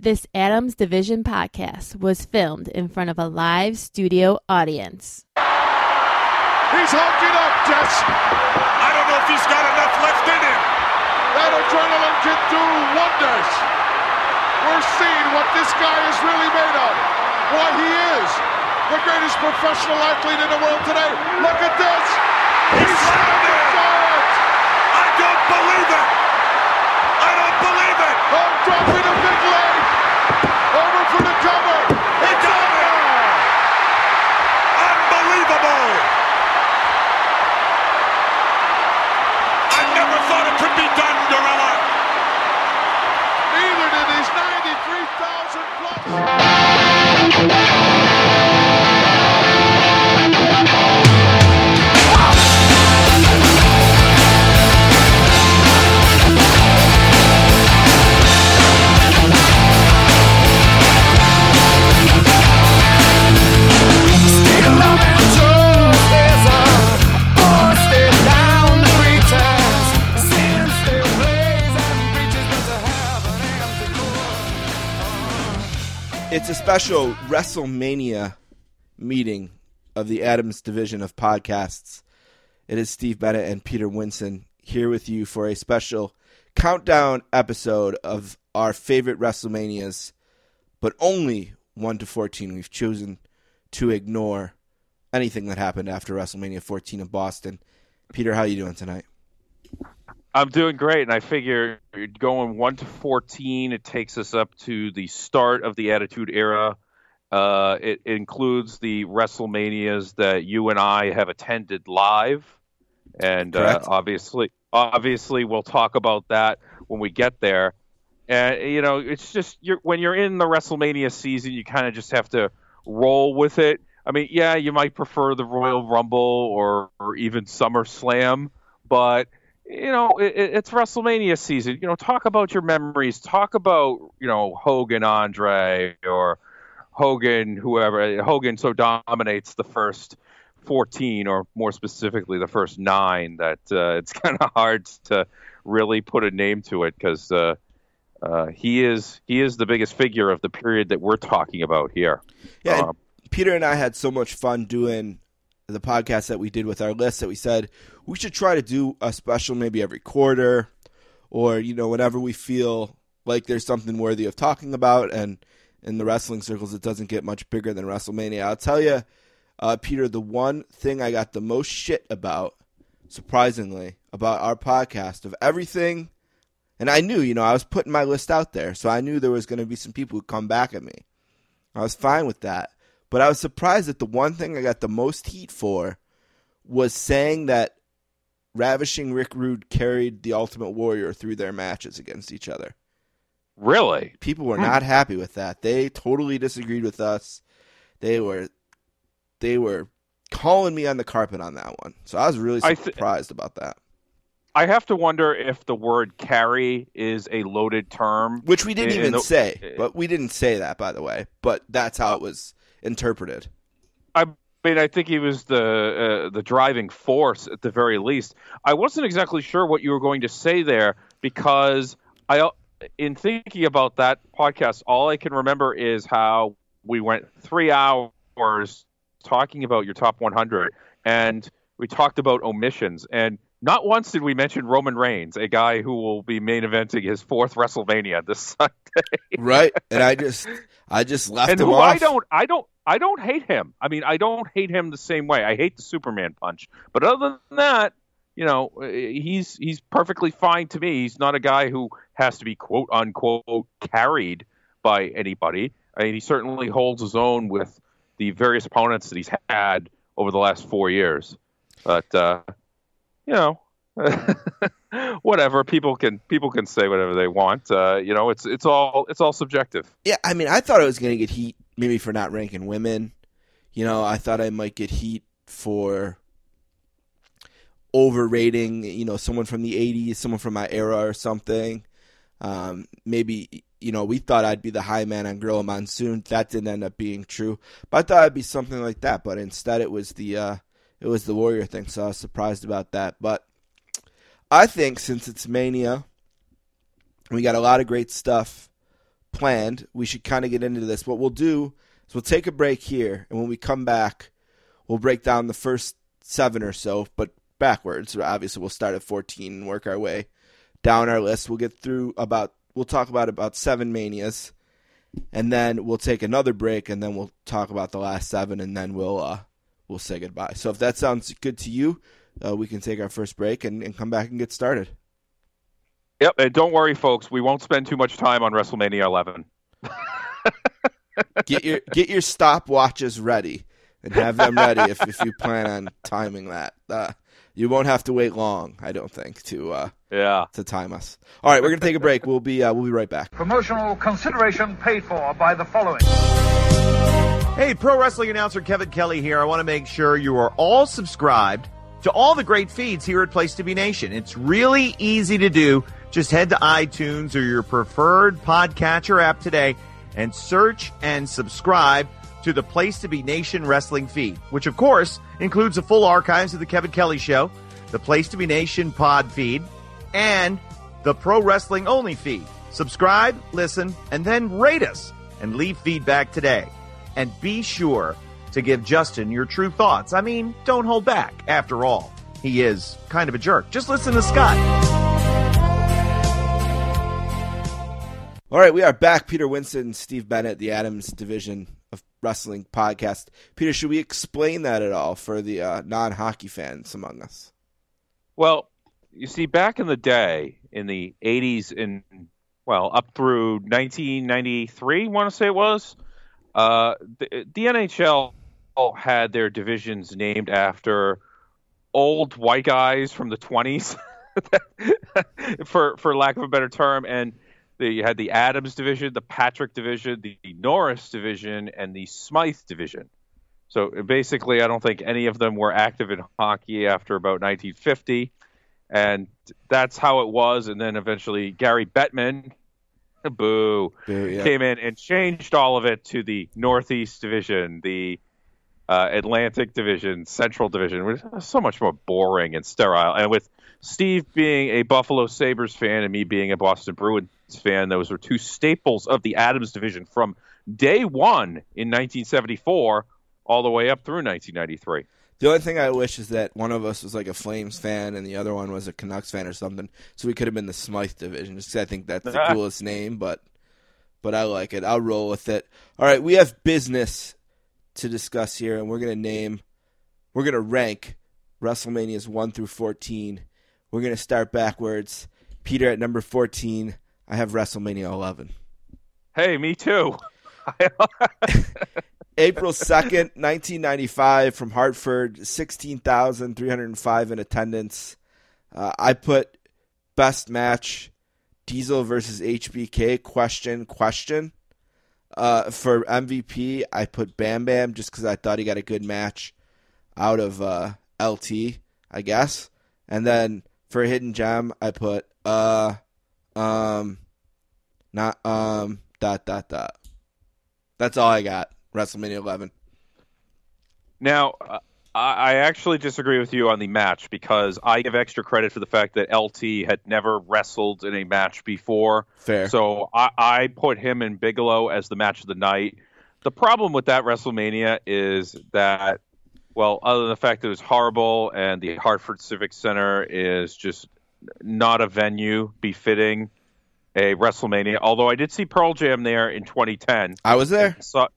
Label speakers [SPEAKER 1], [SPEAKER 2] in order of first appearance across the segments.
[SPEAKER 1] This Adams Division podcast was filmed in front of a live studio audience.
[SPEAKER 2] He's hulking up, Jess. I don't know if he's got enough left in him. That adrenaline can do wonders. We're seeing what this guy is really made of. What he is. The greatest professional athlete in the world today. Look at this. He's slammed it. I don't believe it. I don't believe it. Oh, dropping a big leg. Over for the cover. It's over. Unbelievable. I never thought it could be done, Gorilla. Neither did these 93,000 plus.
[SPEAKER 3] It's a special WrestleMania meeting of the Adams Division of podcasts. It is Steve Bennett and Peter Winson here with you for a special countdown episode of our favorite WrestleManias, but only 1 to 14. We've chosen to ignore anything that happened after WrestleMania 14 in Boston. Peter, how are you doing tonight?
[SPEAKER 4] I'm doing great, and I figure going 1 to 14, it takes us up to the start of the Attitude Era. It includes the WrestleManias that you and I have attended live, and obviously we'll talk about that when we get there. And it's just when you're in the WrestleMania season, you kind of just have to roll with it. I mean, yeah, you might prefer the Royal Rumble or even SummerSlam, but it's WrestleMania season. Talk about your memories. Talk about, Hogan, Andre, or Hogan, whoever. Hogan so dominates the first 14, or more specifically, the first 9, that it's kind of hard to really put a name to it because he is the biggest figure of the period that we're talking about here.
[SPEAKER 3] Yeah, Peter and I had so much fun doing the podcast that we did with our list that we said we should try to do a special maybe every quarter or, whenever we feel like there's something worthy of talking about. And in the wrestling circles, it doesn't get much bigger than WrestleMania. I'll tell you, Peter, the one thing I got the most shit about, surprisingly, about our podcast of everything, and I knew, I was putting my list out there, so I knew there was going to be some people who'd come back at me. I was fine with that. But I was surprised that the one thing I got the most heat for was saying that Ravishing Rick Rude carried the Ultimate Warrior through their matches against each other.
[SPEAKER 4] Really?
[SPEAKER 3] People were not happy with that. They totally disagreed with us. They were calling me on the carpet on that one. So I was really surprised about that.
[SPEAKER 4] I have to wonder if the word carry is a loaded term.
[SPEAKER 3] Which we didn't even say. But we didn't say that, by the way. But that's how it was interpreted.
[SPEAKER 4] I mean, I think he was the driving force at the very least. I wasn't exactly sure what you were going to say there because in thinking about that podcast, all I can remember is how we went 3 hours talking about your top 100, and we talked about omissions, and not once did we mention Roman Reigns, a guy who will be main eventing his 4th WrestleMania this Sunday.
[SPEAKER 3] Right, and I just left
[SPEAKER 4] and
[SPEAKER 3] him
[SPEAKER 4] who
[SPEAKER 3] off.
[SPEAKER 4] I don't hate him. I mean, I don't hate him the same way. I hate the Superman punch, but other than that, he's perfectly fine to me. He's not a guy who has to be quote unquote carried by anybody. I mean, he certainly holds his own with the various opponents that he's had over the last 4 years. But whatever, people can say whatever they want. It's all subjective.
[SPEAKER 3] Yeah, I mean, I thought I was going to get heat maybe for not ranking women. I thought I might get heat for overrating, someone from the 80s, someone from my era or something. Maybe, we thought I'd be the high man on Gorilla Monsoon. That didn't end up being true. But I thought I'd be something like that. But instead it was the Warrior thing, so I was surprised about that. But I think since it's Mania, we got a lot of great stuff planned, we should kind of get into this. What we'll do is we'll take a break here, and when we come back, we'll break down the first 7 or so, but backwards. Obviously, we'll start at 14 and work our way down our list. We'll get through we'll talk about 7 Manias, and then we'll take another break, and then we'll talk about the last 7, and then we'll say goodbye. So if that sounds good to you, we can take our first break and come back and get started.
[SPEAKER 4] Yep, and don't worry, folks. We won't spend too much time on WrestleMania 11.
[SPEAKER 3] Get your stopwatches ready and have them ready if you plan on timing that. You won't have to wait long, I don't think, to time us. All right, we're gonna take a break. We'll be right back.
[SPEAKER 5] Promotional consideration paid for by the following.
[SPEAKER 6] Hey, pro wrestling announcer Kevin Kelly here. I want to make sure you are all subscribed to all the great feeds here at Place to Be Nation. It's really easy to do. Just head to iTunes or your preferred podcatcher app today and search and subscribe to the Place to Be Nation wrestling feed, which of course includes the full archives of the Kevin Kelly Show, the Place to Be Nation pod feed, and the Pro Wrestling Only feed. Subscribe, listen, and then rate us and leave feedback today. And be sure to give Justin your true thoughts. I mean, don't hold back. After all, he is kind of a jerk. Just listen to Scott.
[SPEAKER 3] All right, we are back. Peter Winston, Steve Bennett, the Adams Division of Wrestling podcast. Peter, should we explain that at all for the non-hockey fans among us?
[SPEAKER 4] Well, you see, back in the day, in the 80s and, up through 1993, I want to say it was, the NHL had their divisions named after old white guys from the 20s, for lack of a better term, and you had the Adams division, the Patrick division, the Norris division, and the Smythe division. So basically, I don't think any of them were active in hockey after about 1950, and that's how it was. And then eventually Gary Bettman, came in and changed all of it to the Northeast division, the Atlantic division, Central division, which is so much more boring and sterile. And with Steve being a Buffalo Sabres fan and me being a Boston Bruins fan, those were two staples of the Adams division from day one in 1974 all the way up through 1993.
[SPEAKER 3] The only thing I wish is that one of us was like a Flames fan and the other one was a Canucks fan or something, so we could have been the Smythe division. Just 'cause I think that's the coolest name, but I like it. I'll roll with it. All right, we have business to discuss here, and we're gonna rank WrestleManias 1 through 14. We're gonna start backwards. Peter, at number 14, I have WrestleMania 11.
[SPEAKER 4] Hey, me too.
[SPEAKER 3] April 2nd, 1995, from Hartford, 16,305 in attendance. I put best match, Diesel versus HBK, question. For MVP, I put Bam Bam just because I thought he got a good match out of LT, I guess. And then for Hidden Gem, I put That's all I got. WrestleMania 11.
[SPEAKER 4] Now, I actually disagree with you on the match because I give extra credit for the fact that LT had never wrestled in a match before.
[SPEAKER 3] Fair.
[SPEAKER 4] So I put him and Bigelow as the match of the night. The problem with that WrestleMania is that, well, other than the fact that it was horrible and the Hartford Civic Center is just not a venue befitting a WrestleMania, although I did see Pearl Jam there in 2010.
[SPEAKER 3] I was there.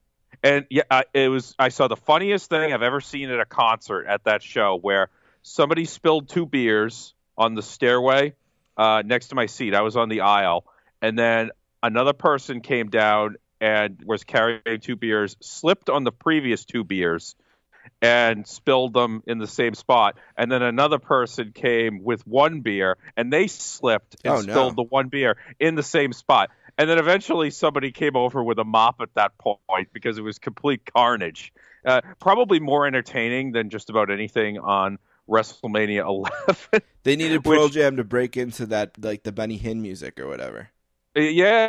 [SPEAKER 4] I saw the funniest thing I've ever seen at a concert at that show, where somebody spilled 2 beers on the stairway next to my seat. I was on the aisle, and then another person came down and was carrying 2 beers, slipped on the previous 2 beers, and spilled them in the same spot. And then another person came with 1 beer, and they slipped and spilled the 1 beer in the same spot. And then eventually somebody came over with a mop at that point because it was complete carnage. Probably more entertaining than just about anything on WrestleMania 11.
[SPEAKER 3] They needed Pearl Jam to break into that, like the Benny Hinn music or whatever.
[SPEAKER 4] Yeah.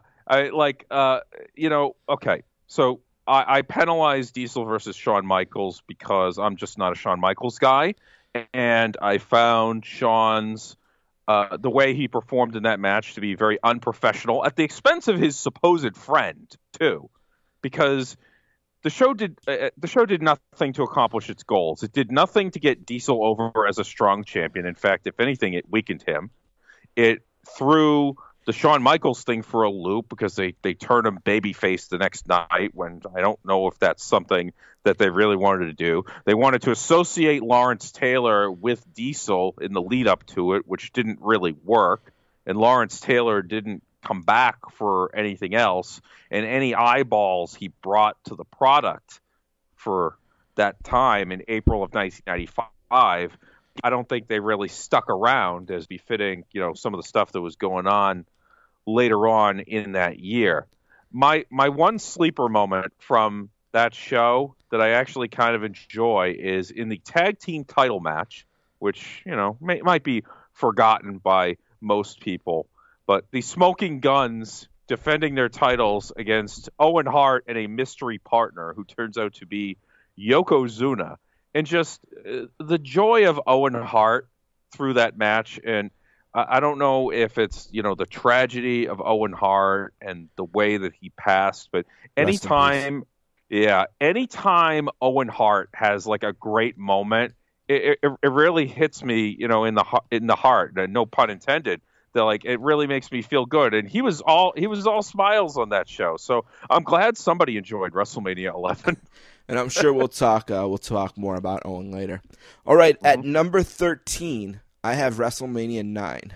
[SPEAKER 4] Okay. So I penalized Diesel versus Shawn Michaels because I'm just not a Shawn Michaels guy. And I found Shawn's the way he performed in that match to be very unprofessional at the expense of his supposed friend too, because the show did nothing to accomplish its goals. It did nothing to get Diesel over as a strong champion. In fact, if anything, it weakened him. It threw the Shawn Michaels thing for a loop because they turned him babyface the next night, when I don't know if that's something that they really wanted to do. They wanted to associate Lawrence Taylor with Diesel in the lead up to it, which didn't really work. And Lawrence Taylor didn't come back for anything else. And any eyeballs he brought to the product for that time in April of 1995, I don't think they really stuck around as befitting, some of the stuff that was going on later on in that year. My one sleeper moment from that show that I actually kind of enjoy is in the tag team title match, which, might be forgotten by most people, but the Smoking Guns defending their titles against Owen Hart and a mystery partner who turns out to be Yokozuna. And just the joy of Owen Hart through that match. And I don't know if it's, the tragedy of Owen Hart and the way that he passed, but anytime Owen Hart has like a great moment, it really hits me, in the heart, no pun intended. That like it really makes me feel good, and he was all smiles on that show. So I'm glad somebody enjoyed WrestleMania 11.
[SPEAKER 3] And I'm sure we'll talk more about Owen later. All right, at number 13, I have WrestleMania 9.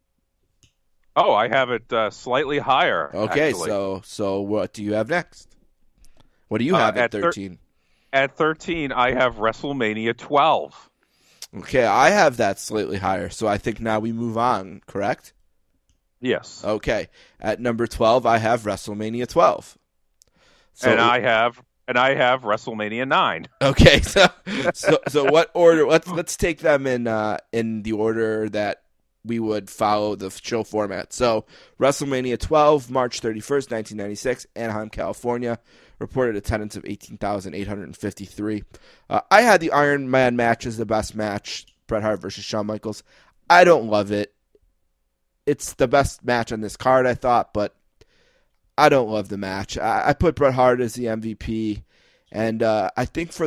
[SPEAKER 4] Oh, I have it slightly higher.
[SPEAKER 3] Okay,
[SPEAKER 4] actually.
[SPEAKER 3] so what do you have next? What do you have at 13?
[SPEAKER 4] At 13, I have WrestleMania 12.
[SPEAKER 3] Okay, I have that slightly higher, so I think now we move on, correct?
[SPEAKER 4] Yes.
[SPEAKER 3] Okay, at number 12, I have WrestleMania 12.
[SPEAKER 4] And I have WrestleMania 9.
[SPEAKER 3] Okay, so what order? Let's take them in the order that we would follow the show format. So WrestleMania 12, March 31st, 1996, Anaheim, California. Reported attendance of 18,853. I had the Iron Man match as the best match, Bret Hart versus Shawn Michaels. I don't love it. It's the best match on this card, I thought, but I don't love the match. I put Bret Hart as the MVP, and I think for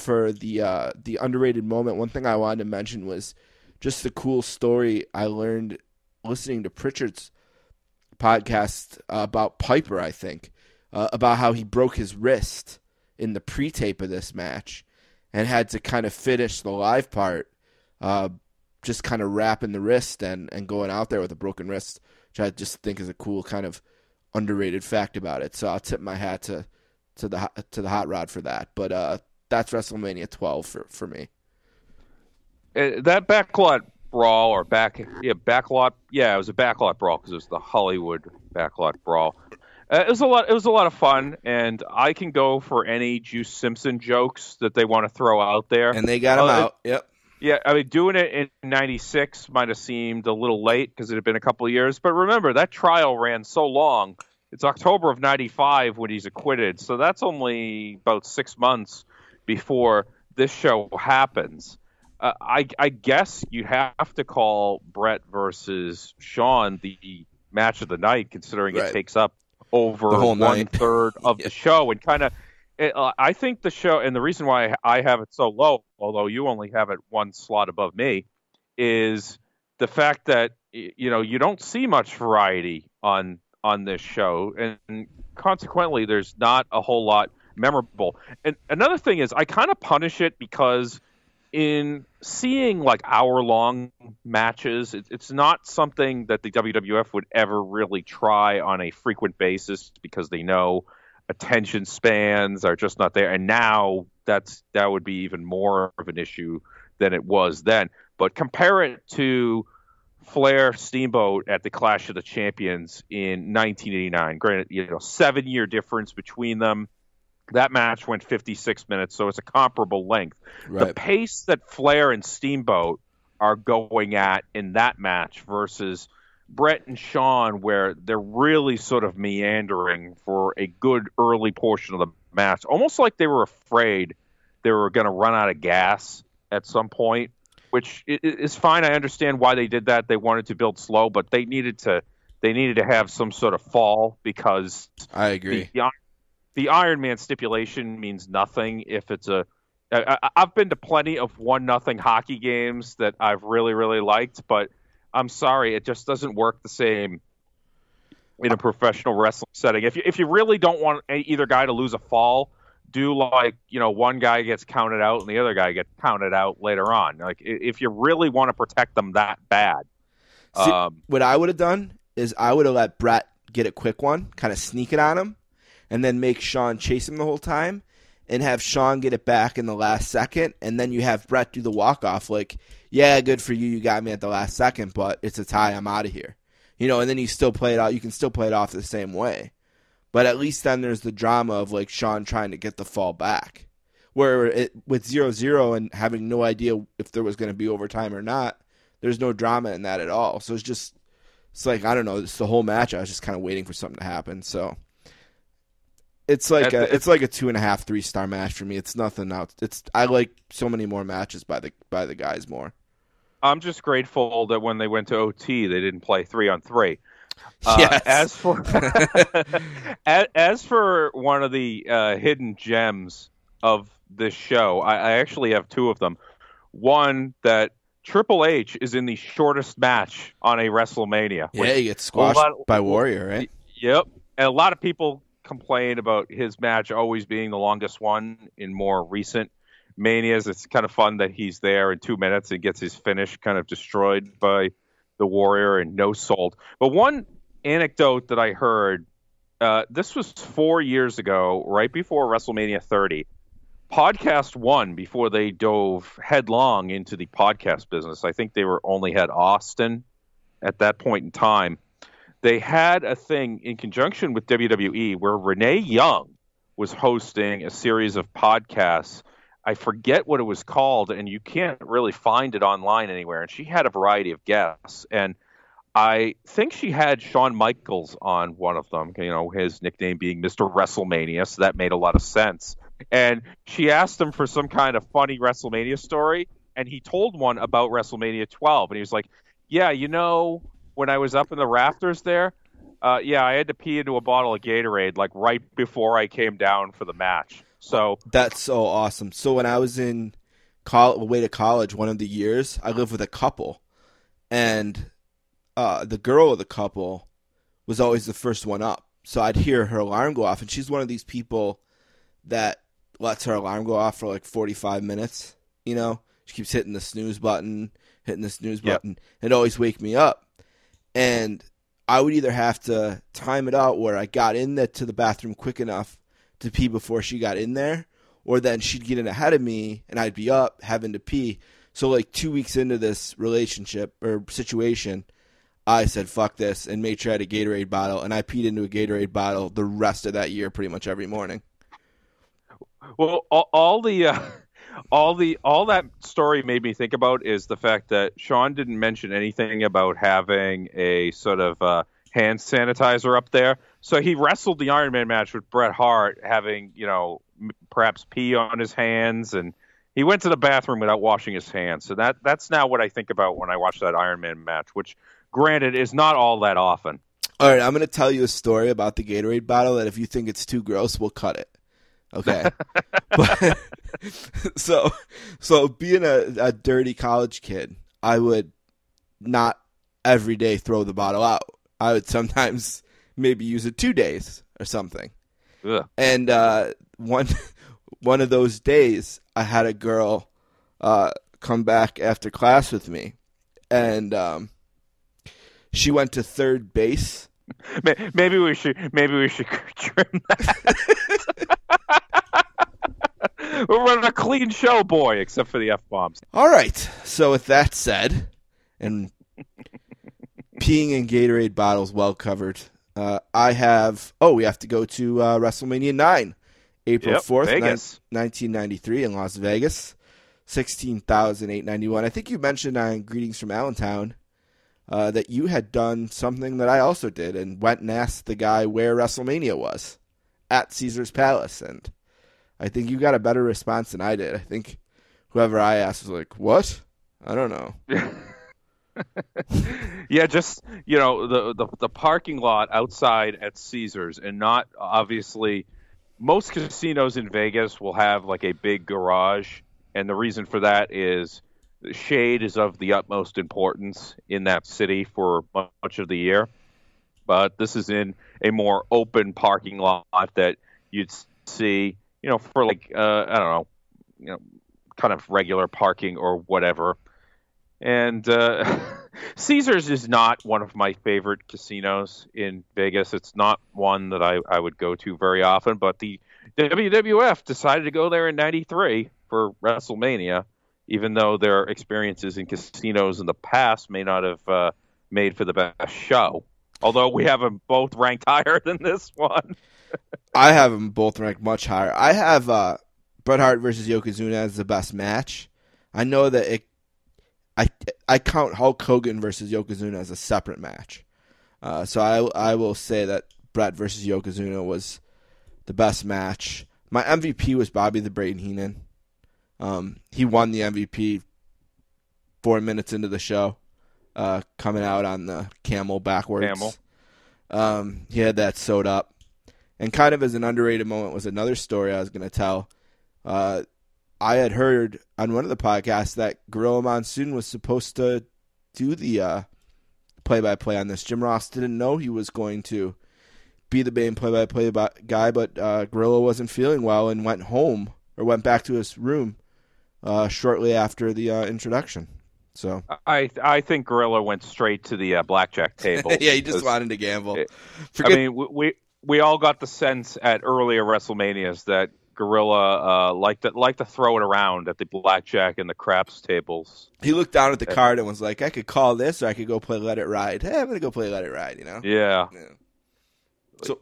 [SPEAKER 3] the underrated moment, one thing I wanted to mention was just the cool story I learned listening to Pritchard's podcast about Piper, I think. About how he broke his wrist in the pre-tape of this match and had to kind of finish the live part, just kind of wrapping the wrist and going out there with a broken wrist, which I just think is a cool kind of underrated fact about it. So I'll tip my hat to the Hot Rod for that. But that's WrestleMania 12 for me.
[SPEAKER 4] That backlot brawl it was a backlot brawl because it was the Hollywood backlot brawl. It was a lot of fun, and I can go for any Juice Simpson jokes that they want to throw out there.
[SPEAKER 3] And they got them out. Yep.
[SPEAKER 4] Yeah, I mean, doing it in '96 might have seemed a little late because it had been a couple of years. But remember, that trial ran so long. It's October of '95 when he's acquitted, so that's only about 6 months before this show happens. I guess you have to call Bret versus Shawn the match of the night, considering it takes up over 1/3 of the show, and kind of, I think the show, and the reason why I have it so low, although you only have it one slot above me, is the fact that you don't see much variety on this show, and consequently, there's not a whole lot memorable. And another thing is, I kind of punish it because in seeing like hour-long matches, it's not something that the WWF would ever really try on a frequent basis because they know attention spans are just not there. And now that would be even more of an issue than it was then. But compare it to Flair Steamboat at the Clash of the Champions in 1989. Granted, 7-year difference between them. That match went 56 minutes, so it's a comparable length. Right. The pace that Flair and Steamboat are going at in that match versus Bret and Shawn, where they're really sort of meandering for a good early portion of the match, almost like they were afraid they were going to run out of gas at some point, which is fine. I understand why they did that. They wanted to build slow, but they needed to have some sort of fall, because
[SPEAKER 3] I agree.
[SPEAKER 4] The Iron Man stipulation means nothing if it's I've been to plenty of 1-0 hockey games that I've really, really liked, but I'm sorry, it just doesn't work the same in a professional wrestling setting. If you really don't want either guy to lose a fall, do one guy gets counted out and the other guy gets counted out later on. Like, if you really want to protect them that bad.
[SPEAKER 3] See, what I would have done is I would have let Brett get a quick one, kind of sneak it on him, and then make Sean chase him the whole time, and have Sean get it back in the last second, and then you have Brett do the walk-off, like, yeah, good for you, you got me at the last second, but it's a tie, I'm out of here. And then you still play it out. You can still play it off the same way. But at least then there's the drama of, like, Sean trying to get the fall back. Where with 0-0 and having no idea if there was going to be overtime or not, there's no drama in that at all. So it's like, I don't know, it's the whole match. I was just kind of waiting for something to happen. So it's like a 2.5, 3-star match for me. It's nothing else. I like so many more matches by the guys more.
[SPEAKER 4] I'm just grateful that when they went to OT, they didn't play 3-on-3.
[SPEAKER 3] Yes.
[SPEAKER 4] As for one of the hidden gems of this show, I actually have two of them. One, that Triple H is in the shortest match on a WrestleMania.
[SPEAKER 3] Yeah, he gets squashed by Warrior, right?
[SPEAKER 4] Yep. And a lot of people complain about his match always being the longest one in more recent Manias. It's kind of fun that he's there in 2 minutes and gets his finish kind of destroyed by the Warrior and no sold. But one anecdote that I heard, this was 4 years ago, right before WrestleMania 30. Podcast One, before they dove headlong into the podcast business, I think they only had Austin at that point in time. They had a thing in conjunction with WWE where Renee Young was hosting a series of podcasts. I forget what it was called, and you can't really find it online anywhere. And she had a variety of guests, and I think she had Shawn Michaels on one of them, his nickname being Mr. WrestleMania, so that made a lot of sense. And she asked him for some kind of funny WrestleMania story, and he told one about WrestleMania 12, and he was like, yeah, when I was up in the rafters there, I had to pee into a bottle of Gatorade, like, right before I came down for the match. So
[SPEAKER 3] that's so awesome. So when I was in away to college one of the years, I lived with a couple, and the girl of the couple was always the first one up. So I'd hear her alarm go off, and she's one of these people that lets her alarm go off for like 45 minutes. She keeps hitting the snooze button. It'd always wake me up. And I would either have to time it out where I got in there to the bathroom quick enough to pee before she got in there, or then she'd get in ahead of me and I'd be up having to pee. So like 2 weeks into this relationship or situation, I said, fuck this, and made sure I had a Gatorade bottle, and I peed into a Gatorade bottle the rest of that year pretty much every morning.
[SPEAKER 4] Well, all that story made me think about is the fact that Sean didn't mention anything about having a sort of hand sanitizer up there. So he wrestled the Iron Man match with Bret Hart having, perhaps pee on his hands, and he went to the bathroom without washing his hands. So that's now what I think about when I watch that Iron Man match, which, granted, is not all that often.
[SPEAKER 3] All right, I'm going to tell you a story about the Gatorade bottle that if you think it's too gross, we'll cut it. Okay. But, so being a dirty college kid, I would not every day throw the bottle out. I would sometimes maybe use it 2 days or something.
[SPEAKER 4] Ugh.
[SPEAKER 3] And one of those days, I had a girl come back after class with me, and she went to third base.
[SPEAKER 4] Maybe we should trim that. We're running a clean show, boy, except for the F-bombs.
[SPEAKER 3] All right. So with that said, and peeing in Gatorade bottles well covered, we have to go to WrestleMania 9, April 4th, 1993 in Las Vegas, 16,891. I think you mentioned on Greetings from Allentown that you had done something that I also did and went and asked the guy where WrestleMania was at Caesar's Palace, and I think you got a better response than I did. I think whoever I asked was like, what? I don't know.
[SPEAKER 4] Yeah, just the parking lot outside at Caesars, and not obviously. Most casinos in Vegas will have like a big garage, and the reason for that is the shade is of the utmost importance in that city for much of the year. But this is in a more open parking lot that you'd see, for like I don't know, kind of regular parking or whatever. And Caesars is not one of my favorite casinos in Vegas. It's not one that I would go to very often, but the WWF decided to go there in '93 for WrestleMania, even though their experiences in casinos in the past may not have made for the best show. Although we have them both ranked higher than this one.
[SPEAKER 3] I have them both ranked much higher. I have Bret Hart versus Yokozuna as the best match. I know that I count Hulk Hogan versus Yokozuna as a separate match. So I will say that Bret versus Yokozuna was the best match. My MVP was Bobby the Brain Heenan. He won the MVP 4 minutes into the show, coming out on the camel backwards. He had that sewed up. And kind of as an underrated moment was another story I was going to tell. I had heard on one of the podcasts that Gorilla Monsoon was supposed to do the play-by-play on this. Jim Ross didn't know he was going to be the main play-by-play guy, but Gorilla wasn't feeling well and went back to his room shortly after the introduction. So
[SPEAKER 4] I think Gorilla went straight to the blackjack table.
[SPEAKER 3] Yeah, he just wanted to gamble.
[SPEAKER 4] We all got the sense at earlier WrestleManias that Gorilla liked to throw it around at the blackjack and the craps tables.
[SPEAKER 3] He looked down at the card and was like, I could call this or I could go play Let It Ride. Hey, I'm going to go play Let It Ride,
[SPEAKER 4] Yeah.
[SPEAKER 3] So,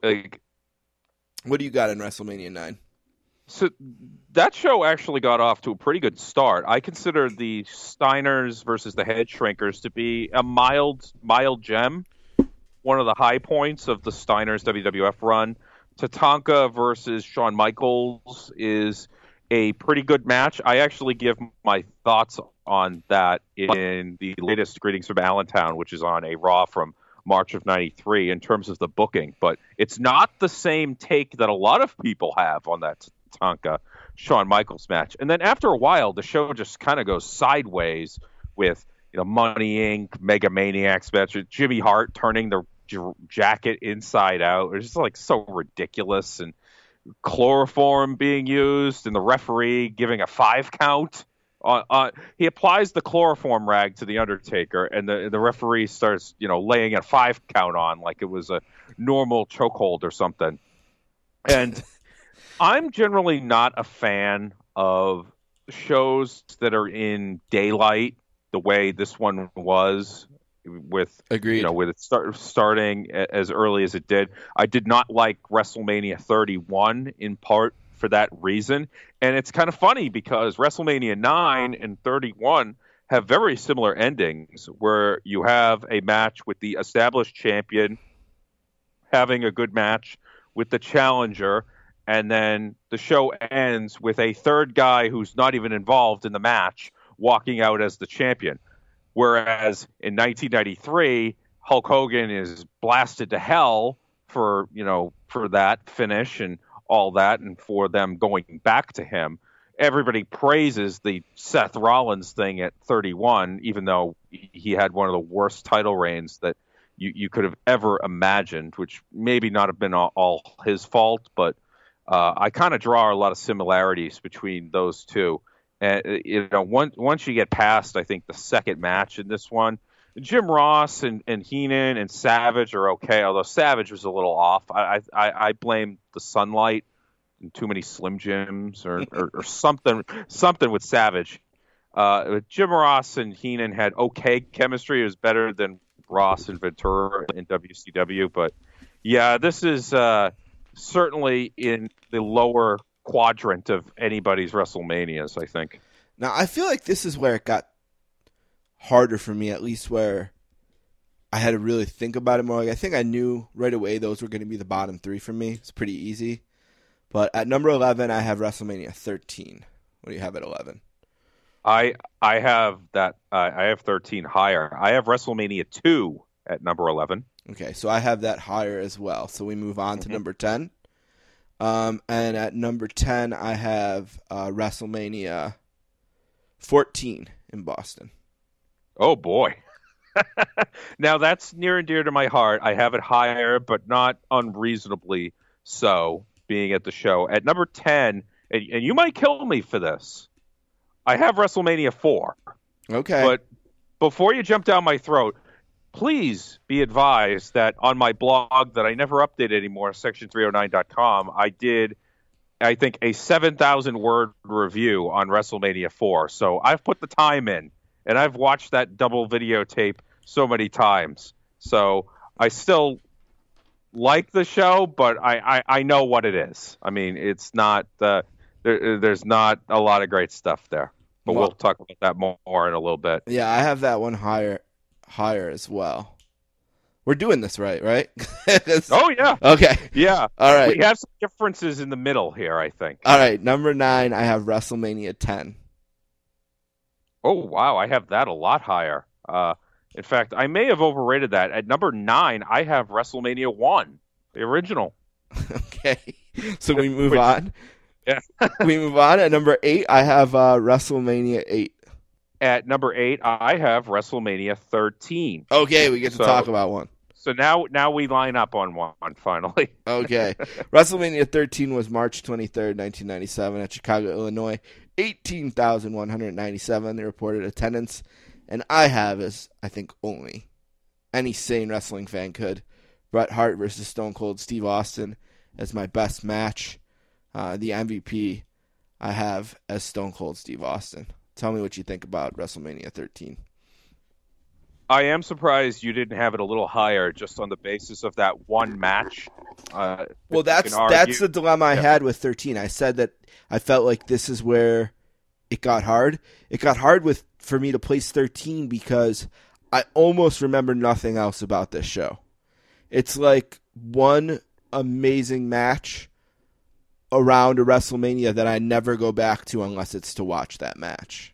[SPEAKER 3] what do you got in WrestleMania 9?
[SPEAKER 4] So that show actually got off to a pretty good start. I consider the Steiners versus the Head Shrinkers to be a mild gem. One of the high points of the Steiners WWF run. Tatanka versus Shawn Michaels is a pretty good match. I actually give my thoughts on that in the latest Greetings from Allentown, which is on a Raw from March of '93 in terms of the booking. But it's not the same take that a lot of people have on that Tatanka Shawn Michaels match. And then after a while, the show just kind of goes sideways with Money Inc., Mega Maniacs match, Jimmy Hart turning the jacket inside out. It's just like so ridiculous, and chloroform being used, and the referee giving a 5 count. He applies the chloroform rag to the Undertaker, and the referee starts laying a 5 count on like it was a normal chokehold or something. And I'm generally not a fan of shows that are in daylight the way this one was. With
[SPEAKER 3] Agreed.
[SPEAKER 4] With it starting as early as it did. I did not like WrestleMania 31 in part for that reason. And it's kind of funny because WrestleMania 9 and 31 have very similar endings, where you have a match with the established champion having a good match with the challenger, and then the show ends with a third guy who's not even involved in the match walking out as the champion. Whereas in 1993, Hulk Hogan is blasted to hell for that finish and all that, and for them going back to him. Everybody praises the Seth Rollins thing at 31, even though he had one of the worst title reigns that you could have ever imagined, which maybe not have been all his fault, but I kind of draw a lot of similarities between those two. And once you get past, I think, the second match in this one, Jim Ross and Heenan and Savage are okay, although Savage was a little off. I blame the sunlight and too many Slim Jims or something with Savage. Jim Ross and Heenan had okay chemistry. It was better than Ross and Ventura in WCW. But, yeah, this is certainly in the lower quadrant of anybody's WrestleManias, I think.
[SPEAKER 3] Now, I feel like this is where it got harder for me, at least where I had to really think about it more. Like, I think I knew right away those were going to be the bottom 3 for me. It's pretty easy. But at number 11, I have WrestleMania 13. What do you have at 11?
[SPEAKER 4] I have that. I have 13 higher. I have WrestleMania 2 at number 11.
[SPEAKER 3] Okay, so I have that higher as well. So we move on to number 10. And at number 10, I have WrestleMania 14 in Boston.
[SPEAKER 4] Oh, boy. Now, that's near and dear to my heart. I have it higher, but not unreasonably so, being at the show. At number 10, and you might kill me for this, I have WrestleMania 4.
[SPEAKER 3] Okay.
[SPEAKER 4] But before you jump down my throat, please be advised that on my blog that I never update anymore, section309.com, I did, I think, a 7,000-word review on WrestleMania 4. So I've put the time in, and I've watched that double videotape so many times. So I still like the show, but I know what it is. I mean, it's not there's not a lot of great stuff there. But we'll talk about that more in a little bit.
[SPEAKER 3] Yeah, I have that one higher as well. We're doing this right?
[SPEAKER 4] Oh, yeah.
[SPEAKER 3] Okay.
[SPEAKER 4] Yeah.
[SPEAKER 3] All right.
[SPEAKER 4] We have some differences in the middle here, I think.
[SPEAKER 3] All right, number 9, I have WrestleMania 10.
[SPEAKER 4] Oh, wow. I have that a lot higher. In fact, I may have overrated that. At number 9, I have WrestleMania 1, the original.
[SPEAKER 3] Okay. So we move on.
[SPEAKER 4] Yeah.
[SPEAKER 3] We move on. At number 8, I have WrestleMania 8.
[SPEAKER 4] At number 8, I have WrestleMania 13.
[SPEAKER 3] Okay, we get to talk about one.
[SPEAKER 4] So now we line up on one, finally.
[SPEAKER 3] Okay. WrestleMania 13 was March 23rd, 1997 at Chicago, Illinois. 18,197 the reported attendance. And I have, as I think only any sane wrestling fan could, Bret Hart versus Stone Cold Steve Austin as my best match. The MVP I have as Stone Cold Steve Austin. Tell me what you think about WrestleMania 13.
[SPEAKER 4] I am surprised you didn't have it a little higher just on the basis of that one match.
[SPEAKER 3] Well, that's the dilemma I had with 13. I said that I felt like this is where it got hard. It got hard for me to place 13 because I almost remember nothing else about this show. It's like one amazing match around a WrestleMania that I never go back to unless it's to watch that match.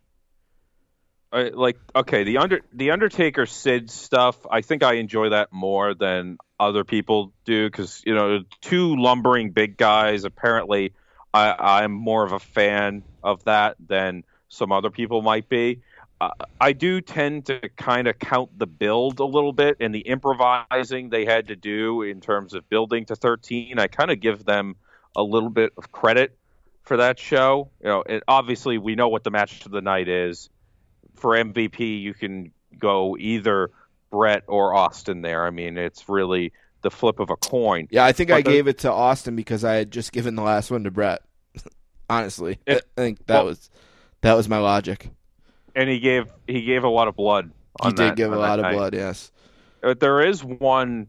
[SPEAKER 4] The Undertaker Sid stuff, I think I enjoy that more than other people do because, two lumbering big guys, apparently I'm more of a fan of that than some other people might be. I do tend to kind of count the build a little bit and the improvising they had to do in terms of building to 13. I kind of give them a little bit of credit for that show. Obviously we know what the match of the night is. For MVP, you can go either Bret or Austin there. I mean, it's really the flip of a coin.
[SPEAKER 3] Yeah, I think I gave it to Austin because I had just given the last one to Bret. Honestly, I think that was my logic.
[SPEAKER 4] And he gave a lot of blood.
[SPEAKER 3] He did give a lot of blood. Yes.
[SPEAKER 4] There is one.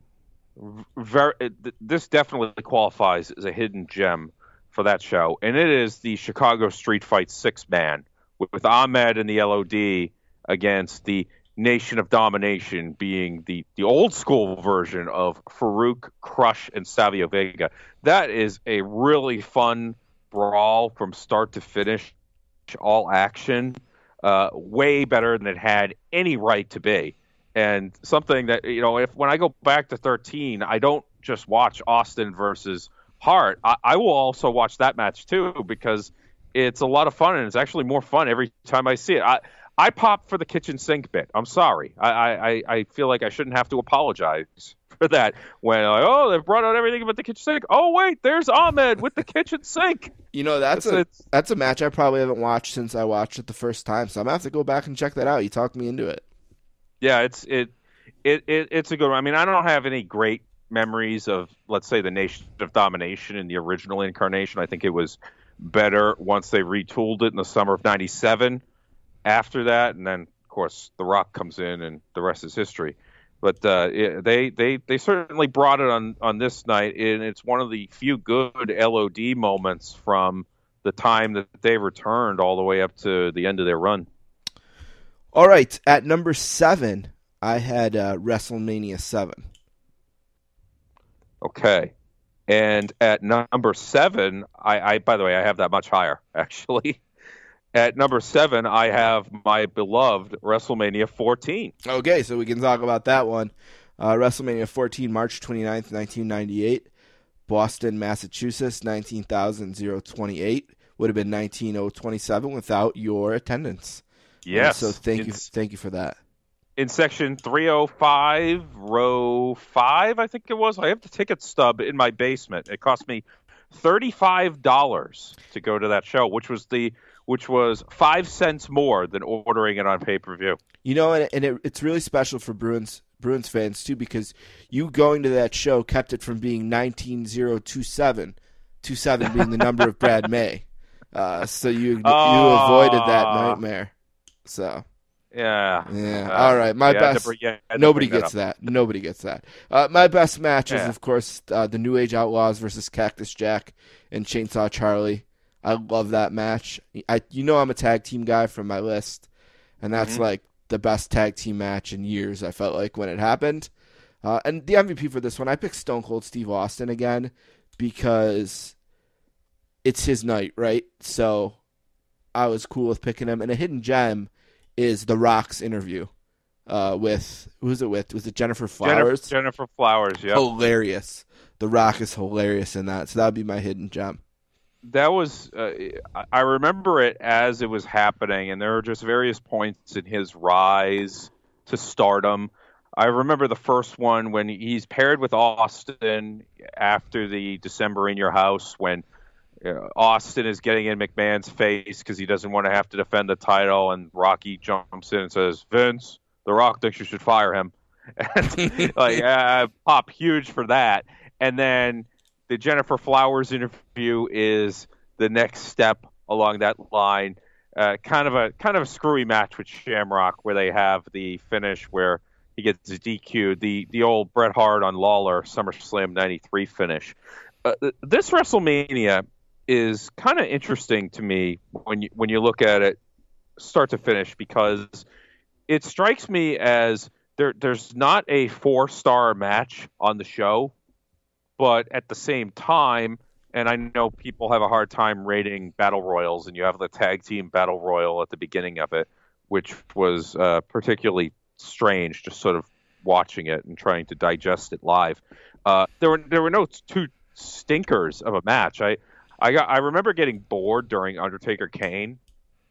[SPEAKER 4] This definitely qualifies as a hidden gem for that show, and it is the Chicago Street Fight 6-man with Ahmed and the LOD against the Nation of Domination, being the old school version of Farouk, Crush, and Savio Vega. That is a really fun brawl from start to finish, all action, way better than it had any right to be. And something that, when I go back to 13, I don't just watch Austin versus Hart. I will also watch that match too, because it's a lot of fun, and it's actually more fun every time I see it. I pop for the kitchen sink bit. I'm sorry. I feel like I shouldn't have to apologize for that. When they've brought out everything but the kitchen sink. Oh wait, there's Ahmed with the kitchen sink.
[SPEAKER 3] That's a match I probably haven't watched since I watched it the first time. So I'm gonna have to go back and check that out. You talked me into it.
[SPEAKER 4] Yeah, it's a good one. I mean, I don't have any great memories of, let's say, the Nation of Domination in the original incarnation. I think it was better once they retooled it in the summer of '97. After that, and then of course The Rock comes in, and the rest is history. But they certainly brought it on this night, and it's one of the few good LOD moments from the time that they returned all the way up to the end of their run.
[SPEAKER 3] All right, at number 7, I had WrestleMania 7.
[SPEAKER 4] Okay. And at number 7, I by the way, I have that much higher, actually. At number 7, I have my beloved WrestleMania 14.
[SPEAKER 3] Okay, so we can talk about that one. WrestleMania 14, March 29th, 1998. Boston, Massachusetts, 19,028. Would have been 19,027 without your attendance.
[SPEAKER 4] Yes.
[SPEAKER 3] So thank you for that.
[SPEAKER 4] In section 305, row 5, I think it was. I have the ticket stub in my basement. It cost me $35 to go to that show, which was 5 cents more than ordering it on pay-per-view.
[SPEAKER 3] You know, and it's really special for Bruins fans too, because you going to that show kept it from being 19,027, 27 being the number of Brad May. So you avoided that nightmare. So
[SPEAKER 4] yeah.
[SPEAKER 3] All right, my best. Nobody gets that. Nobody gets that. My best match is, of course, the New Age Outlaws versus Cactus Jack and Chainsaw Charlie. I love that match. I'm a tag team guy from my list, and that's like the best tag team match in years, I felt like, when it happened. And the MVP for this one, I picked Stone Cold Steve Austin again because it's his night, right? So I was cool with picking him. And a hidden gem is The Rock's interview with, who was it with? Was it Jennifer Flowers?
[SPEAKER 4] Jennifer Flowers, yeah.
[SPEAKER 3] Hilarious. The Rock is hilarious in that. So that would be my hidden gem.
[SPEAKER 4] That was, I remember it as it was happening, and there were just various points in his rise to stardom. I remember the first one when he's paired with Austin after the December in Your House, when Austin is getting in McMahon's face because he doesn't want to have to defend the title, and Rocky jumps in and says, "Vince, The Rock thinks you should fire him." And pop huge for that. And then the Jennifer Flowers interview is the next step along that line. Kind of a screwy match with Shamrock, where they have the finish where he gets DQ'd, the old Bret Hart on Lawler SummerSlam '93 finish. This WrestleMania is kind of interesting to me when you look at it start to finish, because it strikes me as there's not a 4-star match on the show. But at the same time, and I know people have a hard time rating battle royals, and you have the tag team battle royal at the beginning of it, which was particularly strange, just sort of watching it and trying to digest it live. There were no two stinkers of a match. I remember getting bored during Undertaker Kane.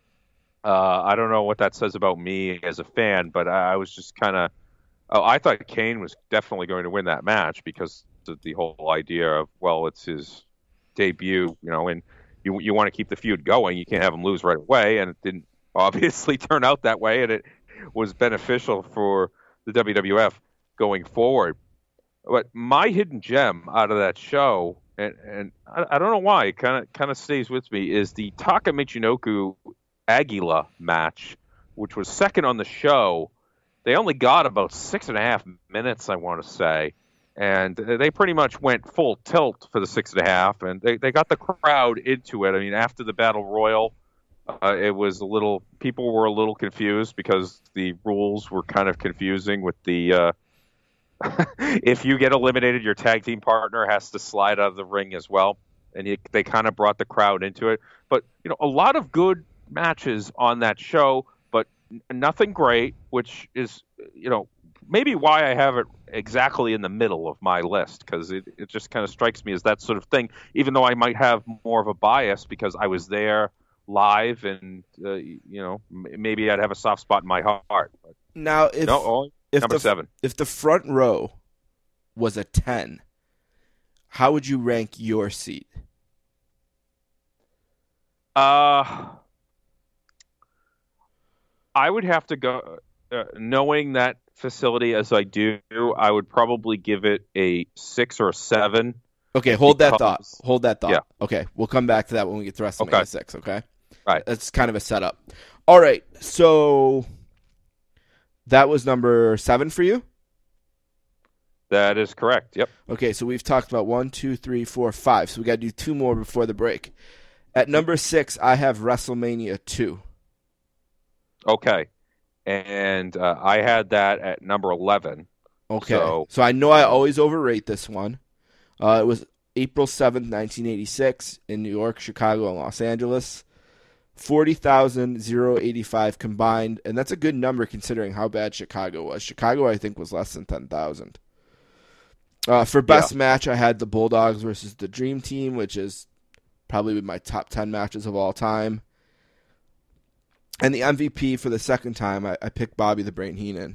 [SPEAKER 4] I don't know what that says about me as a fan, but I was just kind of. I thought Kane was definitely going to win that match because the whole idea of, well, it's his debut, and you want to keep the feud going. You can't have him lose right away, and it didn't obviously turn out that way, and it was beneficial for the WWF going forward. But my hidden gem out of that show, and I don't know why, it kind of stays with me, is the Taka Michinoku Aguila match, which was second on the show. They only got about 6.5 minutes, I want to say. And they pretty much went full tilt for the 6.5, and they got the crowd into it. I mean, after the Battle Royal, it was people were a little confused because the rules were kind of confusing with the, if you get eliminated, your tag team partner has to slide out of the ring as well. And they kind of brought the crowd into it. But, a lot of good matches on that show, but nothing great, which is, maybe why I have it exactly in the middle of my list, because it just kind of strikes me as that sort of thing, even though I might have more of a bias because I was there live and, maybe I'd have a soft spot in my heart. But
[SPEAKER 3] now,
[SPEAKER 4] number 7.
[SPEAKER 3] If the front row was a 10, how would you rank your seat?
[SPEAKER 4] I would have to go, knowing that facility as I do, I would probably give it a 6 or a 7.
[SPEAKER 3] Okay, hold that thought.
[SPEAKER 4] Yeah.
[SPEAKER 3] Okay, we'll come back to that when we get to WrestleMania 6, okay?
[SPEAKER 4] Right.
[SPEAKER 3] That's kind of a setup. All right, so that was number 7 for you?
[SPEAKER 4] That is correct, yep.
[SPEAKER 3] Okay, so we've talked about 1, 2, 3, 4, 5, so we got to do 2 more before the break. At number 6, I have WrestleMania 2.
[SPEAKER 4] Okay. And I had that at number 11.
[SPEAKER 3] Okay. So I know I always overrate this one. It was April 7th, 1986 in New York, Chicago, and Los Angeles. 40,085 combined, and that's a good number considering how bad Chicago was. Chicago, I think, was less than 10,000. For best match, I had the Bulldogs versus the Dream Team, which is probably my top 10 matches of all time. And the MVP for the second time, I picked Bobby the Brain Heenan.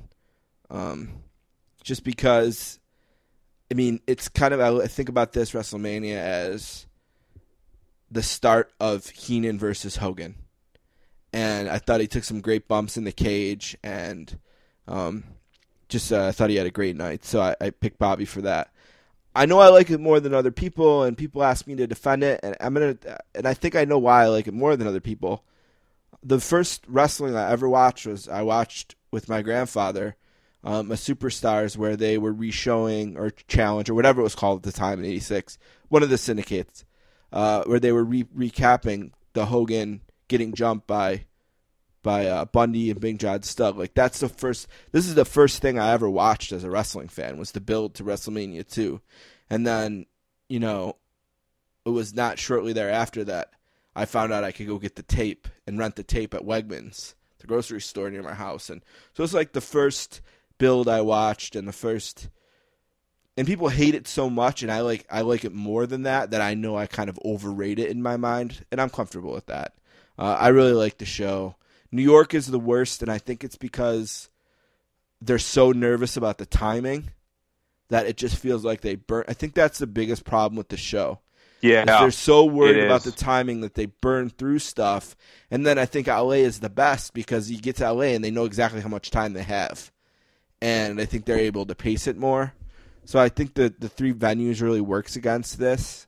[SPEAKER 3] Just because, I mean, it's kind of, I think about this WrestleMania as the start of Heenan versus Hogan. And I thought he took some great bumps in the cage, and I thought he had a great night. So I picked Bobby for that. I know I like it more than other people, and people ask me to defend it, and and I think I know why I like it more than other people. The first wrestling I ever watched I watched with my grandfather, a Superstars, where they were re-showing or Challenge or whatever it was called at the time in '86, one of the syndicates, where they were recapping the Hogan getting jumped by Bundy and Big John Studd. Like, this is the first thing I ever watched as a wrestling fan, was the build to WrestleMania 2. And then, it was not shortly thereafter that I found out I could go get the tape and rent the tape at Wegmans, the grocery store near my house. And so it's like the first build I watched, and people hate it so much, and I like it more than that I know I kind of overrate it in my mind, and I'm comfortable with that. I really like the show. New York is the worst, and I think it's because they're so nervous about the timing that it just feels like they burn. I think that's the biggest problem with the show.
[SPEAKER 4] Yeah,
[SPEAKER 3] they're so worried about the timing that they burn through stuff. And then I think LA is the best because you get to LA and they know exactly how much time they have, and I think they're able to pace it more. So I think the three venues really works against this.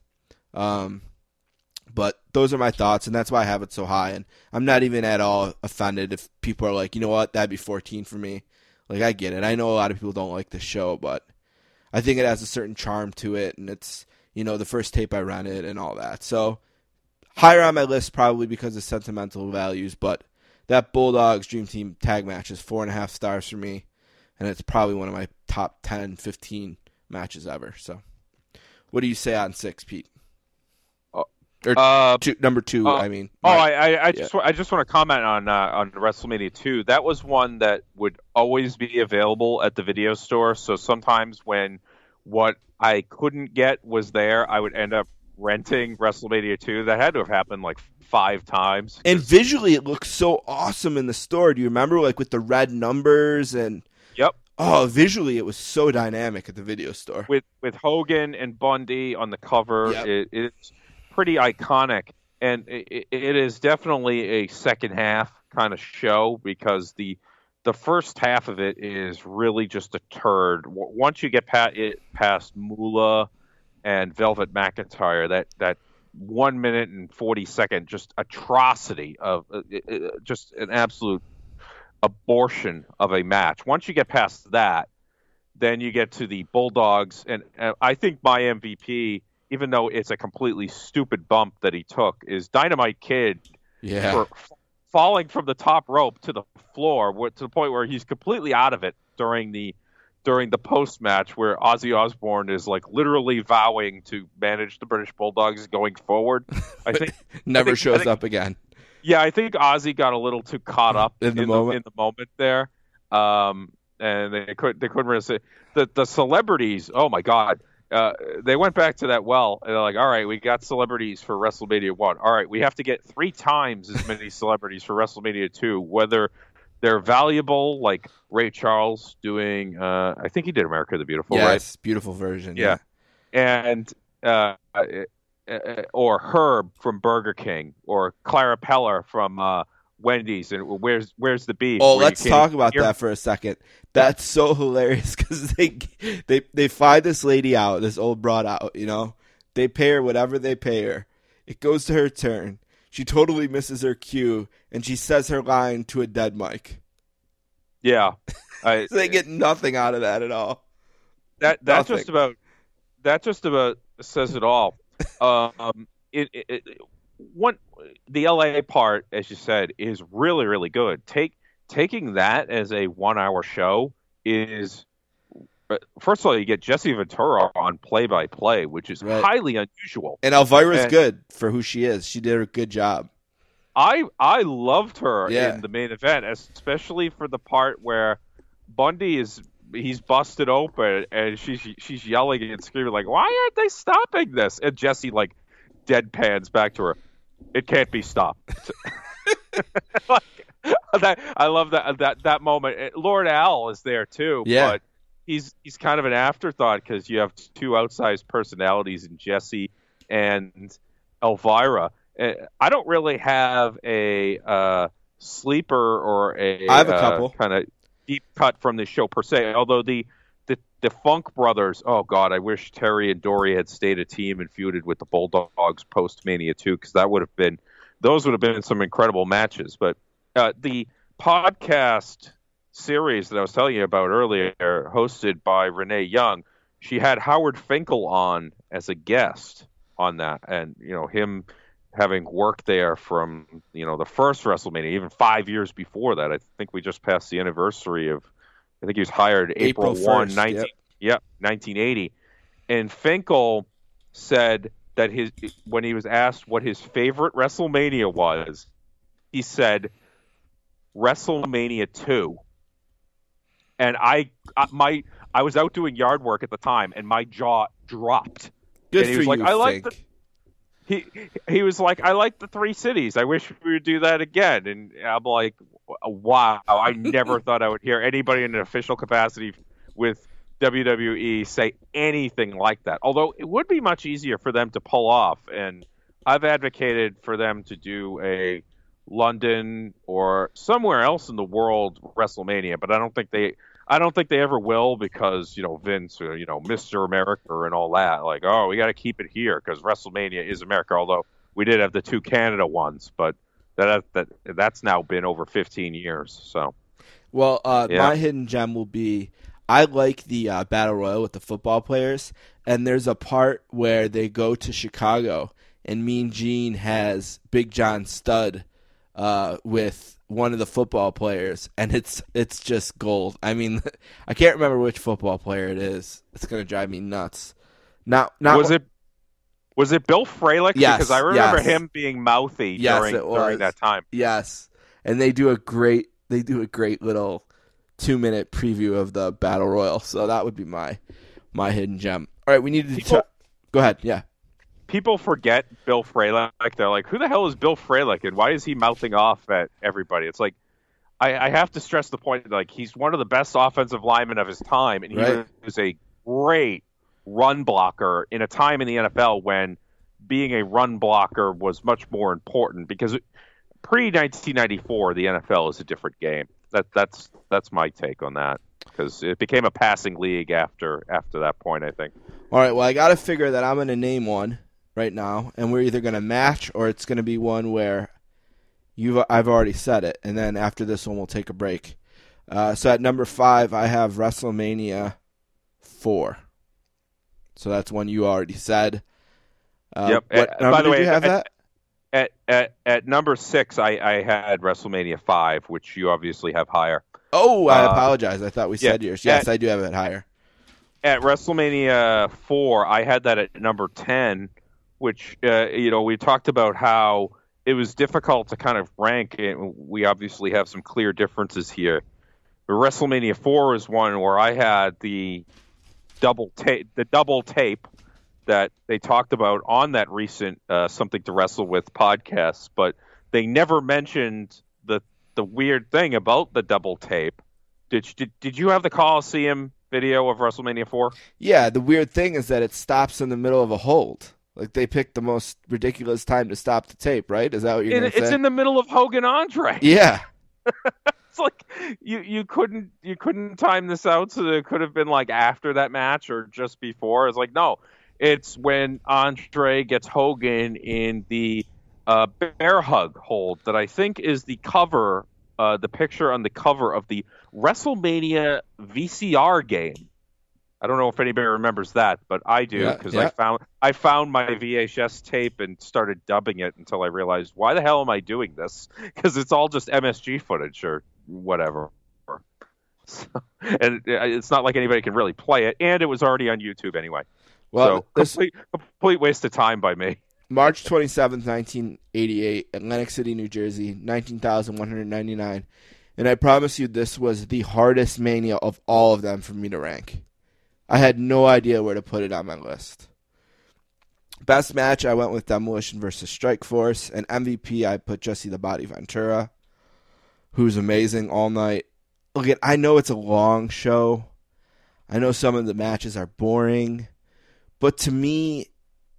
[SPEAKER 3] But those are my thoughts, and that's why I have it so high. And I'm not even at all offended if people are like, you know what, that'd be 14 for me. Like, I get it. I know a lot of people don't like the show, but I think it has a certain charm to it, and it's, the first tape I rented and all that. So higher on my list probably because of sentimental values, but that Bulldogs Dream Team tag match is 4.5 stars for me, and it's probably one of my top 10, 15 matches ever. So what do you say on 6, Pete? Or number 2, I mean.
[SPEAKER 4] I just want to comment on WrestleMania 2. That was one that would always be available at the video store. So sometimes when what I couldn't get was there, I would end up renting WrestleMania 2. That had to have happened like 5 times.
[SPEAKER 3] And visually, it looks so awesome in the store. Do you remember, like, with the red numbers and?
[SPEAKER 4] Yep.
[SPEAKER 3] Oh, visually, it was so dynamic at the video store.
[SPEAKER 4] With Hogan and Bundy on the cover,
[SPEAKER 3] yep.
[SPEAKER 4] It's pretty iconic, and it is definitely a second half kind of show because the first half of it is really just a turd. Once you get past Moolah and Velvet McIntyre, that 1 minute and 40-second just atrocity of just an absolute abortion of a match. Once you get past that, then you get to the Bulldogs, and I think my MVP, even though it's a completely stupid bump that he took, is Dynamite Kid for falling from the top rope to the floor to the point where he's completely out of it during the post match, where Ozzy Osbourne is like literally vowing to manage the British Bulldogs going forward. I think
[SPEAKER 3] shows up again.
[SPEAKER 4] Yeah, I think Ozzy got a little too caught up in the moment there, and they couldn't really say the celebrities. Oh my God. They went back to that well, and they're like, all right, we got celebrities for WrestleMania 1. All right, we have to get 3 times as many celebrities for WrestleMania 2, whether they're valuable, like Ray Charles doing, I think he did America the Beautiful, right?
[SPEAKER 3] Yes, beautiful version.
[SPEAKER 4] Yeah. And or Herb from Burger King, or Clara Peller from Wendy's, and where's the beef?
[SPEAKER 3] Oh, let's talk about that for a second. That's so hilarious because they fly this lady out, this old broad out, They pay her whatever they pay her. It goes to her turn. She totally misses her cue, and she says her line to a dead mic.
[SPEAKER 4] Yeah.
[SPEAKER 3] So they get nothing out of that at all.
[SPEAKER 4] That just about says it all. The LA part, as you said, is really, really good. Taking that as a 1-hour show is, first of all, you get Jesse Ventura on play-by-play, which is highly unusual.
[SPEAKER 3] And Elvira's good for who she is. She did a good job.
[SPEAKER 4] I loved her
[SPEAKER 3] Yeah.
[SPEAKER 4] in the main event, especially for the part where Bundy he's busted open and she's yelling and screaming like, "Why aren't they stopping this?" And Jesse like deadpans back to her, "It can't be stopped." I love that moment. Lord Al is there too, but he's kind of an afterthought because you have two outsized personalities in Jesse and Elvira. I don't really have a sleeper or
[SPEAKER 3] I have a couple
[SPEAKER 4] kind of deep cut from this show per se. Although the Funk brothers, oh god, I wish Terry and Dory had stayed a team and feuded with the Bulldogs post Mania 2 because those would have been some incredible matches. But the podcast series that I was telling you about earlier, hosted by Renee Young, she had Howard Finkel on as a guest on that, and him having worked there from the first WrestleMania, even 5 years before that. I think we just passed the anniversary of. I think he was hired April 1, 1980, and Finkel said that when he was asked what his favorite WrestleMania was, he said WrestleMania 2. And I was out doing yard work at the time, and my jaw dropped.
[SPEAKER 3] Good
[SPEAKER 4] and he
[SPEAKER 3] for
[SPEAKER 4] was like,
[SPEAKER 3] you,
[SPEAKER 4] I like
[SPEAKER 3] Fink.
[SPEAKER 4] He was like, I like the three cities. I wish we would do that again. And I'm like, wow, I never thought I would hear anybody in an official capacity with WWE say anything like that. Although it would be much easier for them to pull off. And I've advocated for them to do a London or somewhere else in the world WrestleMania, but I don't think they ever will because Vince or Mr. America and all that. Like, oh, we got to keep it here because WrestleMania is America. Although we did have the two Canada ones, but that's now been over 15 years. So,
[SPEAKER 3] well, my hidden gem will be I like the Battle Royal with the football players, and there's a part where they go to Chicago, and Mean Gene has Big John Studd with one of the football players, and it's just gold. I mean, I can't remember which football player it is. It's gonna drive me nuts. Not
[SPEAKER 4] was it Bill Fralick?
[SPEAKER 3] Yes,
[SPEAKER 4] because I remember him being mouthy during that time.
[SPEAKER 3] Yes, and they do a great little 2-minute preview of the Battle Royal. So that would be my hidden gem. All right, we need to go ahead. Yeah.
[SPEAKER 4] People forget Bill Fralick. They're like, who the hell is Bill Fralick, and why is he mouthing off at everybody? It's like, I have to stress the point, like, he's one of the best offensive linemen of his time, and he was a great run blocker in a time in the NFL when being a run blocker was much more important, because pre-1994, the NFL is a different game. That's my take on that, because it became a passing league after that point, I think.
[SPEAKER 3] All right, well, I got to figure that I'm going to name one right now, and we're either going to match or it's going to be one where I've already said it, and then after this one we'll take a break. So at number 5, I have WrestleMania 4. So that's one you already said.
[SPEAKER 4] Yep.
[SPEAKER 3] What number
[SPEAKER 4] by the way,
[SPEAKER 3] did you have that?
[SPEAKER 4] At number 6, I had WrestleMania 5, which you obviously have higher.
[SPEAKER 3] Oh, I apologize. I thought we said yours. Yes, I do have it higher.
[SPEAKER 4] At WrestleMania 4, I had that at number 10, which, we talked about how it was difficult to kind of rank. And we obviously have some clear differences here. But WrestleMania 4 is one where I had the double tape that they talked about on that recent Something to Wrestle With podcast, but they never mentioned the weird thing about the double tape. Did you have the Coliseum video of WrestleMania 4?
[SPEAKER 3] Yeah, the weird thing is that it stops in the middle of a hold. Like, they picked the most ridiculous time to stop the tape, right? Is that what you're going to say?
[SPEAKER 4] It's in the middle of Hogan Andre.
[SPEAKER 3] Yeah.
[SPEAKER 4] It's like you couldn't time this out, so it could have been like after that match or just before. It's like, no, it's when Andre gets Hogan in the bear hug hold that I think is the cover, the picture on the cover of the WrestleMania VCR game. I don't know if anybody remembers that, but I do, because I found my VHS tape and started dubbing it until I realized, why the hell am I doing this? Because it's all just MSG footage or whatever. So, and it's not like anybody can really play it, and it was already on YouTube anyway.
[SPEAKER 3] Well,
[SPEAKER 4] so complete waste of time by me.
[SPEAKER 3] March 27th, 1988, Atlantic City, New Jersey, 19,199. And I promise you this was the hardest Mania of all of them for me to rank. I had no idea where to put it on my list. Best match, I went with Demolition versus Strikeforce. And MVP, I put Jesse the Body Ventura, who's amazing all night. Look, I know it's a long show. I know some of the matches are boring. But to me,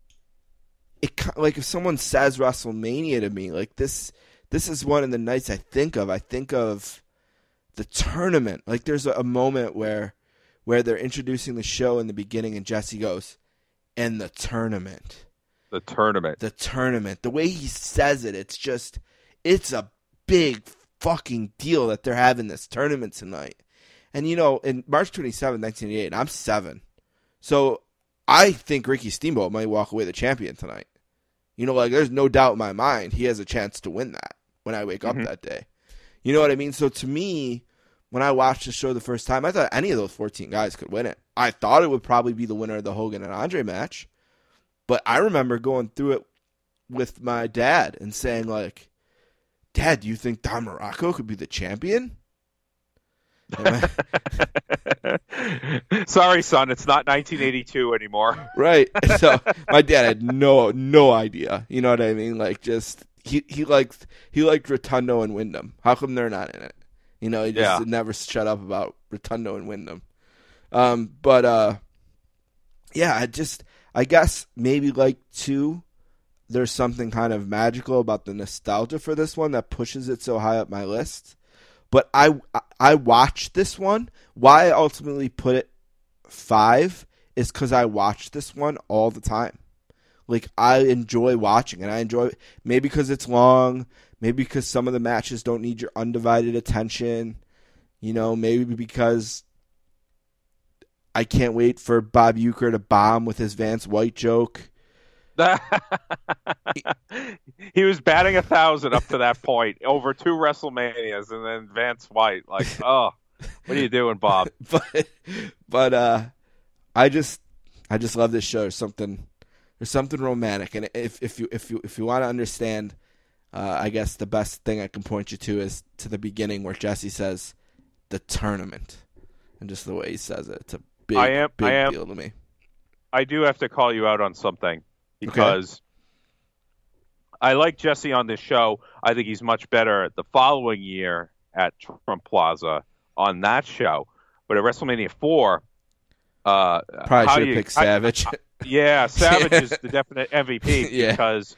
[SPEAKER 3] if someone says WrestleMania to me, like this is one of the nights I think of. I think of the tournament. Like there's a moment where they're introducing the show in the beginning and Jesse goes, and the tournament.
[SPEAKER 4] The tournament.
[SPEAKER 3] The tournament. The way he says it, it's a big fucking deal that they're having this tournament tonight. And in March 27, 1988, I'm 7. So I think Ricky Steamboat might walk away the champion tonight. There's no doubt in my mind he has a chance to win that when I wake up that day. You know what I mean? So to me, when I watched the show the first time, I thought any of those 14 guys could win it. I thought it would probably be the winner of the Hogan and Andre match. But I remember going through it with my dad and saying, like, Dad, do you think Don Morocco could be the champion?
[SPEAKER 4] Sorry, son, it's not 1982 anymore.
[SPEAKER 3] Right. So my dad had no idea. You know what I mean? Like, just he liked Rotundo and Wyndham. How come they're not in it? He just never shut up about Rotundo and Wyndham. I guess maybe like 2. There's something kind of magical about the nostalgia for this one that pushes it so high up my list. But I watched this one. Why I ultimately put it 5 is because I watch this one all the time. Like, I enjoy watching it. I enjoy it maybe because it's long, maybe because some of the matches don't need your undivided attention, maybe because I can't wait for Bob Uecker to bomb with his Vance White joke.
[SPEAKER 4] He was batting 1,000 up to that point, over 2 WrestleManias, and then Vance White, like, oh, what are you doing, Bob?
[SPEAKER 3] but I just love this show. There's something romantic, and if you want to understand, I guess the best thing I can point you to is to the beginning where Jesse says the tournament, and just the way he says it, it's a big deal to me.
[SPEAKER 4] I do have to call you out on something. Because I like Jesse on this show. I think he's much better the following year at Trump Plaza on that show. But at WrestleMania 4,
[SPEAKER 3] probably should have picked Savage.
[SPEAKER 4] Savage is the definite MVP because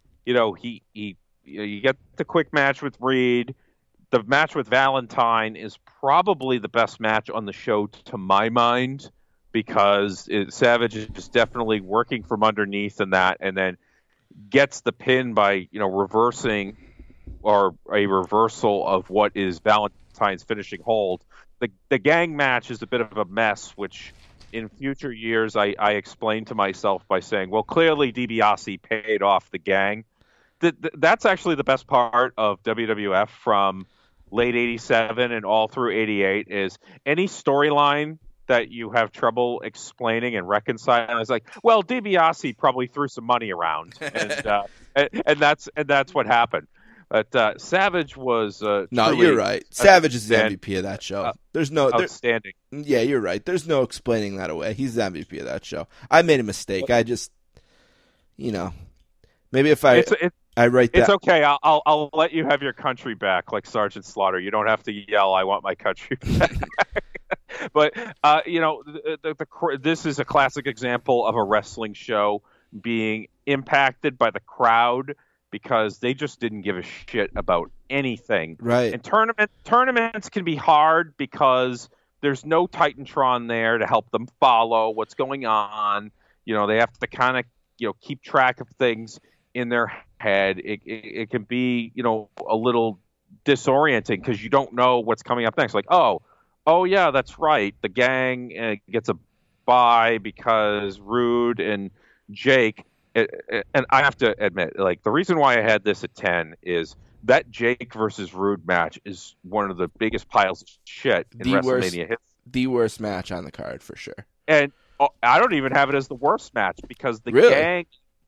[SPEAKER 4] you get the quick match with Reed. The match with Valentine is probably the best match on the show to my mind, because Savage is definitely working from underneath and then gets the pin by, reversing or a reversal of what is Valentine's finishing hold. The gang match is a bit of a mess, which in future years I explained to myself by saying, well, clearly DiBiase paid off the gang. That's actually the best part of WWF from late 87 and all through 88 is any storyline that you have trouble explaining and reconciling. It's like, well, DiBiase probably threw some money around, and that's what happened. But Savage was no,
[SPEAKER 3] you're right. Savage is the MVP of that show. There's no
[SPEAKER 4] outstanding.
[SPEAKER 3] Yeah, you're right. There's no explaining that away. He's the MVP of that show. I made a mistake. I just, maybe if I write that.
[SPEAKER 4] It's okay. I'll let you have your country back, like Sergeant Slaughter. You don't have to yell, "I want my country back." But this is a classic example of a wrestling show being impacted by the crowd because they just didn't give a shit about anything.
[SPEAKER 3] Right.
[SPEAKER 4] And tournaments can be hard because there's no Titantron there to help them follow what's going on. They have to kind of keep track of things in their head. It can be a little disorienting because you don't know what's coming up next. Like, oh yeah, that's right. The gang gets a bye because Rude and Jake. And I have to admit, like, the reason why I had this at 10 is that Jake versus Rude match is one of the biggest piles of shit in WrestleMania history.
[SPEAKER 3] The worst match on the card for sure.
[SPEAKER 4] And I don't even have it as the worst match because the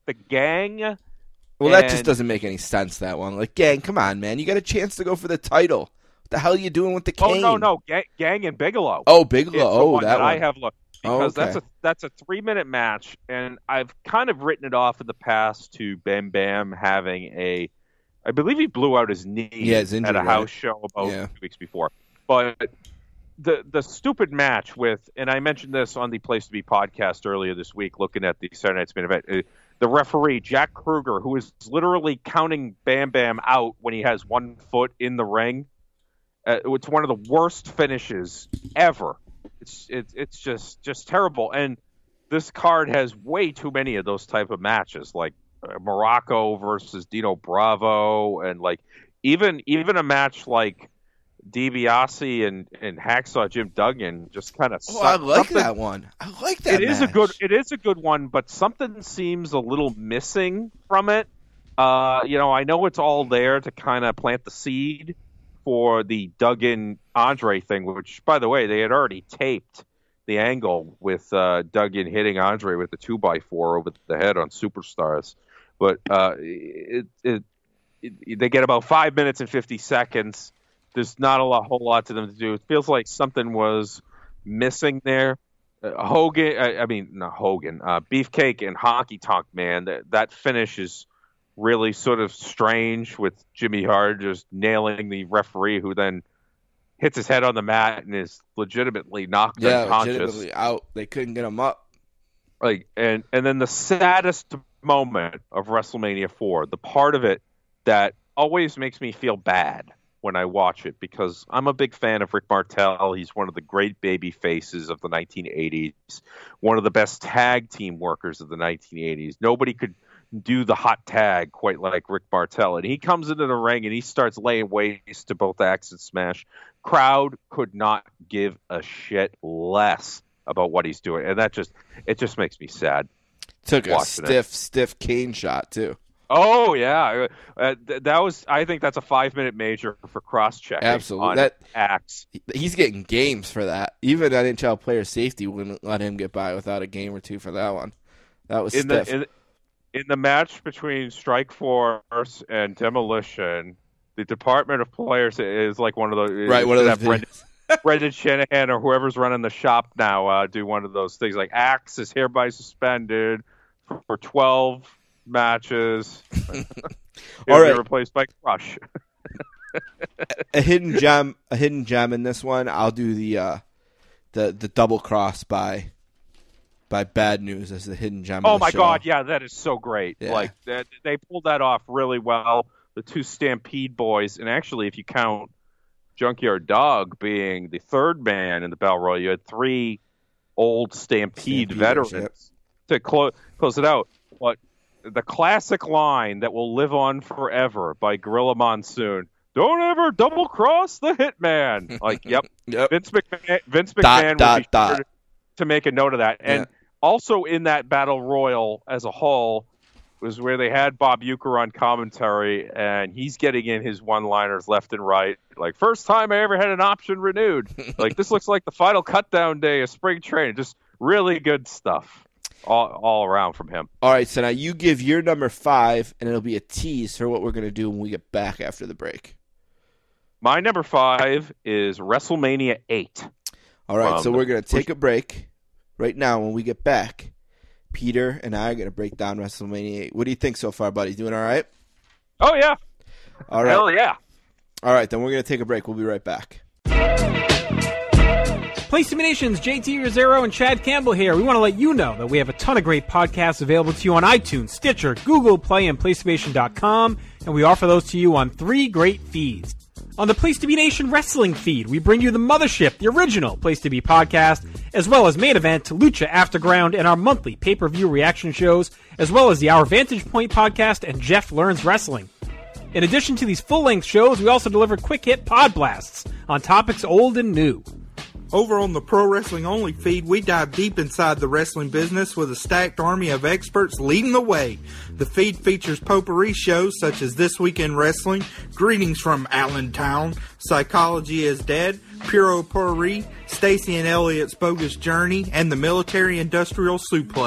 [SPEAKER 4] the gang.
[SPEAKER 3] Well, that just doesn't make any sense, that one. Like, gang, come on, man. You got a chance to go for the title. What the hell are you doing with the Kane?
[SPEAKER 4] Oh, no. Gang and Bigelow.
[SPEAKER 3] Oh, Bigelow.
[SPEAKER 4] That
[SPEAKER 3] one.
[SPEAKER 4] I have looked. Because that's a 3-minute match, and I've kind of written it off in the past to Bam Bam having I believe he blew out his knee at a house show about 2 weeks before. But the stupid match and I mentioned this on the Place to Be podcast earlier this week, looking at the Saturday Night's Main Event, the referee, Jack Kruger, who is literally counting Bam Bam out when he has 1 foot in the ring. It's one of the worst finishes ever. It's just terrible, and this card has way too many of those type of matches, like Morocco versus Dino Bravo, and like even a match like DiBiase and Hacksaw Jim Duggan just kind of.
[SPEAKER 3] Oh, I like that one. I like that.
[SPEAKER 4] It is a good one, but something seems a little missing from it. I know it's all there to kind of plant the seed for the Duggan-Andre thing, which, by the way, they had already taped the angle with Duggan hitting Andre with the 2x4 over the head on Superstars. But they get about 5 minutes and 50 seconds. There's not a whole lot to them to do. It feels like something was missing there. Beefcake and Honky Tonk Man, that finish is really sort of strange, with Jimmy Hart just nailing the referee, who then hits his head on the mat and is legitimately knocked unconscious.
[SPEAKER 3] Legitimately out. They couldn't get him up.
[SPEAKER 4] And then the saddest moment of WrestleMania 4, the part of it that always makes me feel bad when I watch it, because I'm a big fan of Rick Martel. He's one of the great baby faces of the 1980s, one of the best tag team workers of the 1980s. Nobody could do the hot tag quite like Rick Martel, and he comes into the ring and he starts laying waste to both Acid Smash. Crowd could not give a shit less about what he's doing, and it just makes me sad.
[SPEAKER 3] Took a stiff Kane shot too.
[SPEAKER 4] Oh yeah, that was. I think that's a 5-minute major for cross-checking.
[SPEAKER 3] Absolutely,
[SPEAKER 4] on Axe.
[SPEAKER 3] He's getting games for that. Even NHL player safety wouldn't let him get by without a game or two for that one. That was stiff.
[SPEAKER 4] In the match between Strikeforce and Demolition, the Department of Players is like one of those.
[SPEAKER 3] Right, one of those.
[SPEAKER 4] Brendan Shanahan or whoever's running the shop now do one of those things like Axe is hereby suspended for 12 matches.
[SPEAKER 3] All right,
[SPEAKER 4] replaced by Crush.
[SPEAKER 3] a hidden gem in this one. I'll do the double cross by Bad News as the hidden gem.
[SPEAKER 4] Oh my God, yeah, that is so great.
[SPEAKER 3] Yeah.
[SPEAKER 4] Like they pulled that off really well. The two Stampede boys, and actually, if you count Junkyard Dog being the third man in the Battle Royal, you had 3 old Stampede veterans to close it out. But the classic line that will live on forever by Gorilla Monsoon: "Don't ever double cross the Hitman." Like, yep. Vince McMahon will be sure to make a note of that. And also in that Battle Royal as a whole was where they had Bob Uecker on commentary, and he's getting in his one-liners left and right. Like, first time I ever had an option renewed. Like, this looks like the final cut-down day of spring training. Just really good stuff all around from him.
[SPEAKER 3] All right, so now you give your number 5, and it'll be a tease for what we're going to do when we get back after the break.
[SPEAKER 4] My number 5 is WrestleMania 8.
[SPEAKER 3] All right, so we're going to take a break right now. When we get back, Peter and I are going to break down WrestleMania 8. What do you think so far, buddy? Doing all right?
[SPEAKER 4] Oh, yeah.
[SPEAKER 3] All right.
[SPEAKER 4] Hell yeah.
[SPEAKER 3] All right, then we're going to take a break. We'll be right back.
[SPEAKER 7] Place to Be Nation's JT Rosero and Chad Campbell here. We want to let you know that we have a ton of great podcasts available to you on iTunes, Stitcher, Google Play, and PlaceToBeNation.com, and we offer those to you on 3 great feeds. On the Place to Be Nation Wrestling feed, we bring you the Mothership, the original Place to Be podcast, as well as Main Event, Lucha Afterground, and our monthly pay-per-view reaction shows, as well as the Our Vantage Point podcast and Jeff Learns Wrestling. In addition to these full-length shows, we also deliver quick-hit pod blasts on topics old and new.
[SPEAKER 8] Over on the Pro Wrestling Only feed, we dive deep inside the wrestling business with a stacked army of experts leading the way. The feed features potpourri shows such as This Week in Wrestling, Greetings from Allentown, Psychology is Dead, Puro Potpourri, Stacy and Elliot's Bogus Journey, and the Military Industrial Suplex.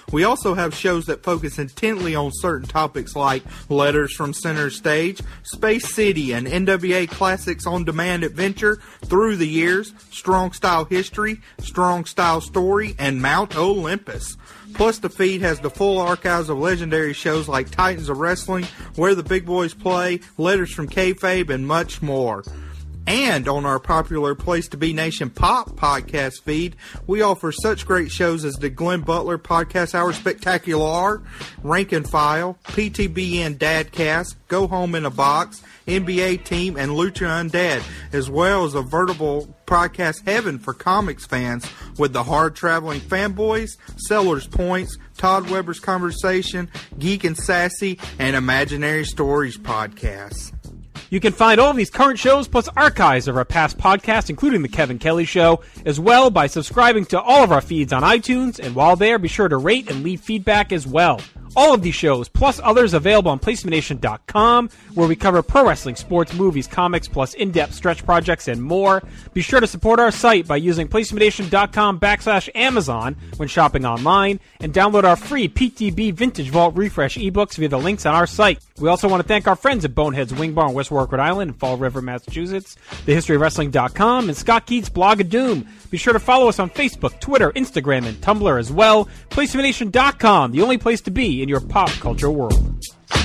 [SPEAKER 8] We also have shows that focus intently on certain topics like Letters from Center Stage, Space City, and NWA Classics On Demand Adventure Through the Years, Strong Style History, Strong Style Story, and Mount Olympus. Plus, the feed has the full archives of legendary shows like Titans of Wrestling, Where the Big Boys Play, Letters from Kayfabe, and much more. And on our popular Place to Be Nation Pop podcast feed, we offer such great shows as the Glenn Butler Podcast Hour Spectacular, Rank and File, PTBN Dadcast, Go Home in a Box, NBA Team, and Lucha Undead, as well as a veritable podcast heaven for comics fans with the Hard Traveling Fanboys, Sellers Points, Todd Weber's Conversation, Geek and Sassy, and Imaginary Stories podcasts.
[SPEAKER 7] You can find all of these current shows plus archives of our past podcasts, including The Kevin Kelly Show, as well by subscribing to all of our feeds on iTunes, and while there, be sure to rate and leave feedback as well. All of these shows, plus others, available on PlacementNation.com, where we cover pro wrestling, sports, movies, comics, plus in-depth stretch projects and more. Be sure to support our site by using PlacementNation.com/Amazon when shopping online, and download our free PTB Vintage Vault Refresh ebooks via the links on our site. We also want to thank our friends at Bonehead's Wing Bar in West Warwick, Rhode Island, and Fall River, Massachusetts, TheHistoryOfWrestling.com, and Scott Keats' Blog of Doom. Be sure to follow us on Facebook, Twitter, Instagram, and Tumblr as well. PlacementNation.com, the only place to be in your pop culture world.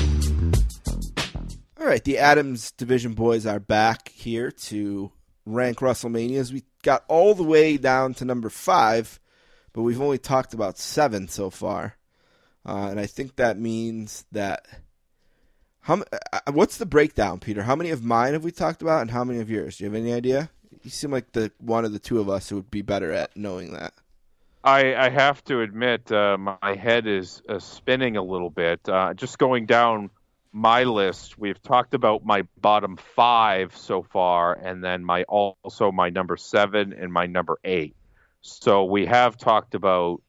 [SPEAKER 3] All right, the Adams Division boys are back here to rank WrestleManias. We got all the way down to number 5, but we've only talked about 7 so far. And I think that means that... what's the breakdown, Peter? How many of mine have we talked about, and how many of yours? Do you have any idea? You seem like the one of the two of us who would be better at knowing that.
[SPEAKER 4] I have to admit, my head is spinning a little bit. Just going down my list, we've talked about my bottom 5 so far, and then my number 7 and my number 8. So we have talked about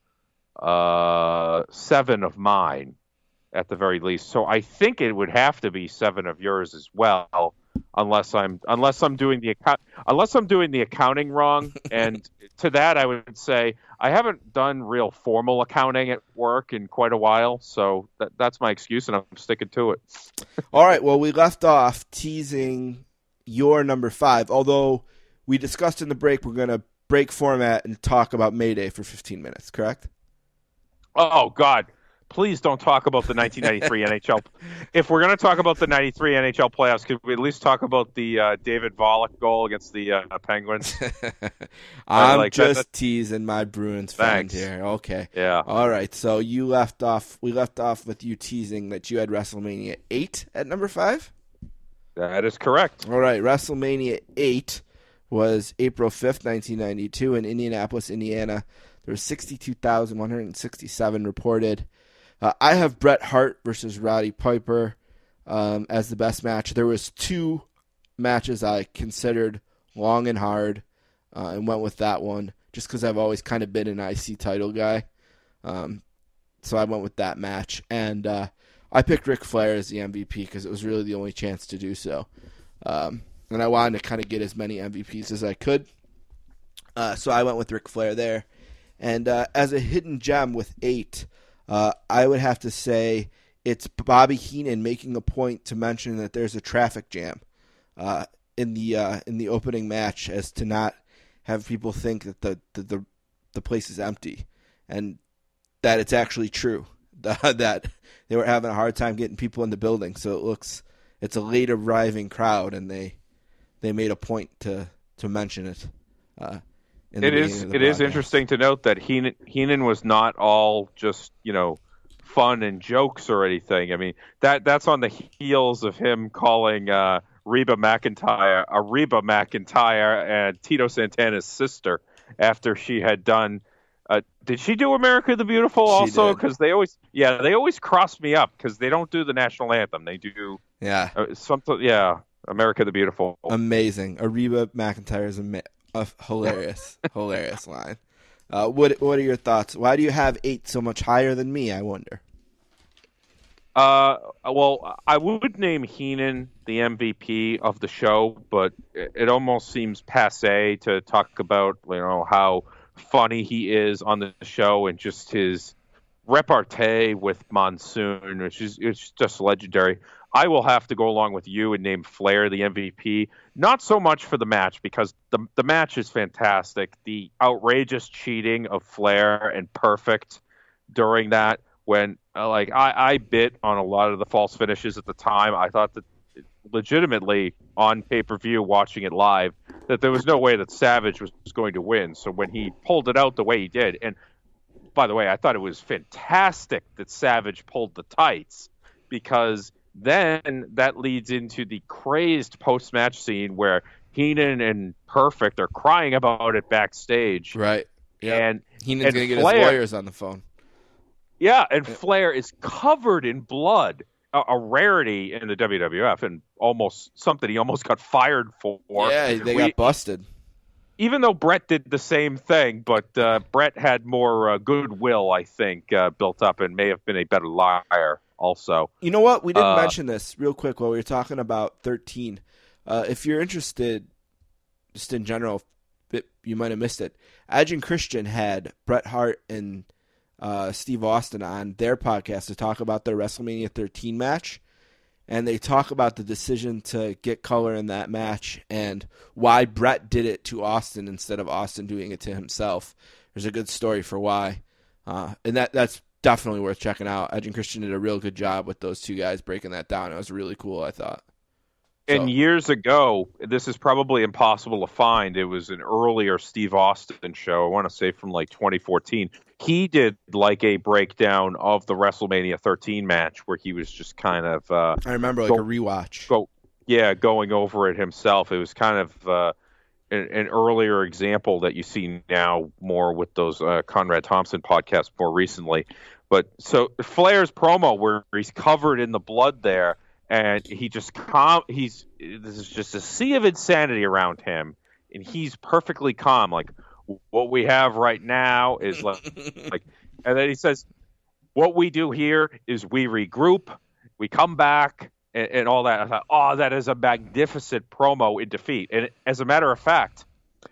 [SPEAKER 4] 7 of mine at the very least. So I think it would have to be 7 of yours as well, unless I'm doing the accounting wrong. And to that, I would say I haven't done real formal accounting at work in quite a while, so that's my excuse, and I'm sticking to it.
[SPEAKER 3] All right. Well, we left off teasing your number 5, although we discussed in the break we're going to break format and talk about Mayday for 15 minutes. Correct?
[SPEAKER 4] Oh God. Please don't talk about the 1993 NHL. If we're going to talk about the 93 NHL playoffs, could we at least talk about the David Volek goal against the Penguins?
[SPEAKER 3] I'm just teasing my Bruins fan here. Okay.
[SPEAKER 4] Yeah.
[SPEAKER 3] All right. So we left off with you teasing that you had WrestleMania 8 at number 5?
[SPEAKER 4] That is correct.
[SPEAKER 3] All right. WrestleMania 8 was April 5th, 1992 in Indianapolis, Indiana. There were 62,167 reported. I have Bret Hart versus Roddy Piper as the best match. There was 2 matches I considered long and hard and went with that one just because I've always kind of been an IC title guy. So I went with that match. And I picked Ric Flair as the MVP because it was really the only chance to do so. And I wanted to kind of get as many MVPs as I could. So I went with Ric Flair there. And as a hidden gem with 8... I would have to say it's Bobby Heenan making a point to mention that there's a traffic jam in the opening match, as to not have people think that the place is empty, and that it's actually true that they were having a hard time getting people in the building. So it's a late arriving crowd, and they made a point to mention it.
[SPEAKER 4] It is interesting to note that Heenan was not all just, fun and jokes or anything. I mean, that's on the heels of him calling Reba McEntire and Tito Santana's sister after she had done. Did she do America the Beautiful also? Because they always cross me up because they don't do the national anthem. They do something. Yeah, America the Beautiful.
[SPEAKER 3] Amazing. Reba McEntire is a hilarious line. What are your thoughts? Why do you have 8 so much higher than me, I wonder?
[SPEAKER 4] Well, I would name Heenan the MVP of the show, but it almost seems passé to talk about how funny he is on the show and just his repartee with Monsoon, which is it's just legendary. I will have to go along with you and name Flair the MVP. Not so much for the match, because the match is fantastic. The outrageous cheating of Flair and Perfect during that, when I bit on a lot of the false finishes at the time. I thought that legitimately on pay-per-view, watching it live, that there was no way that Savage was going to win. So when he pulled it out the way he did, and by the way, I thought it was fantastic that Savage pulled the tights, because then that leads into the crazed post-match scene where Heenan and Perfect are crying about it backstage.
[SPEAKER 3] Right. Yeah.
[SPEAKER 4] And
[SPEAKER 3] Heenan's going to get
[SPEAKER 4] Flair,
[SPEAKER 3] his lawyers on the phone.
[SPEAKER 4] Yeah, and Flair is covered in blood, a rarity in the WWF, and almost something he almost got fired for.
[SPEAKER 3] Yeah, they got busted.
[SPEAKER 4] Even though Brett did the same thing, but Brett had more goodwill, I think, built up, and may have been a better liar also.
[SPEAKER 3] You know what? We didn't mention this real quick while we were talking about 13. If you're interested, just in general, you might have missed it. Edge and Christian had Bret Hart and Steve Austin on their podcast to talk about their WrestleMania 13 match. And they talk about the decision to get color in that match and why Bret did it to Austin instead of Austin doing it to himself. There's a good story for why. And that's definitely worth checking out. Edge and Christian did a real good job with those two guys breaking that down. It was really cool, I thought.
[SPEAKER 4] And years ago, this is probably impossible to find. It was an earlier Steve Austin show, I want to say from like 2014. He did like a breakdown of the WrestleMania 13 match where he was just kind of...
[SPEAKER 3] I remember like a rewatch.
[SPEAKER 4] Going over it himself. It was kind of an earlier example that you see now more with those Conrad Thompson podcasts more recently. But so Flair's promo where he's covered in the blood there, and he just this is just a sea of insanity around him, and he's perfectly calm. Like, what we have right now is like, and then he says, what we do here is we regroup, we come back, and all that. I thought, oh, that is a magnificent promo in defeat. And as a matter of fact,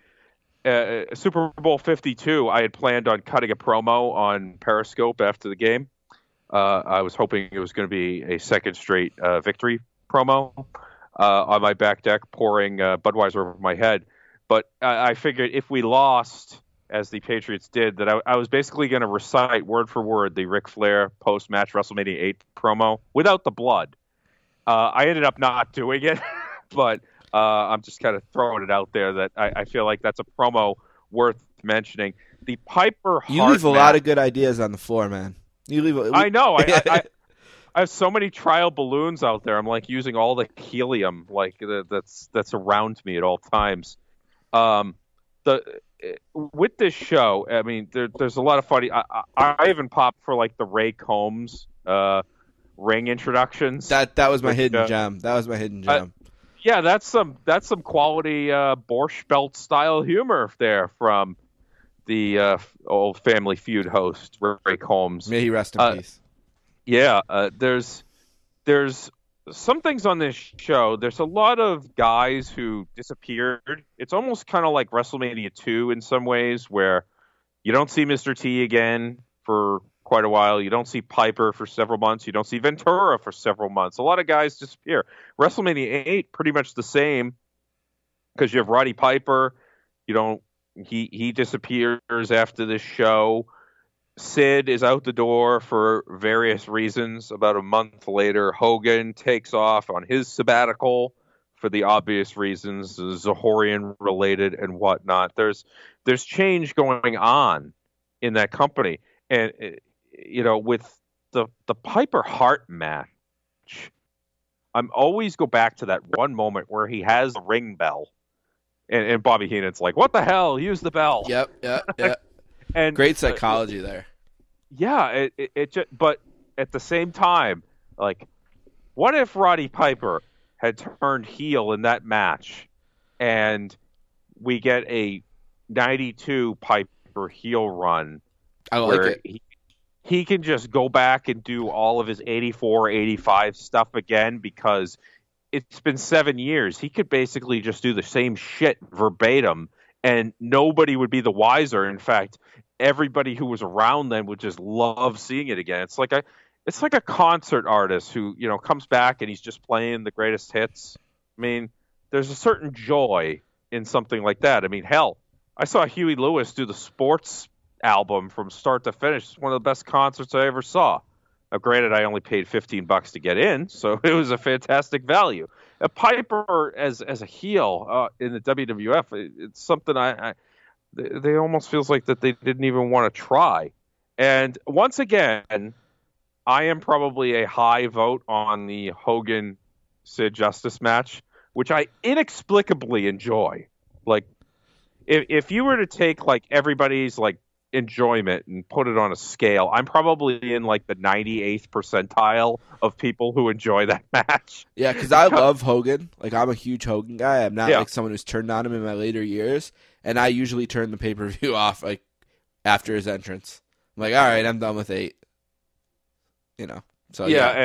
[SPEAKER 4] Super Bowl 52, I had planned on cutting a promo on Periscope after the game. I was hoping it was going to be a second straight victory promo on my back deck, pouring Budweiser over my head. But I figured if we lost, as the Patriots did, that I was basically going to recite word for word the Ric Flair post-match WrestleMania 8 promo without the blood. I ended up not doing it, but I'm just kind of throwing it out there that I feel like that's a promo worth mentioning. The Piper Hart
[SPEAKER 3] You leave a lot of good ideas on the floor, man.
[SPEAKER 4] I know. I have so many trial balloons out there. I'm like using all the helium like that's around me at all times. With this show, I mean, there's a lot of funny. I even popped for like the Ray Combs ring introductions.
[SPEAKER 3] That was my hidden gem. That was my hidden gem.
[SPEAKER 4] Yeah, that's some quality Borscht Belt style humor there from the old Family Feud host Ray Combs.
[SPEAKER 3] May he rest in peace.
[SPEAKER 4] Yeah, there's some things on this show. There's a lot of guys who disappeared. It's almost kind of like WrestleMania 2 in some ways, where you don't see Mr. T again for quite a while. You don't see Piper for several months. You don't see Ventura for several months. A lot of guys disappear. WrestleMania 8, pretty much the same, because you have Roddy Piper. He disappears after this show. Sid is out the door for various reasons. About a month later, Hogan takes off on his sabbatical for the obvious reasons, Zahorian related and whatnot. There's change going on in that company. And, with the Piper Hart match, I'm always go back to that one moment where he has the ring bell. And Bobby Heenan's like, what the hell? Use the bell.
[SPEAKER 3] Yep. And great psychology there.
[SPEAKER 4] Yeah, it just, but at the same time, like, what if Roddy Piper had turned heel in that match, and we get a 92 Piper heel run?
[SPEAKER 3] I like it.
[SPEAKER 4] He can just go back and do all of his 84, 85 stuff again, because it's been 7 years. He could basically just do the same shit verbatim, and nobody would be the wiser. In fact, everybody who was around then would just love seeing it again. It's like a concert artist who, comes back and he's just playing the greatest hits. I mean, there's a certain joy in something like that. I mean, hell, I saw Huey Lewis do the Sports album from start to finish. It's one of the best concerts I ever saw. Now, granted, I only paid $15 to get in, so it was a fantastic value. Piper as a heel in the WWF, it's something they almost feels like that they didn't even want to try. And once again, I am probably a high vote on the Hogan Sid Justice match, which I inexplicably enjoy. Like, if you were to take like everybody's like enjoyment and put it on a scale, I'm probably in like the 98th percentile of people who enjoy that match.
[SPEAKER 3] Yeah, because I love Hogan. Like, I'm a huge Hogan guy. I'm not like someone who's turned on him in my later years, and I usually turn the pay-per-view off like after his entrance. I'm like, all right, I'm done with 8. So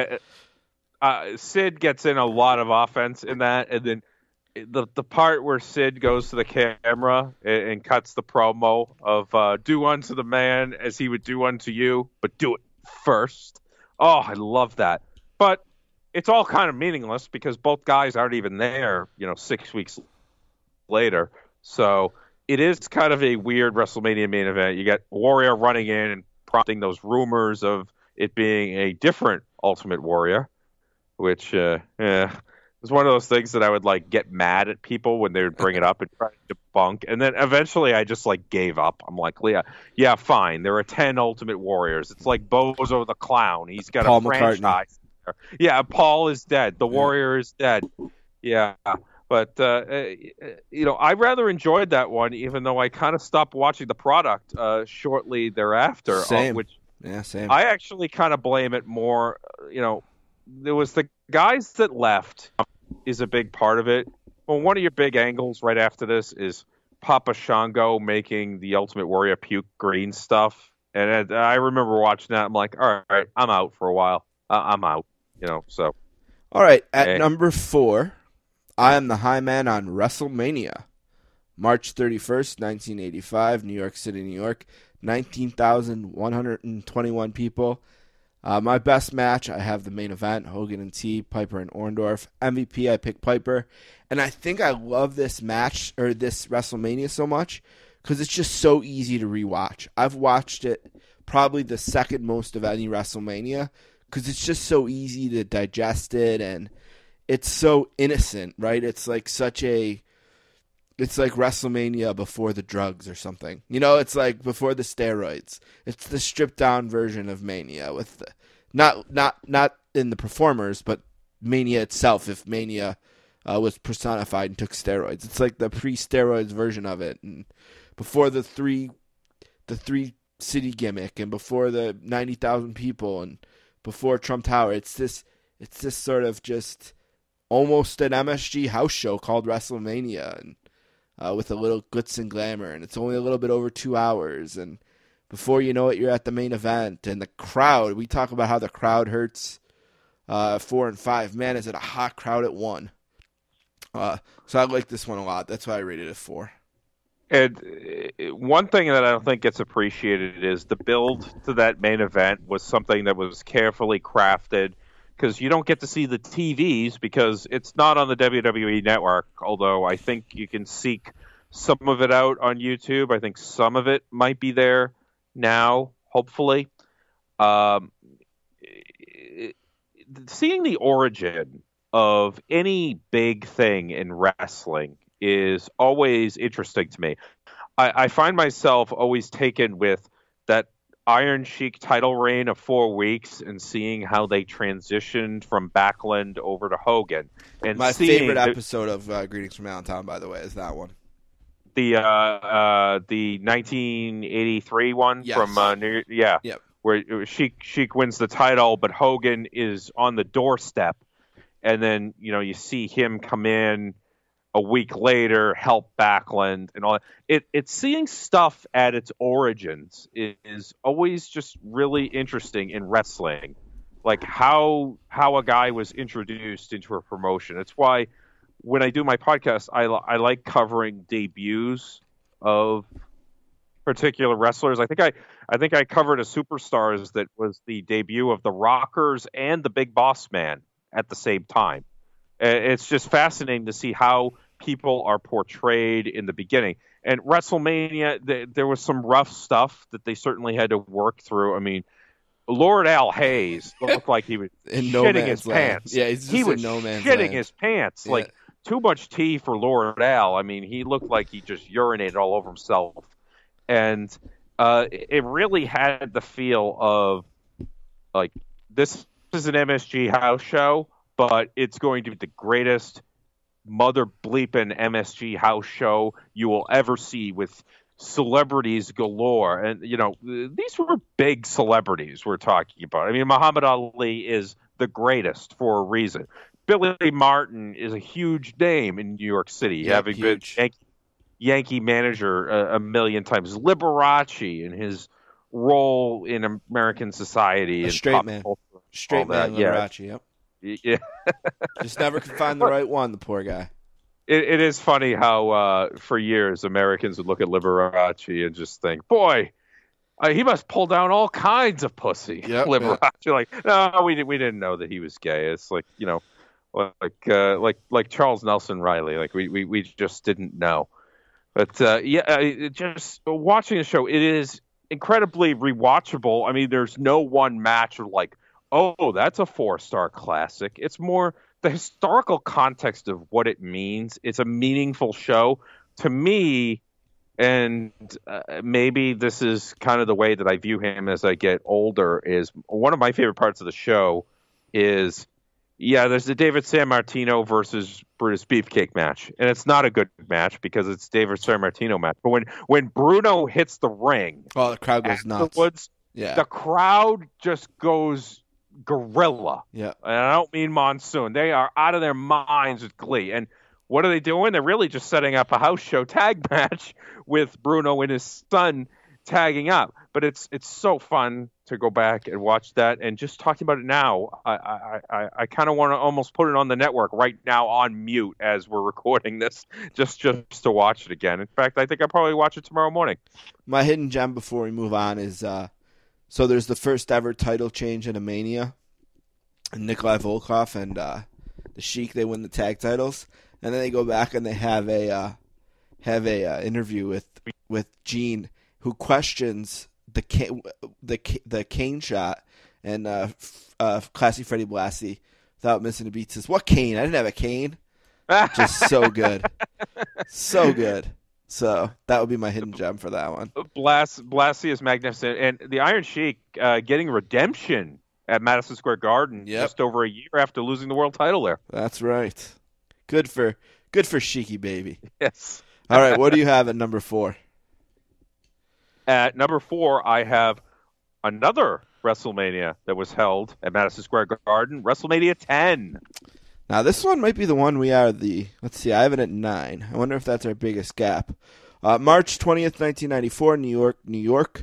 [SPEAKER 4] Sid gets in a lot of offense in that, and then the part where Sid goes to the camera and cuts the promo of do unto the man as he would do unto you, but do it first. Oh, I love that. But it's all kind of meaningless because both guys aren't even there, 6 weeks later. So it is kind of a weird WrestleMania main event. You got Warrior running in and prompting those rumors of it being a different Ultimate Warrior, which, it's one of those things that I would like get mad at people when they would bring it up and try to debunk. And then eventually I just like gave up. I'm like, yeah, fine. There are 10 Ultimate Warriors. It's like Bozo the Clown. He's got
[SPEAKER 3] Paul
[SPEAKER 4] a franchise. Yeah, Paul is dead. The Warrior is dead. Yeah. But, I rather enjoyed that one, even though I kind of stopped watching the product shortly thereafter.
[SPEAKER 3] Same. Same.
[SPEAKER 4] I actually kind of blame it more, there was the guys that left is a big part of it. Well, one of your big angles right after this is Papa Shango making the Ultimate Warrior puke green stuff. And I remember watching that. I'm like, all right, I'm out for a while. I'm out, so.
[SPEAKER 3] All right, at number 4, I am the high man on WrestleMania. March 31st, 1985, New York City, New York. 19,121 people. My best match, I have the main event, Hogan and T, Piper and Orndorff. MVP, I pick Piper. And I think I love this match, or this WrestleMania so much, because it's just so easy to rewatch. I've watched it probably the second most of any WrestleMania, because it's just so easy to digest it, and it's so innocent, right? It's like it's like WrestleMania before the drugs or something. It's like before the steroids. It's the stripped down version of Mania with not in the performers, but Mania itself. If Mania was personified and took steroids, it's like the pre-steroids version of it. And before the three city gimmick, and before the 90,000 people, and before Trump Tower, it's this sort of just almost an MSG house show called WrestleMania, and with a little glitz and glamour, and it's only a little bit over 2 hours, and before you know it, you're at the main event, and the crowd, we talk about how the crowd hurts 4 and 5. Man, is it a hot crowd at 1. So I like this one a lot. That's why I rated it 4.
[SPEAKER 4] And one thing that I don't think gets appreciated is the build to that main event was something that was carefully crafted, because you don't get to see the TVs because it's not on the WWE Network, although I think you can seek some of it out on YouTube. I think some of it might be there now, hopefully. Seeing the origin of any big thing in wrestling is always interesting to me. I find myself always taken with that Iron Sheik title reign of 4 weeks and seeing how they transitioned from Backlund over to Hogan. And
[SPEAKER 3] my favorite episode of Greetings from Allentown, by the way, is that one.
[SPEAKER 4] The 1983 one.
[SPEAKER 3] Yes.
[SPEAKER 4] From yep. Where Sheik wins the title, but Hogan is on the doorstep, and then you see him come in a week later, help Backlund and all that. It's seeing stuff at its origins is always just really interesting in wrestling, like how a guy was introduced into a promotion. It's why when I do my podcast, I like covering debuts of particular wrestlers. I think I covered a Superstars that was the debut of the Rockers and the Big Boss Man at the same time. It's just fascinating to see how people are portrayed in the beginning. And WrestleMania, there was some rough stuff that they certainly had to work through. I mean, Lord Al Hayes looked like he was shitting his pants.
[SPEAKER 3] Yeah, he was
[SPEAKER 4] no shitting his pants.
[SPEAKER 3] Yeah.
[SPEAKER 4] Like, too much tea for Lord Al. I mean, he looked like he just urinated all over himself. And it really had the feel of, like, this is an MSG house show, but it's going to be the greatest mother bleeping MSG house show you will ever see, with celebrities galore. And, you know, these were big celebrities we're talking about. I mean, Muhammad Ali is the greatest for a reason. Billy Martin is a huge name in New York City, having been Yankee manager a million times. Liberace and his role in American society.
[SPEAKER 3] A straight man. Liberace, yep.
[SPEAKER 4] Yeah.
[SPEAKER 3] Just never could find the right one, the poor guy.
[SPEAKER 4] It is funny how for years Americans would look at Liberace and just think, boy, he must pull down all kinds of pussy.
[SPEAKER 3] Yep,
[SPEAKER 4] Liberace, like, no, we didn't know that he was gay. It's like, you know, like Charles Nelson Riley, like we just didn't know. But just watching the show, it is incredibly rewatchable. I mean, there's no one match of like, oh, that's a 4-star classic. It's more the historical context of what it means. It's a meaningful show to me, and maybe this is kind of the way that I view him as I get older. Is one of my favorite parts of the show is, there's the David Sammartino versus Brutus Beefcake match, and it's not a good match because it's David Sammartino match. But when Bruno hits the ring,
[SPEAKER 3] the crowd goes nuts.
[SPEAKER 4] The crowd just goes gorilla.
[SPEAKER 3] Yeah.
[SPEAKER 4] And I don't mean monsoon. They are out of their minds with glee. And what are they doing? They're really just setting up a house show tag match with Bruno and his son tagging up. But it's so fun to go back and watch that. And just talking about it now, I kind of want to almost put it on the network right now on mute as we're recording this, just to watch it again. In fact, I think I'll probably watch it tomorrow morning.
[SPEAKER 3] My hidden gem before we move on is so there's the first ever title change in a Mania. And Nikolai Volkov and the Sheik, they win the tag titles, and then they go back and they have a interview with Gene, who questions the cane shot, and Classy Freddie Blassie, without missing a beat, says, "What cane? I didn't have a cane." Just so good, so good. So that would be my hidden gem for that one.
[SPEAKER 4] Blassie is magnificent, and the Iron Sheik getting redemption at Madison Square Garden just over a year after losing the world title there.
[SPEAKER 3] That's right. Good for Sheiky baby.
[SPEAKER 4] Yes.
[SPEAKER 3] All right, what do you have at number 4?
[SPEAKER 4] At number 4, I have another WrestleMania that was held at Madison Square Garden, WrestleMania 10.
[SPEAKER 3] Now, this one might be the one we are let's see, I have it at 9. I wonder if that's our biggest gap. March 20th, 1994, New York,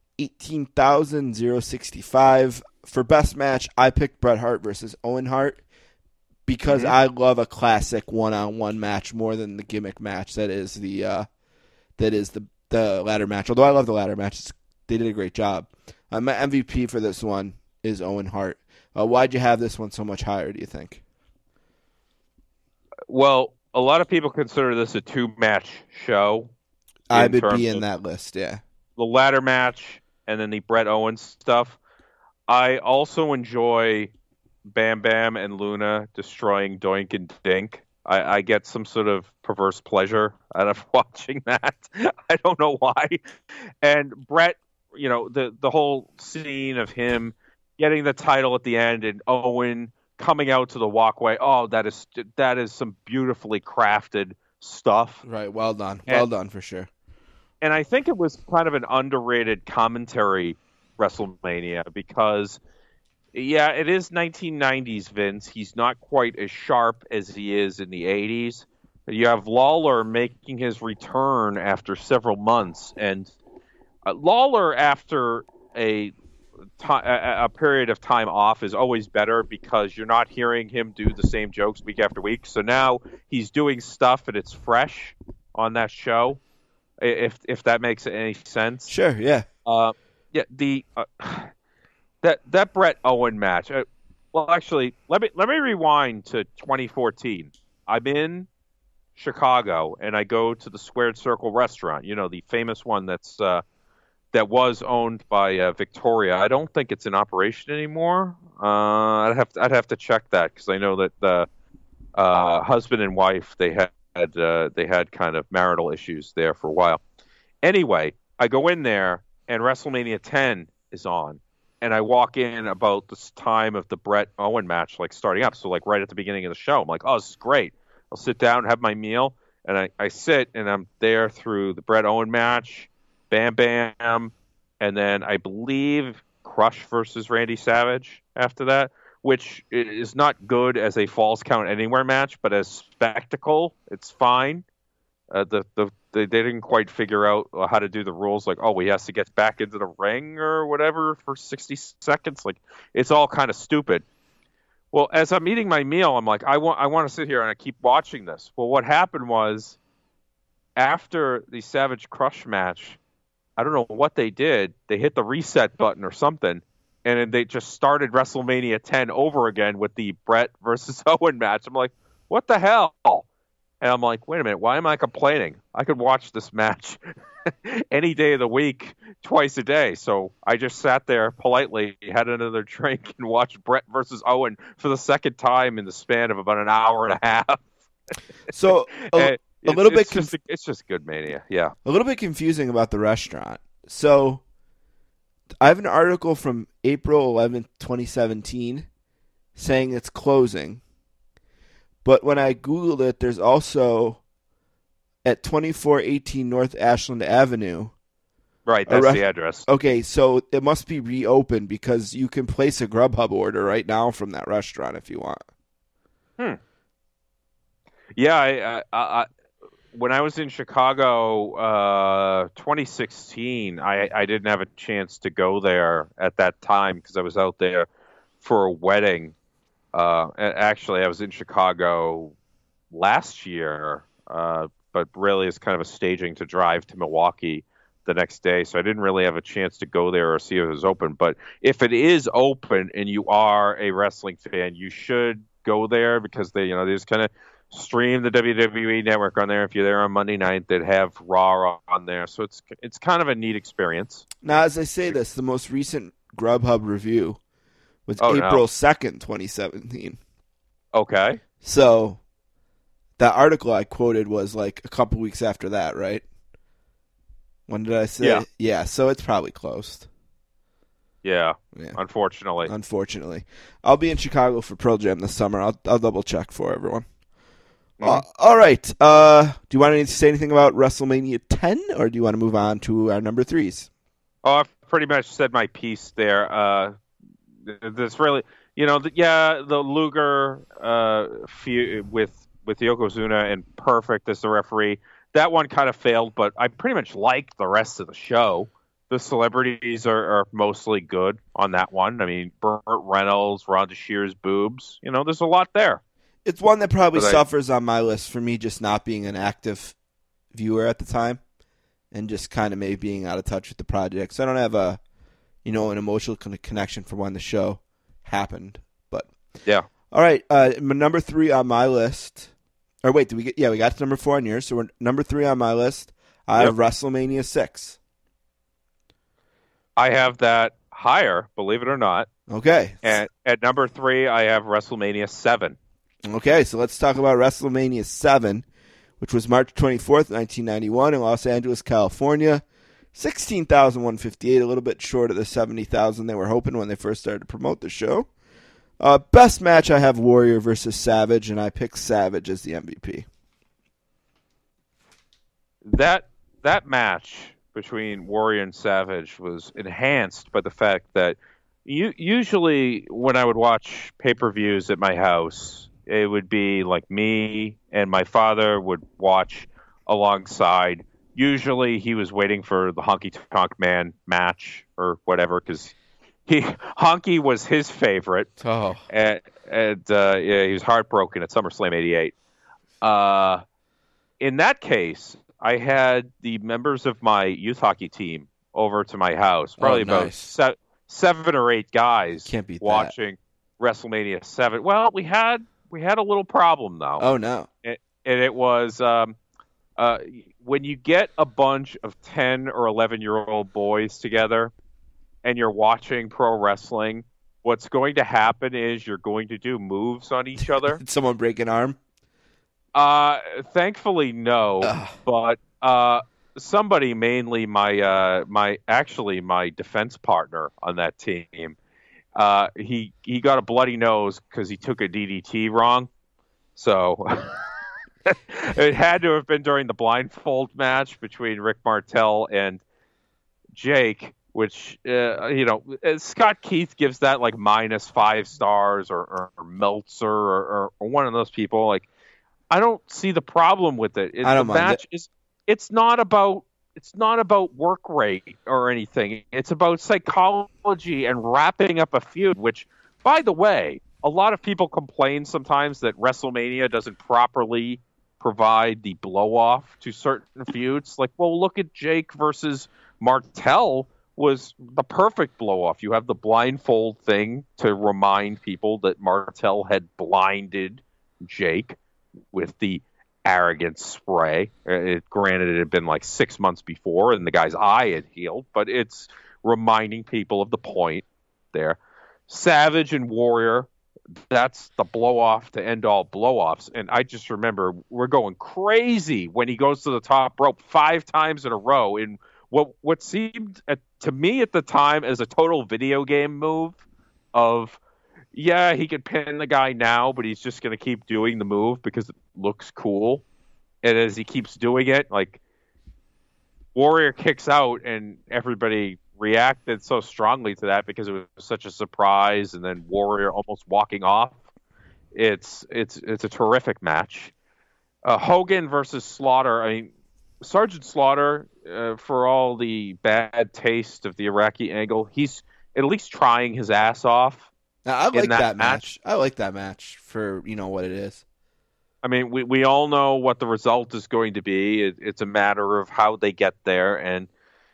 [SPEAKER 3] 18,065. For best match, I picked Bret Hart versus Owen Hart because I love a classic one-on-one match more than the gimmick match that is the ladder match. Although I love the ladder match, they did a great job. My MVP for this one is Owen Hart. Why'd you have this one so much higher, do you think?
[SPEAKER 4] Well, a lot of people consider this a 2-match show.
[SPEAKER 3] I would be in that list, yeah.
[SPEAKER 4] The ladder match and then the Bret Owens stuff. I also enjoy Bam Bam and Luna destroying Doink and Dink. I get some sort of perverse pleasure out of watching that. I don't know why. And Bret, you know, the whole scene of him getting the title at the end and Owen coming out to the walkway. Oh, that is some beautifully crafted stuff.
[SPEAKER 3] Right, well done. Well done for sure.
[SPEAKER 4] And I think it was kind of an underrated commentary WrestleMania because, it is 1990s Vince. He's not quite as sharp as he is in the 80s. You have Lawler making his return after several months, and Lawler after a period of time off is always better because you're not hearing him do the same jokes week after week. So now he's doing stuff and it's fresh on that show. if that makes any sense.
[SPEAKER 3] Sure, yeah.
[SPEAKER 4] That Bret Owen match. Well, actually, let me rewind to 2014. I'm in Chicago, and I go to the Squared Circle restaurant. You know, the famous one that was owned by Victoria. I don't think it's in operation anymore. I'd have to check that because I know that the husband and wife they had kind of marital issues there for a while. Anyway, I go in there and WrestleMania 10 is on, and I walk in about this time of the Bret Owen match, like starting up. So like right at the beginning of the show, I'm like, oh, this is great. I'll sit down, have my meal, and I sit and I'm there through the Bret Owen match. Bam Bam, and then I believe Crush versus Randy Savage after that, which is not good as a Falls Count Anywhere match, but as spectacle, it's fine. They didn't quite figure out how to do the rules, like, he has to get back into the ring or whatever for 60 seconds. Like, it's all kind of stupid. Well, as I'm eating my meal, I'm like, I want to sit here and I keep watching this. Well, what happened was after the Savage Crush match, I don't know what they did. They hit the reset button or something, and then they just started WrestleMania 10 over again with the Bret versus Owen match. I'm like, what the hell? And I'm like, wait a minute, why am I complaining? I could watch this match any day of the week, twice a day. So I just sat there politely, had another drink, and watched Bret versus Owen for the second time in the span of about an hour and a half.
[SPEAKER 3] So
[SPEAKER 4] it's just good Mania, yeah.
[SPEAKER 3] A little bit confusing about the restaurant. So I have an article from April 11th, 2017 saying it's closing. But when I Googled it, there's also at 2418 North Ashland Avenue.
[SPEAKER 4] Right, that's the address.
[SPEAKER 3] Okay, so it must be reopened because you can place a Grubhub order right now from that restaurant if you want.
[SPEAKER 4] Yeah, I when I was in Chicago, 2016, I didn't have a chance to go there at that time because I was out there for a wedding. Actually, I was in Chicago last year, but really it's kind of a staging to drive to Milwaukee the next day. So I didn't really have a chance to go there or see if it was open. But if it is open and you are a wrestling fan, you should go there because they just kind of stream the WWE Network on there. If you're there on Monday night, they'd have Raw on there. So it's kind of a neat experience.
[SPEAKER 3] Now, as I say this, the most recent Grubhub review was April 2nd, 2017.
[SPEAKER 4] Okay.
[SPEAKER 3] So that article I quoted was like a couple weeks after that, right? When did I say?
[SPEAKER 4] Yeah.
[SPEAKER 3] Yeah, so it's probably closed.
[SPEAKER 4] Yeah. Unfortunately.
[SPEAKER 3] I'll be in Chicago for Pearl Jam this summer. I'll double check for everyone. All right. Do you want to say anything about WrestleMania 10, or do you want to move on to our number threes?
[SPEAKER 4] Oh, I've pretty much said my piece there. This really, the Luger feud with Yokozuna and Perfect as the referee. That one kind of failed, but I pretty much liked the rest of the show. The celebrities are mostly good on that one. I mean, Burt Reynolds, Rhonda Shear's boobs. There's a lot there.
[SPEAKER 3] It's one that probably suffers on my list for me just not being an active viewer at the time and just kind of maybe being out of touch with the project. So I don't have an emotional connection for when the show happened. But
[SPEAKER 4] yeah.
[SPEAKER 3] All right. Number 3 on my list. Or wait, we got to number 4 on yours. So we're number 3 on my list. I have WrestleMania 6.
[SPEAKER 4] I have that higher, believe it or not.
[SPEAKER 3] Okay.
[SPEAKER 4] And at number 3, I have WrestleMania 7.
[SPEAKER 3] Okay, so let's talk about WrestleMania 7, which was March 24th, 1991 in Los Angeles, California. 16,158, a little bit short of the 70,000 they were hoping when they first started to promote the show. Best match, I have Warrior versus Savage, and I picked Savage as the MVP.
[SPEAKER 4] That match between Warrior and Savage was enhanced by the fact that usually when I would watch pay-per-views at my house, it would be like me and my father would watch alongside. Usually he was waiting for the Honky Tonk Man match or whatever because Honky was his favorite.
[SPEAKER 3] Oh.
[SPEAKER 4] And he was heartbroken at SummerSlam '88. In that case, I had the members of my youth hockey team over to my house, probably about 7 or 8 guys.
[SPEAKER 3] Can't beat
[SPEAKER 4] watching WrestleMania 7. Well, we had a little problem though.
[SPEAKER 3] Oh no!
[SPEAKER 4] And it was when you get a bunch of 10 or 11-year-old boys together and you're watching pro wrestling, what's going to happen is you're going to do moves on each other.
[SPEAKER 3] Did someone break an arm?
[SPEAKER 4] Thankfully, no. But somebody, mainly my defense partner on that team, he got a bloody nose because he took a DDT wrong. So it had to have been during the blindfold match between Rick Martel and Jake, which Scott Keith gives that like -5 stars, or Meltzer or one of those people. Like, I don't see the problem with it.
[SPEAKER 3] I don't mind it.
[SPEAKER 4] It's not about work rate or anything. It's about psychology and wrapping up a feud, which, by the way, a lot of people complain sometimes that WrestleMania doesn't properly provide the blow-off to certain feuds. Like, well, look at Jake versus Martel was the perfect blow-off. You have the blindfold thing to remind people that Martel had blinded Jake with the arrogant spray. Granted, it had been like 6 months before and the guy's eye had healed, but it's reminding people of the point there. Savage and Warrior, that's the blow-off to end all blow-offs. And I just remember we're going crazy when he goes to the top rope 5 times in a row in what seemed to me at the time as a total video game move of, yeah, he could pin the guy now, but he's just going to keep doing the move because it looks cool. And as he keeps doing it, like, Warrior kicks out and everybody reacted so strongly to that because it was such a surprise, and then Warrior almost walking off. It's a terrific match. Hogan versus Slaughter. I mean, Sergeant Slaughter, for all the bad taste of the Iraqi angle, he's at least trying his ass off.
[SPEAKER 3] Now, I like that match. I like that match for what it is.
[SPEAKER 4] I mean, we all know what the result is going to be. It's a matter of how they get there, and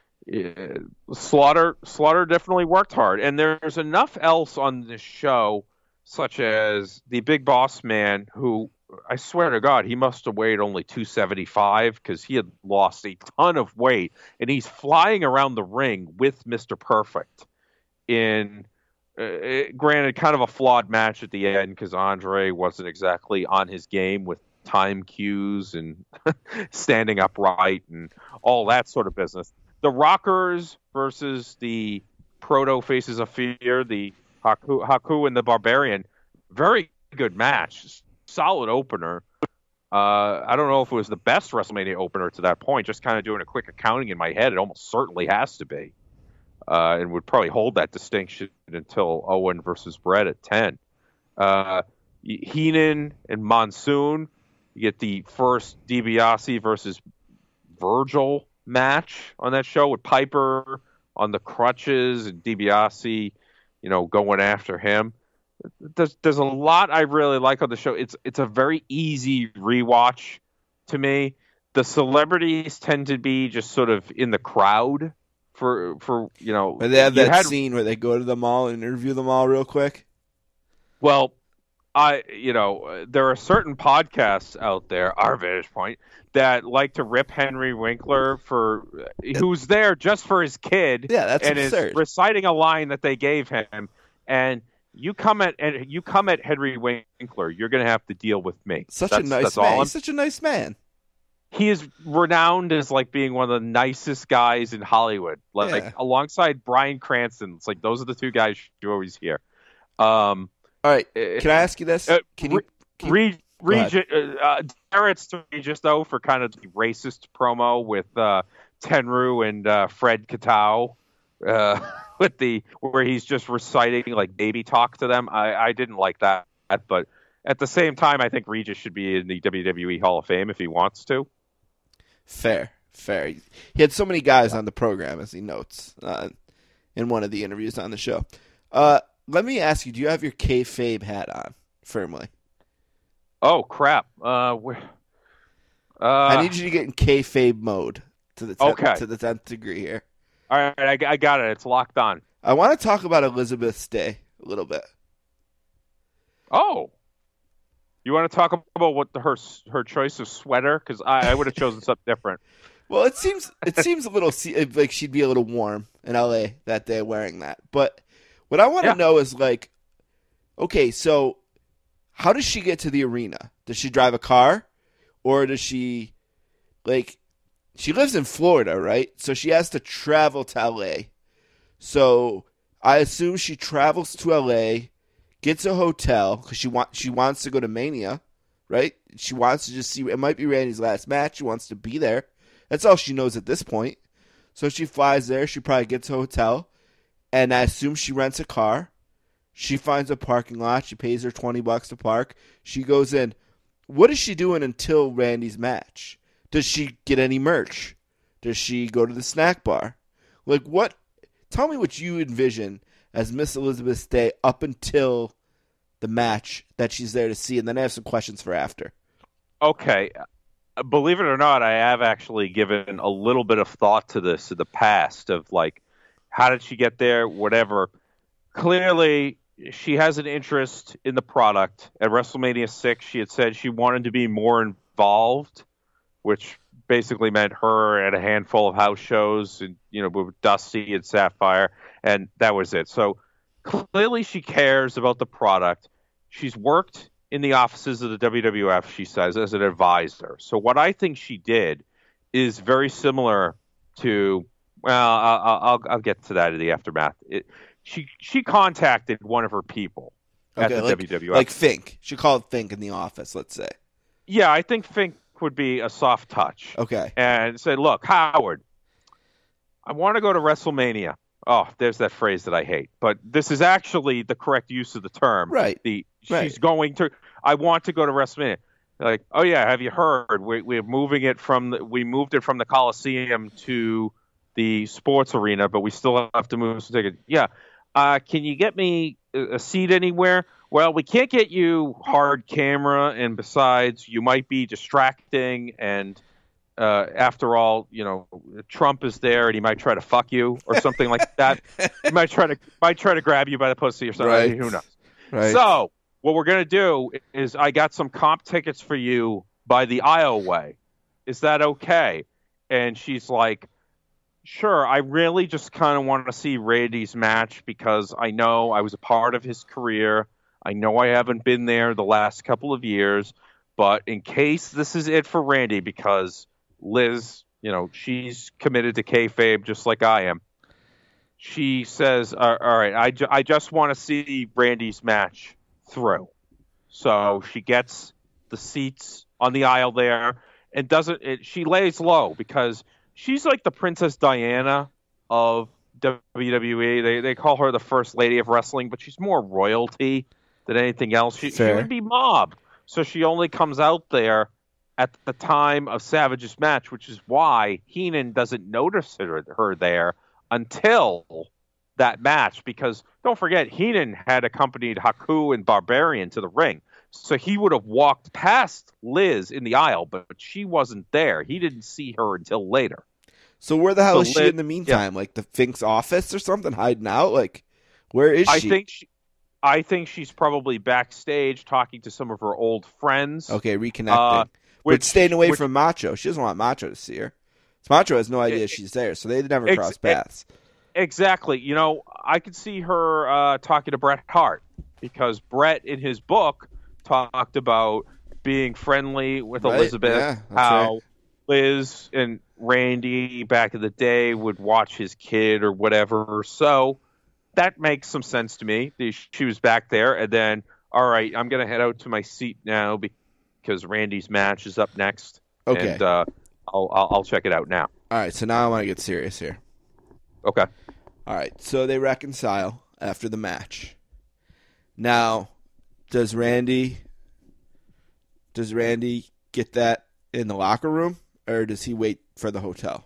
[SPEAKER 4] Slaughter definitely worked hard. And there's enough else on this show, such as the Big Boss Man, who, I swear to God, he must have weighed only 275 because he had lost a ton of weight, and he's flying around the ring with Mr. Perfect in, granted, kind of a flawed match at the end because Andre wasn't exactly on his game with time cues and standing upright and all that sort of business. The Rockers versus the Proto Faces of Fear, the Haku and the Barbarian, very good match. Solid opener. I don't know if it was the best WrestleMania opener to that point. Just kind of doing a quick accounting in my head, it almost certainly has to be. And would probably hold that distinction until Owen versus Brett at 10. Heenan and Monsoon. You get the first DiBiase versus Virgil match on that show with Piper on the crutches and DiBiase, going after him. There's a lot I really like on the show. It's a very easy rewatch to me. The celebrities tend to be just sort of in the crowd for
[SPEAKER 3] Where they have that scene where they go to the mall and interview them all real quick.
[SPEAKER 4] Well, there are certain podcasts out there, our Vantage Point, that like to rip Henry Winkler who's there just for his kid.
[SPEAKER 3] Yeah, that's
[SPEAKER 4] and
[SPEAKER 3] absurd.
[SPEAKER 4] Is reciting a line that they gave him, and you come at Henry Winkler, you're going to have to deal with me.
[SPEAKER 3] Such a nice man. He's such a nice man.
[SPEAKER 4] He is renowned as like being one of the nicest guys in Hollywood, alongside Bryan Cranston. It's like those are the two guys you always hear.
[SPEAKER 3] All right, can I ask you this?
[SPEAKER 4] Derek's to Regis though for kind of the racist promo with Tenryu and Fred Katao, where he's just reciting like baby talk to them. I didn't like that, but at the same time, I think Regis should be in the WWE Hall of Fame if he wants to.
[SPEAKER 3] Fair. He had so many guys on the program, as he notes in one of the interviews on the show. Let me ask you, do you have your kayfabe hat on firmly?
[SPEAKER 4] Oh, crap.
[SPEAKER 3] I need you to get in kayfabe mode to the 10th degree here.
[SPEAKER 4] All right, I got it. It's locked on.
[SPEAKER 3] I want to talk about Elizabeth's Day a little bit.
[SPEAKER 4] Oh. You want to talk about what her choice of sweater? Because I would have chosen something different.
[SPEAKER 3] Well, it seems a little like she'd be a little warm in LA that day wearing that. But what I want to know is like, okay, so how does she get to the arena? Does she drive a car, or does she she lives in Florida, right? So she has to travel to LA. So I assume she travels to LA, gets a hotel because she wants to go to Mania, right? She wants to just see. It might be Randy's last match. She wants to be there. That's all she knows at this point. So she flies there. She probably gets a hotel, and I assume she rents a car. She finds a parking lot. She pays her $20 to park. She goes in. What is she doing until Randy's match? Does she get any merch? Does she go to the snack bar? Like what? Tell me what you envision as Miss Elizabeth's Day up until the match that she's there to see, and then I have some questions for after.
[SPEAKER 4] Okay. Believe it or not, I have actually given a little bit of thought to this in the past of like, how did she get there? Whatever. Clearly, she has an interest in the product. At WrestleMania 6, she had said she wanted to be more involved, which basically meant her at a handful of house shows, and with Dusty and Sapphire, and that was it. So clearly, she cares about the product. She's worked in the offices of the WWF, she says, as an advisor. So what I think she did is very similar to, well, I'll get to that in the aftermath. She contacted one of her people at the WWF.
[SPEAKER 3] Like Fink. She called Fink in the office, let's say.
[SPEAKER 4] Yeah, I think Fink would be a soft touch.
[SPEAKER 3] Okay.
[SPEAKER 4] And say, look, Howard, I want to go to WrestleMania. Oh, there's that phrase that I hate. But this is actually the correct use of the term.
[SPEAKER 3] Right.
[SPEAKER 4] She's going to, I want to go to WrestleMania. Like, oh yeah, have you heard? We moved it from the Coliseum to the sports arena, but we still have to move some tickets. Yeah. Can you get me a seat anywhere? Well, we can't get you hard camera, and besides, you might be distracting, and after all, Trump is there, and he might try to fuck you or something like that. He might try to grab you by the pussy or something.
[SPEAKER 3] Right.
[SPEAKER 4] Who knows?
[SPEAKER 3] Right.
[SPEAKER 4] So what we're gonna do is I got some comp tickets for you by the aisleway. Is that okay? And she's like, sure. I really just kind of want to see Randy's match because I know I was a part of his career. I know I haven't been there the last couple of years, but in case this is it for Randy, because Liz, she's committed to kayfabe just like I am. She says, all right, I just want to see Randy's match through. So she gets the seats on the aisle there and she lays low because she's like the Princess Diana of WWE. They call her the First Lady of Wrestling, but she's more royalty than anything else. She would be mobbed. So she only comes out there at the time of Savage's match, which is why Heenan doesn't notice her there until that match. Because don't forget, Heenan had accompanied Haku and Barbarian to the ring. So he would have walked past Liz in the aisle, but she wasn't there. He didn't see her until later.
[SPEAKER 3] So where the hell is she in the meantime? Yeah. Like the Fink's office or something, hiding out? Like, where is she?
[SPEAKER 4] I think she's probably backstage talking to some of her old friends.
[SPEAKER 3] Okay, reconnecting. But staying away from Macho. She doesn't want Macho to see her. So Macho has no idea she's there, so they never cross paths.
[SPEAKER 4] Exactly. I could see her talking to Bret Hart because Bret, in his book, talked about being friendly with Elizabeth, how Liz and Randy back in the day would watch his kid or whatever. So that makes some sense to me. She was back there, and then, all right, I'm going to head out to my seat now because Randy's match is up next.
[SPEAKER 3] Okay.
[SPEAKER 4] And I'll check it out now.
[SPEAKER 3] All right, so now I want to get serious here.
[SPEAKER 4] Okay.
[SPEAKER 3] All right, so they reconcile after the match. Now, does Randy get that in the locker room, or does he wait for the hotel?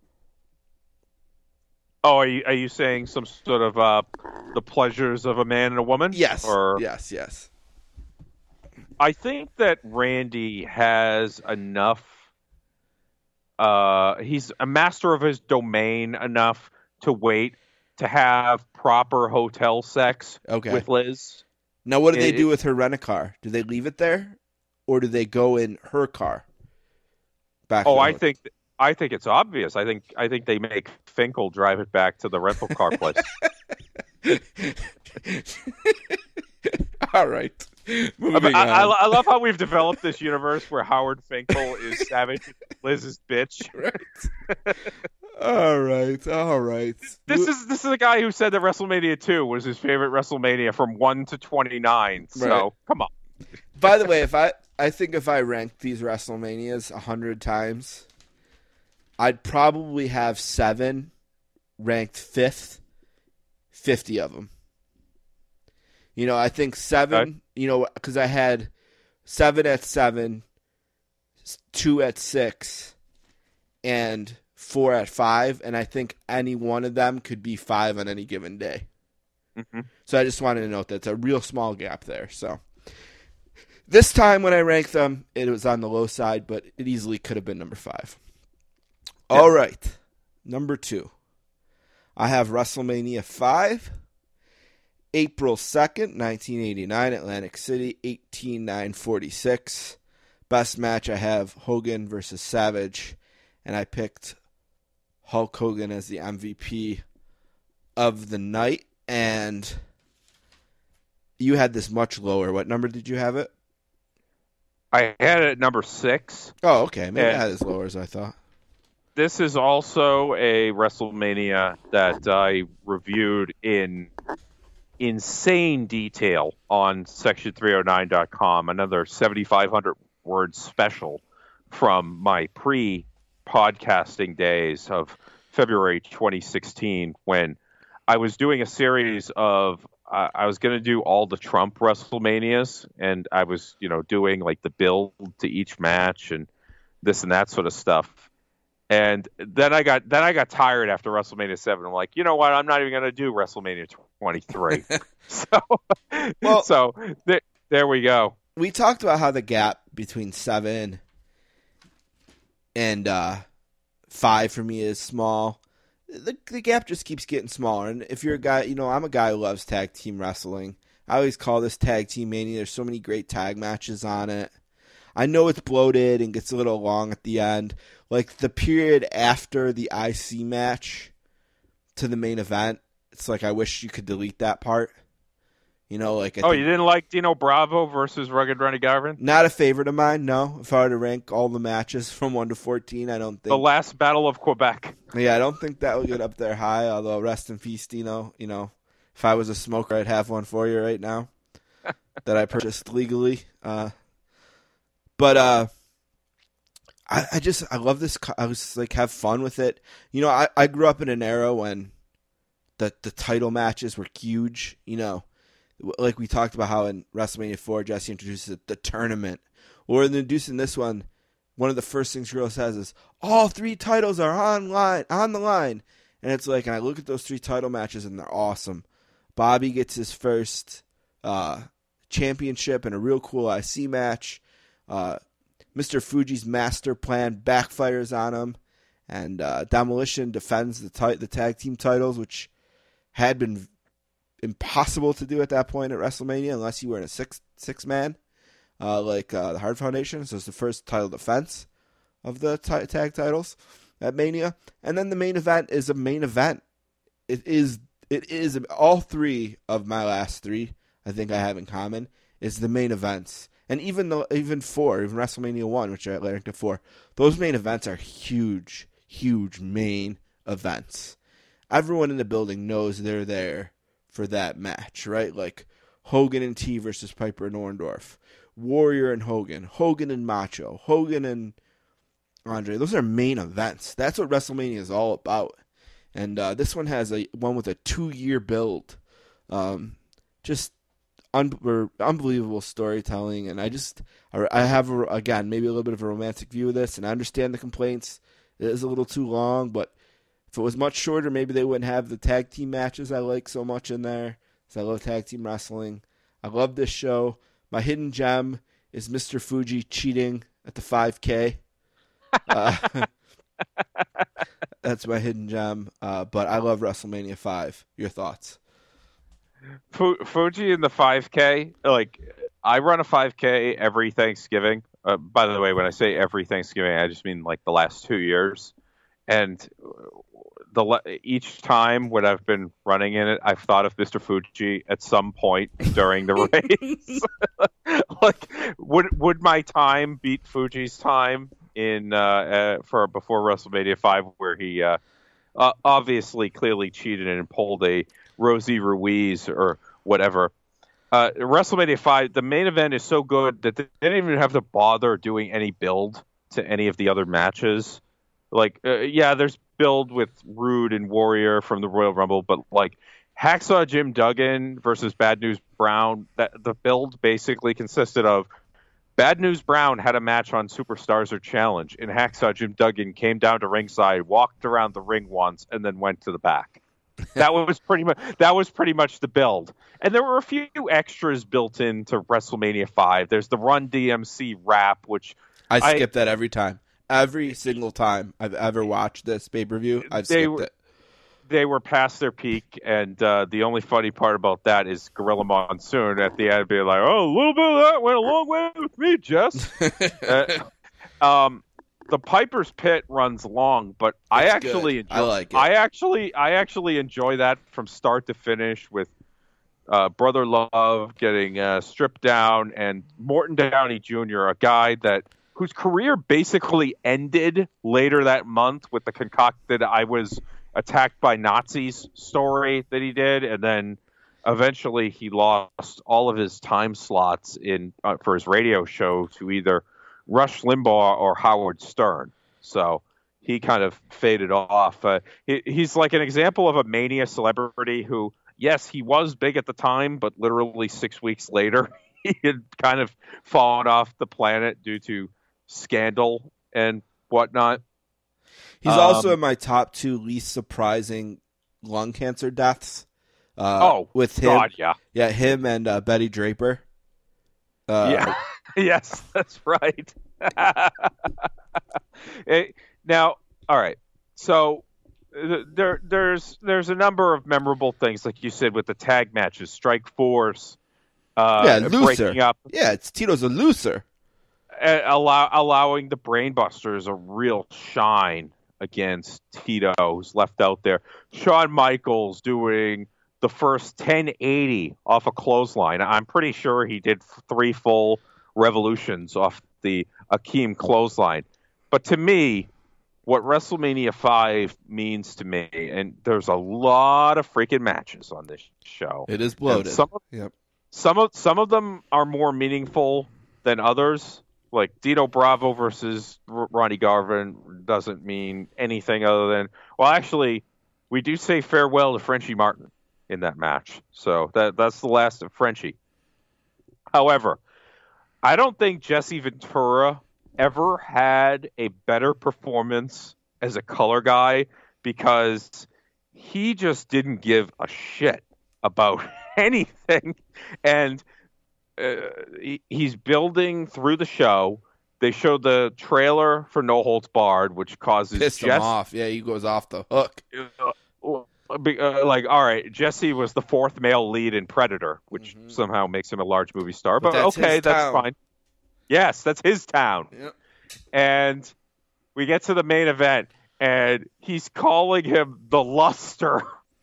[SPEAKER 4] Oh, are you saying some sort of the pleasures of a man and a woman?
[SPEAKER 3] Yes.
[SPEAKER 4] Or...
[SPEAKER 3] Yes.
[SPEAKER 4] I think that Randy has enough he's a master of his domain enough to wait to have proper hotel sex with Liz.
[SPEAKER 3] Now, what do they do with her rent-a-car? Do they leave it there, or do they go in her car?
[SPEAKER 4] I think it's obvious. I think they make Finkel drive it back to the rental car place.
[SPEAKER 3] All right. Moving on.
[SPEAKER 4] I love how we've developed this universe where Howard Finkel is Savage, Liz's bitch.
[SPEAKER 3] Right. All right.
[SPEAKER 4] This is a guy who said that WrestleMania 2 was his favorite WrestleMania from 1 to 29. So
[SPEAKER 3] right.
[SPEAKER 4] Come on.
[SPEAKER 3] By the way, I think if I ranked these WrestleManias 100 times, I'd probably have 7 ranked 5th, 50 of them. I think 7, because I had 7 at 7, 2 at 6, and 4 at 5, and I think any one of them could be 5 on any given day.
[SPEAKER 4] Mm-hmm.
[SPEAKER 3] So I just wanted to note that's a real small gap there. So this time when I ranked them, it was on the low side, but it easily could have been number 5. Yeah. All right, number 2. I have WrestleMania 5. April 2nd, 1989, Atlantic City, 18-9-46. Best match I have Hogan versus Savage, and I picked Hulk Hogan as the MVP of the night, and you had this much lower. What number did you have it?
[SPEAKER 4] I had it at number 6.
[SPEAKER 3] Oh, okay. Maybe I had it as lower as I thought.
[SPEAKER 4] This is also a WrestleMania that I reviewed in insane detail on section309.com, another 7,500 word special from my pre-podcasting days of February 2016 when I was doing a series of I was going to do all the Trump WrestleManias, and I was doing like the build to each match and this and that sort of stuff. And then I got tired after WrestleMania 7. I'm like, you know what? I'm not even going to do WrestleMania 23. So there we go.
[SPEAKER 3] We talked about how the gap between 7 and 5 for me is small. The gap just keeps getting smaller. And if you're a guy, I'm a guy who loves tag team wrestling. I always call this Tag Team Mania. There's so many great tag matches on it. I know it's bloated and gets a little long at the end. Like the period after the IC match to the main event, it's like I wish you could delete that part. You didn't like Dino Bravo versus Rugged Ronnie Garvin? Not a favorite of mine, no. If I were to rank all the matches from 1 to 14, I don't think...
[SPEAKER 4] The last Battle of Quebec.
[SPEAKER 3] Yeah, I don't think that would get up there high, although rest in peace, Dino. If I was a smoker, I'd have one for you right now that I purchased legally. But I love this. I was like, have fun with it. I grew up in an era when the title matches were huge. Like we talked about how in WrestleMania 4, Jesse introduces the tournament. Or in introducing this one of the first things Guerrero says is, all 3 titles are on the line. And it's like, and I look at those 3 title matches and they're awesome. Bobby gets his first championship in a real cool IC match. Mr. Fuji's master plan backfires on him. And Demolition defends the tag team titles, which had been impossible to do at that point at WrestleMania unless you were in a six-man like the Hart Foundation. So it's the first title defense of the tag titles at Mania. And then the main event is a main event. It is all 3 of my last 3 I think I have in common is the main events. And even 4, even WrestleMania 1, which I ranked at 4, those main events are huge, huge main events. Everyone in the building knows they're there for that match, right? Like Hogan and T versus Piper and Orndorff, Warrior and Hogan, Hogan and Macho, Hogan and Andre. Those are main events. That's what WrestleMania is all about. And this one has one with a 2-year build. Just unbelievable storytelling. And I have, again, maybe a little bit of a romantic view of this, and I understand the complaints. It is a little too long, but if it was much shorter, maybe they wouldn't have the tag team matches I like so much in there, because I love tag team wrestling. I love this show. My hidden gem is Mr. Fuji cheating at the 5K. That's my hidden gem. But I love WrestleMania 5. Your thoughts?
[SPEAKER 4] Fuji in the 5K. Like, I run a 5K every Thanksgiving. By the way, when I say every Thanksgiving, I just mean like the last 2 years. And each time when I've been running in it, I've thought of Mr. Fuji at some point during the race. Like, would my time beat Fuji's time in for before WrestleMania 5, where he obviously clearly cheated and pulled a Rosie Ruiz or whatever. WrestleMania 5, the main event is so good that they didn't even have to bother doing any build to any of the other matches. Like, there's build with Rude and Warrior from the Royal Rumble, but like Hacksaw Jim Duggan versus Bad News Brown, the build basically consisted of Bad News Brown had a match on Superstars or Challenge, and Hacksaw Jim Duggan came down to ringside, walked around the ring once, and then went to the back. That was pretty much the build. And there were a few extras built into WrestleMania 5. There's the Run DMC rap, which
[SPEAKER 3] I skip that every time. Every single time I've ever watched this pay-per-view, I've skipped it.
[SPEAKER 4] They were past their peak, and the only funny part about that is Gorilla Monsoon at the end being like, "Oh, a little bit of that went a long way with me, Jess." The Piper's Pit runs long, but I actually enjoy,
[SPEAKER 3] I like it.
[SPEAKER 4] I actually enjoy that from start to finish with Brother Love getting stripped down and Morton Downey Jr., a guy whose career basically ended later that month with the concocted "I was attacked by Nazis" story that he did, and then eventually he lost all of his time slots for his radio show to either Rush Limbaugh or Howard Stern. So he kind of faded off. He's like an example of a mania celebrity who, yes, he was big at the time, but literally 6 weeks later, he had kind of fallen off the planet due to scandal and whatnot.
[SPEAKER 3] He's also in my top 2 least surprising lung cancer deaths. With him,
[SPEAKER 4] God, yeah.
[SPEAKER 3] Yeah, him and Betty Draper.
[SPEAKER 4] Yeah. Yes, that's right. Now, all right. So there's a number of memorable things, like you said, with the tag matches, Strike Force.
[SPEAKER 3] Loser.
[SPEAKER 4] Breaking up.
[SPEAKER 3] Yeah, Tito's a loser.
[SPEAKER 4] Allowing the Brainbusters a real shine against Tito, who's left out there. Shawn Michaels doing the first 1080 off a clothesline. I'm pretty sure he did 3 full revolutions off the Akeem clothesline. But to me, what WrestleMania 5 means to me, and there's a lot of freaking matches on this show.
[SPEAKER 3] It is bloated.
[SPEAKER 4] Some of them are more meaningful than others. Like Dino Bravo versus Ronnie Garvin doesn't mean anything other than, well, actually, we do say farewell to Frenchie Martin in that match. So that's the last of Frenchie. However, I don't think Jesse Ventura ever had a better performance as a color guy, because he just didn't give a shit about anything. And he's building through the show. They showed the trailer for No Holds Barred, which causes
[SPEAKER 3] Pissed him off. Yeah, he goes off the hook.
[SPEAKER 4] Like, all right, Jesse was the 4th male lead in Predator, which somehow makes him a large movie star. But okay, that's fine. Yes, that's his town.
[SPEAKER 3] Yep.
[SPEAKER 4] And we get to the main event, and he's calling him the Luster.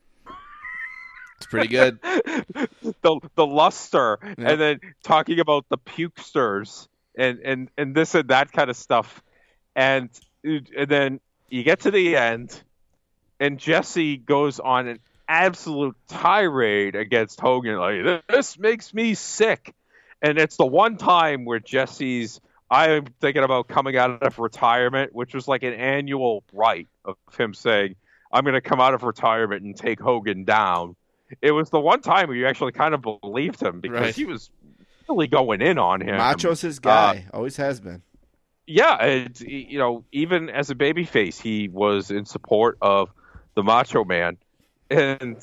[SPEAKER 3] It's pretty good.
[SPEAKER 4] the Luster,
[SPEAKER 3] Yep.
[SPEAKER 4] and then talking about the pukesters and this and that kind of stuff. And then you get to the end, and Jesse goes on an absolute tirade against Hogan. Like, this makes me sick. And it's the one time where I'm thinking about coming out of retirement, which was like an annual rite of him saying, I'm going to come out of retirement and take Hogan down. It was the one time where you actually kind of believed him, because he was really going in on him.
[SPEAKER 3] Macho's his guy. Always has been.
[SPEAKER 4] Yeah. And, even as a babyface, he was in support of the Macho Man. And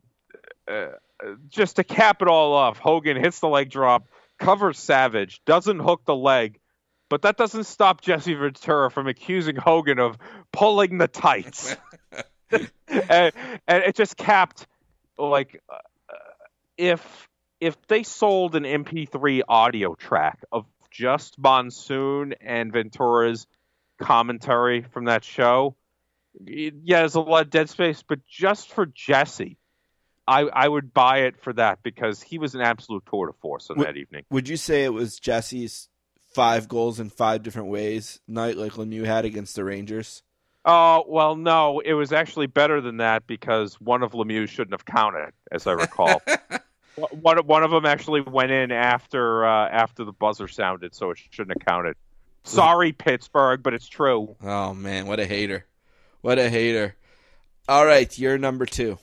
[SPEAKER 4] just to cap it all off, Hogan hits the leg drop, covers Savage, doesn't hook the leg, but that doesn't stop Jesse Ventura from accusing Hogan of pulling the tights. and it just capped, like, if they sold an MP3 audio track of just Monsoon and Ventura's commentary from that show, yeah, there's a lot of dead space, but just for Jesse, I would buy it for that, because he was an absolute tour de force on that evening.
[SPEAKER 3] Would you say it was Jesse's 5 goals in 5 different ways night like Lemieux had against the Rangers?
[SPEAKER 4] Oh, well, no, it was actually better than that, because one of Lemieux shouldn't have counted, as I recall. One of them actually went in after the buzzer sounded, so it shouldn't have counted. Sorry, Pittsburgh, but it's true.
[SPEAKER 3] Oh, man, what a hater. What a hater. All right, your number 2.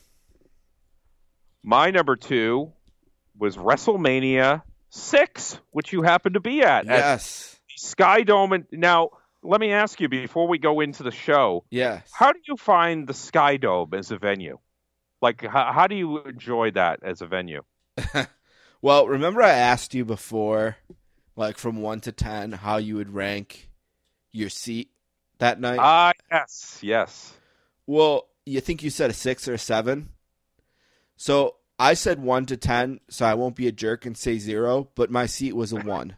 [SPEAKER 4] My number 2 was WrestleMania 6, which you happened to be at.
[SPEAKER 3] Yes.
[SPEAKER 4] At Sky Dome. Now, let me ask you before we go into the show.
[SPEAKER 3] Yes.
[SPEAKER 4] How do you find the Sky Dome as a venue? Like, how do you enjoy that as a venue?
[SPEAKER 3] Well, remember I asked you before, like from 1 to 10, how you would rank your seat that night?
[SPEAKER 4] Yes.
[SPEAKER 3] Well, you think you said a 6 or a 7? So I said 1 to 10, so I won't be a jerk and say 0, but my seat was a 1.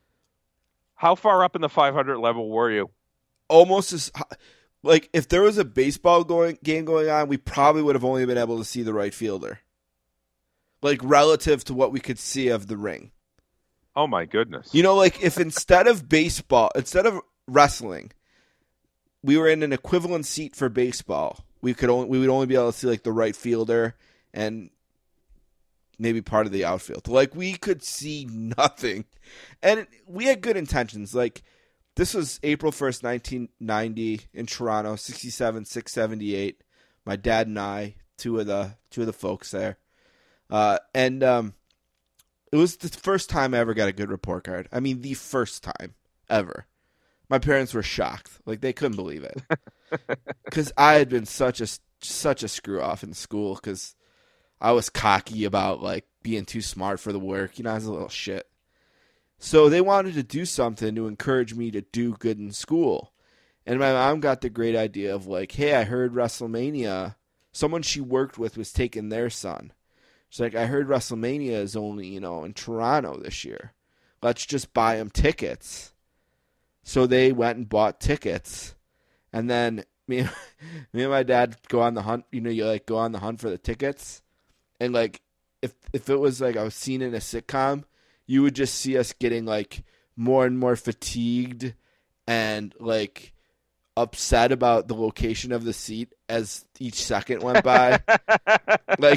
[SPEAKER 4] How far up in the 500 level were you?
[SPEAKER 3] Almost as, like, if there was a baseball game going on, we probably would have only been able to see the right fielder. Like, relative to what we could see of the ring.
[SPEAKER 4] Oh, my goodness.
[SPEAKER 3] You know, like, if instead of wrestling, we were in an equivalent seat for baseball, we would only be able to see, like, the right fielder and maybe part of the outfield. Like, we could see nothing. And we had good intentions. Like, this was April 1st, 1990 in Toronto, 67, 678. My dad and I, two of the folks there. And it was the first time I ever got a good report card. I mean, the first time ever. My parents were shocked. Like, they couldn't believe it. Because I had been such a screw off in school, because I was cocky about, like, being too smart for the work. You know, I was a little shit. So they wanted to do something to encourage me to do good in school. And my mom got the great idea of, like, hey, I heard WrestleMania, someone she worked with was taking their son. She's like, I heard WrestleMania is only, in Toronto this year. Let's just buy them tickets. So they went and bought tickets. And then me and my dad go on the hunt. You like go on the hunt for the tickets. And, like, if it was, like, I was seen in a sitcom, you would just see us getting, like, more and more fatigued and, like, upset about the location of the seat as each second went by. Like,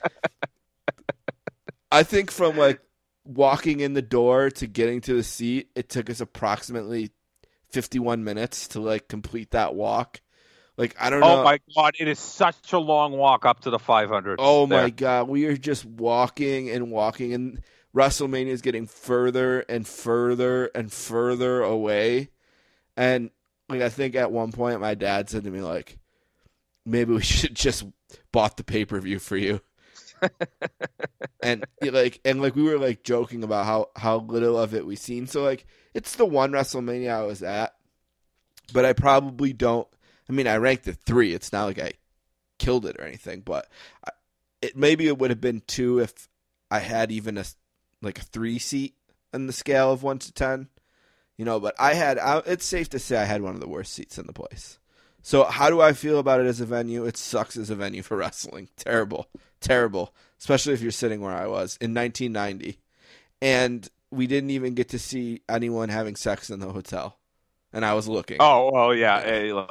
[SPEAKER 3] I think from, like, walking in the door to getting to the seat, it took us approximately 51 minutes to, like, complete that walk. Like, I don't know.
[SPEAKER 4] Oh, my God. It is such a long walk up to the 500.
[SPEAKER 3] Oh, my God. We are just walking and walking, and WrestleMania is getting further and further and further away. And, like, I think at one point my dad said to me, like, maybe we should just bought the pay-per-view for you. and we were, like, joking about how little of it we've seen. So, like, it's the one WrestleMania I was at, but I probably don't. I mean, I ranked it 3. It's not like I killed it or anything, but maybe it would have been 2 if I had even a 3 seat in the scale of 1 to 10. But it's safe to say I had one of the worst seats in the place. So how do I feel about it as a venue? It sucks as a venue for wrestling. Terrible. Especially if you're sitting where I was in 1990. And we didn't even get to see anyone having sex in the hotel. And I was looking.
[SPEAKER 4] Oh, well, yeah.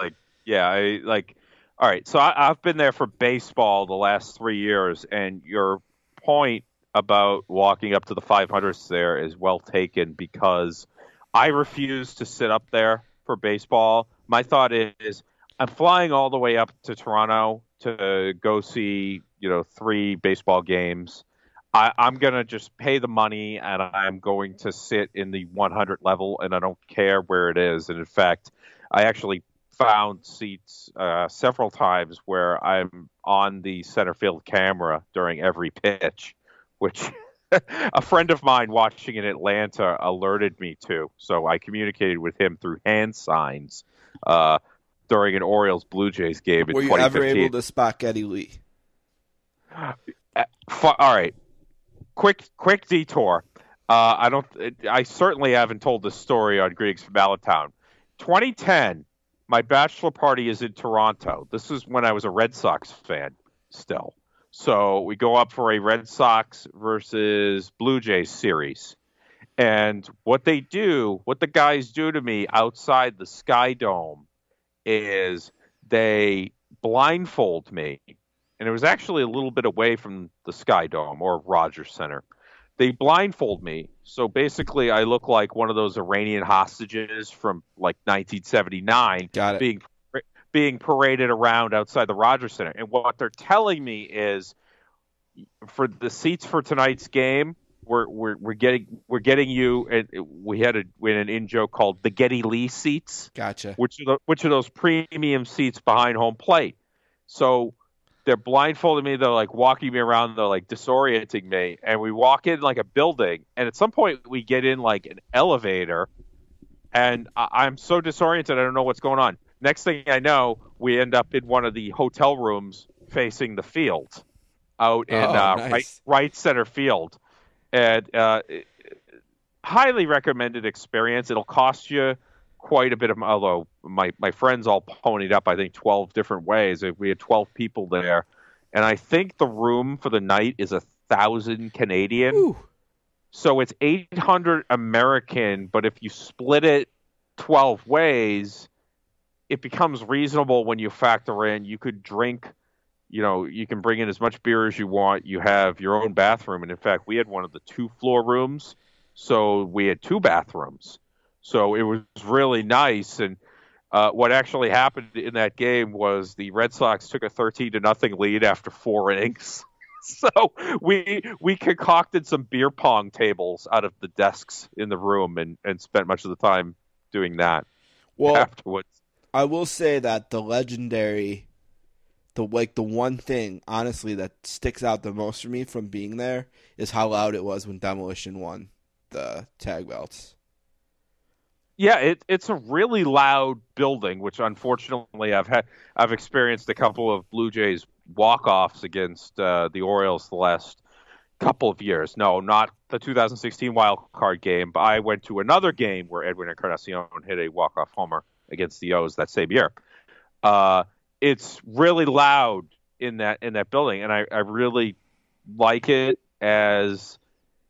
[SPEAKER 4] All right. So I've been there for baseball the last 3 years, and your point about walking up to the 500s there is well taken, because I refuse to sit up there for baseball. My thought is I'm flying all the way up to Toronto to go see, 3 baseball games. I'm going to just pay the money, and I'm going to sit in the 100 level, and I don't care where it is. And in fact, I actually found seats several times where I'm on the center field camera during every pitch, which a friend of mine watching in Atlanta alerted me to. So I communicated with him through hand signs during an Orioles-Blue Jays game in 2015.
[SPEAKER 3] Were you ever able to spot Geddy Lee?
[SPEAKER 4] All right. Quick detour. I certainly haven't told this story on Greeks from Allentown. 2010, my bachelor party is in Toronto. This is when I was a Red Sox fan still. So we go up for a Red Sox versus Blue Jays series. And what the guys do to me outside the Sky Dome is they blindfold me. And it was actually a little bit away from the Sky Dome or Rogers Center. They blindfold me. So basically I look like one of those Iranian hostages from like 1979.
[SPEAKER 3] Got it.
[SPEAKER 4] Being paraded around outside the Rogers Center. And what they're telling me is for the seats for tonight's game, we're getting you, and we had an in-joke called the Geddy Lee seats.
[SPEAKER 3] Gotcha.
[SPEAKER 4] Which are those premium seats behind home plate. So they're blindfolding me. They're like walking me around. They're like disorienting me. And we walk in like a building. And at some point we get in like an elevator. And I'm so disoriented. I don't know what's going on. Next thing I know, we end up in one of the hotel rooms facing the field out in
[SPEAKER 3] nice.
[SPEAKER 4] right center field. And highly recommended experience. It'll cost you quite a bit of, although my friends all ponied up, I think 12 different ways. We had 12 people there, and I think the room for the night is 1,000 Canadian.
[SPEAKER 3] Ooh.
[SPEAKER 4] So it's 800 American, but if you split it 12 ways, it becomes reasonable when you factor in you could drink, you can bring in as much beer as you want. You have your own bathroom. And in fact, we had one of the 2-floor rooms. So we had 2 bathrooms. So it was really nice. And what actually happened in that game was the Red Sox took a 13-0 lead after 4 innings. So we concocted some beer pong tables out of the desks in the room and spent much of the time doing that afterwards.
[SPEAKER 3] I will say that the legendary, the one thing, honestly, that sticks out the most for me from being there is how loud it was when Demolition won the tag belts.
[SPEAKER 4] Yeah, it's a really loud building, which unfortunately I've experienced a couple of Blue Jays walk-offs against the Orioles the last couple of years. No, not the 2016 wild card game, but I went to another game where Edwin Encarnacion hit a walk-off homer against the O's that same year. It's really loud in that building, and I really like it as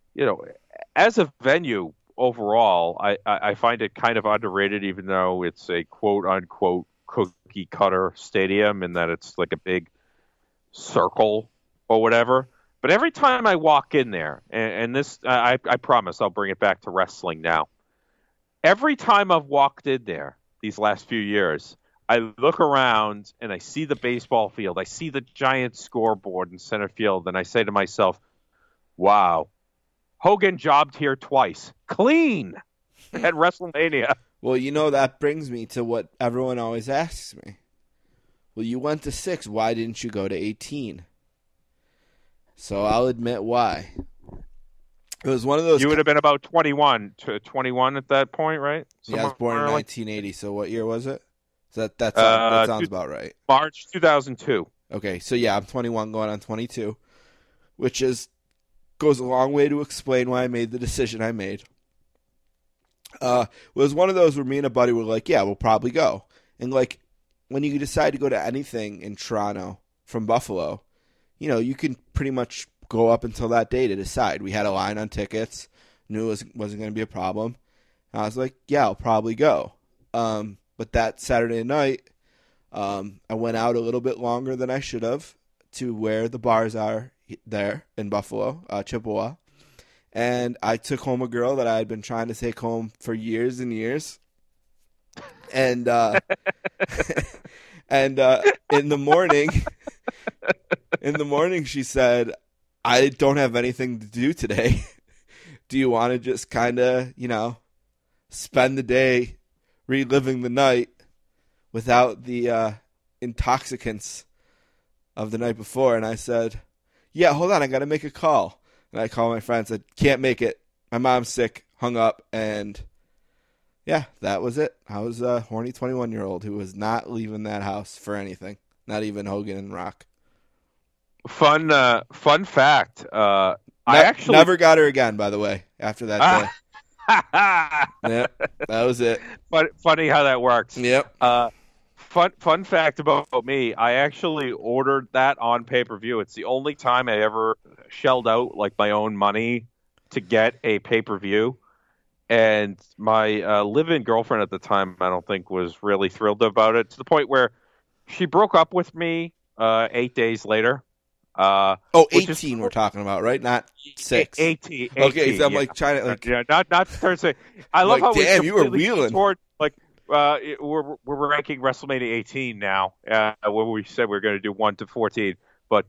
[SPEAKER 4] as a venue. Overall, I find it kind of underrated, even though it's a quote-unquote cookie-cutter stadium in that it's like a big circle or whatever. But every time I walk in there, and this, I promise I'll bring it back to wrestling now. Every time I've walked in there these last few years, I look around and I see the baseball field. I see the giant scoreboard in center field, and I say to myself, wow, Hogan jobbed here twice. Clean at WrestleMania.
[SPEAKER 3] Well, that brings me to what everyone always asks me. Well, you went to 6. Why didn't you go to 18? So I'll admit why. It was one of those.
[SPEAKER 4] You would have been about 21 at that point, right?
[SPEAKER 3] Yeah, I was born in 1980. So what year was it? So that sounds about right.
[SPEAKER 4] March 2002.
[SPEAKER 3] Okay, so yeah, I'm 21 going on 22, which goes a long way to explain why I made the decision I made. It was one of those where me and a buddy were like, yeah, we'll probably go. And like when you decide to go to anything in Toronto from Buffalo, you can pretty much go up until that day to decide. We had a line on tickets, knew it wasn't going to be a problem. And I was like, yeah, I'll probably go. But that Saturday night, I went out a little bit longer than I should have to where the bars are there in Buffalo, Chippewa. And I took home a girl that I had been trying to take home for years and years. And and in the morning she said, I don't have anything to do today. Do you want to just kind of, spend the day reliving the night without the intoxicants of the night before? And I said, yeah, hold on, I got to make a call. And I called my friend and said, can't make it. My mom's sick, hung up, and, Yeah, that was it. I was a horny 21-year-old who was not leaving that house for anything, not even Hogan and Rock.
[SPEAKER 4] Fun fact. I actually
[SPEAKER 3] never got her again, by the way, after that day. Yep, that was it.
[SPEAKER 4] Funny how that works.
[SPEAKER 3] Yep.
[SPEAKER 4] Fun fact about me, I actually ordered that on pay-per-view. It's the only time I ever shelled out like my own money to get a pay-per-view. And my live-in girlfriend at the time, I don't think, was really thrilled about it, to the point where she broke up with me 8 days later.
[SPEAKER 3] 18 we're talking about, right? Not 6.
[SPEAKER 4] 18.
[SPEAKER 3] Okay, so I'm
[SPEAKER 4] yeah.
[SPEAKER 3] like trying to like.
[SPEAKER 4] Yeah, not Thursday. I love
[SPEAKER 3] like,
[SPEAKER 4] how
[SPEAKER 3] damn,
[SPEAKER 4] we
[SPEAKER 3] you were wheeling.
[SPEAKER 4] Toward, like we're ranking WrestleMania 18 now. Where we said we were going to do 1 to 14, but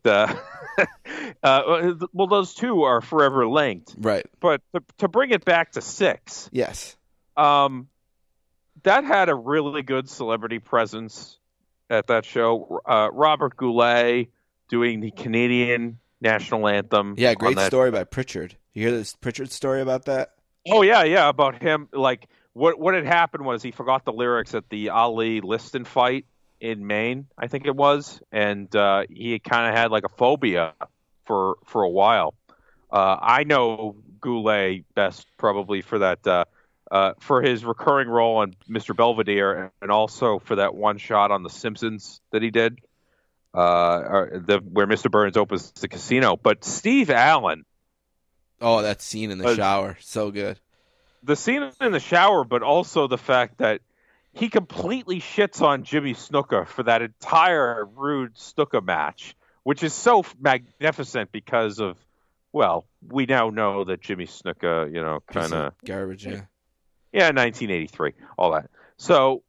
[SPEAKER 4] well, those two are forever linked,
[SPEAKER 3] right?
[SPEAKER 4] But to bring it back to 6,
[SPEAKER 3] yes,
[SPEAKER 4] that had a really good celebrity presence at that show. Robert Goulet doing the Canadian national anthem.
[SPEAKER 3] Yeah, great story by Pritchard. You hear this Pritchard story about that?
[SPEAKER 4] Oh yeah, about him. Like what had happened was he forgot the lyrics at the Ali Liston fight in Maine, I think it was, and he kind of had like a phobia for a while. I know Goulet best probably for that for his recurring role on Mr. Belvedere, and also for that one shot on The Simpsons that he did. Where Mr. Burns opens the casino. But Steve Allen.
[SPEAKER 3] Oh, that scene in the shower. So good.
[SPEAKER 4] The scene in the shower, but also the fact that he completely shits on Jimmy Snuka for that entire Rude Snuka match, which is so magnificent because of, well, we now know that Jimmy Snuka, kind of
[SPEAKER 3] garbage, yeah.
[SPEAKER 4] Yeah, 1983, all that. So...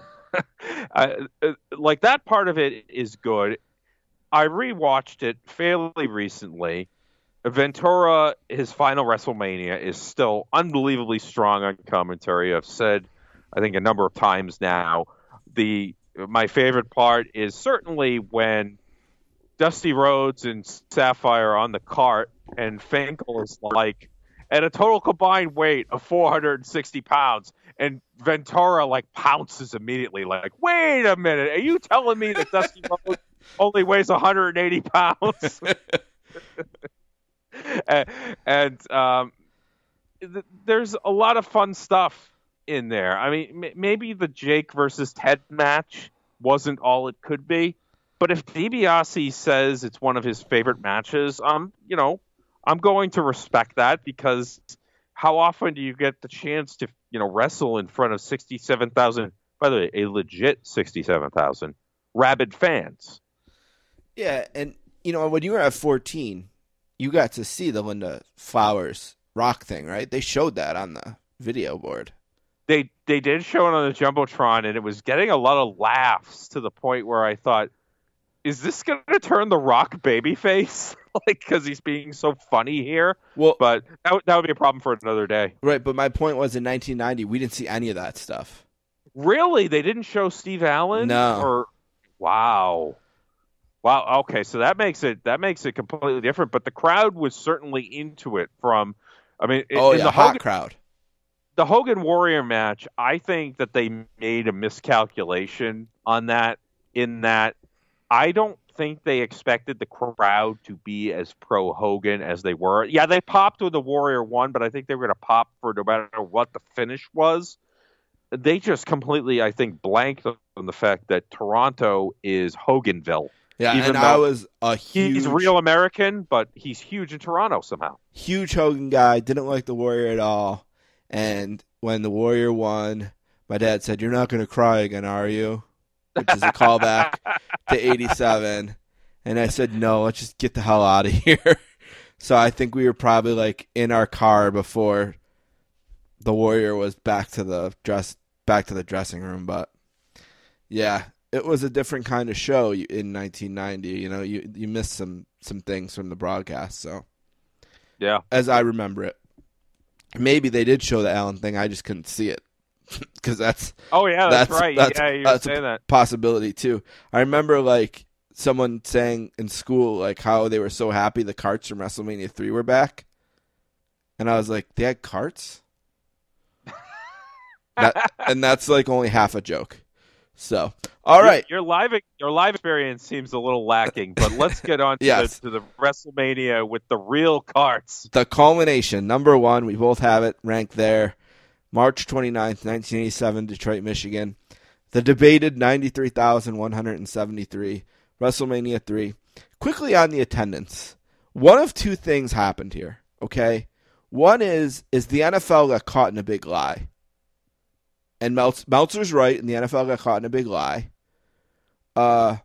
[SPEAKER 4] like that part of it is good. I rewatched it fairly recently. Ventura, his final WrestleMania, is still unbelievably strong on commentary. I've said, I think, a number of times now. My favorite part is certainly when Dusty Rhodes and Sapphire are on the cart, and Finkel is like, at a total combined weight of 460 pounds. And Ventura like pounces immediately, like, wait a minute, are you telling me that Dusty Rhodes only weighs 180 pounds? and there's a lot of fun stuff in there. I mean, maybe the Jake versus Ted match wasn't all it could be, but if DiBiase says it's one of his favorite matches, I'm going to respect that, because how often do you get the chance to, wrestle in front of 67,000, by the way, a legit 67,000 rabid fans?
[SPEAKER 3] Yeah, and, when you were at 14, you got to see the Linda Flowers Rock thing, right? They showed that on the video board.
[SPEAKER 4] They did show it on the Jumbotron, and it was getting a lot of laughs to the point where I thought, is this going to turn the Rock babyface? Like, because he's being so funny here. Well, but that would be a problem for another day.
[SPEAKER 3] Right, but my point was in 1990, we didn't see any of that stuff.
[SPEAKER 4] Really? They didn't show Steve Allen?
[SPEAKER 3] No.
[SPEAKER 4] Wow. Okay, so that makes it completely different. But the crowd was certainly into it. The
[SPEAKER 3] hot crowd.
[SPEAKER 4] The Hogan Warrior match, I think that they made a miscalculation on that. In that, I don't think they expected the crowd to be as pro Hogan as they were. Yeah, they popped when the Warrior won, but I think they were going to pop for no matter what the finish was. They just completely, I think, blanked on the fact that Toronto is Hoganville.
[SPEAKER 3] Yeah, and I was
[SPEAKER 4] he's real American, but he's huge in Toronto somehow.
[SPEAKER 3] Huge Hogan guy, didn't like the Warrior at all. And when the Warrior won, my dad said, "You're not going to cry again, are you?" Which is a callback to 87. And I said, no, let's just get the hell out of here. So I think we were probably like in our car before the Warrior was back to the dressing room. But yeah, it was a different kind of show in 1990. You missed some things from the broadcast. So
[SPEAKER 4] yeah,
[SPEAKER 3] as I remember it, maybe they did show the Allen thing. I just couldn't see it. Because that's
[SPEAKER 4] right. You were saying that
[SPEAKER 3] possibility too. I remember like someone saying in school like how they were so happy the carts from WrestleMania 3 were back, and I was like, they had carts? and that's like only half a joke. So, all right.
[SPEAKER 4] Your live experience seems a little lacking, but let's get on
[SPEAKER 3] Yes.
[SPEAKER 4] to the WrestleMania with the real carts.
[SPEAKER 3] The culmination, number one, we both have it ranked there. March 29th, 1987, Detroit, Michigan. The debated 93,173, WrestleMania 3. Quickly on the attendance. One of two things happened here, okay? One is the NFL got caught in a big lie. And Meltzer's right, and the NFL got caught in a big lie. Or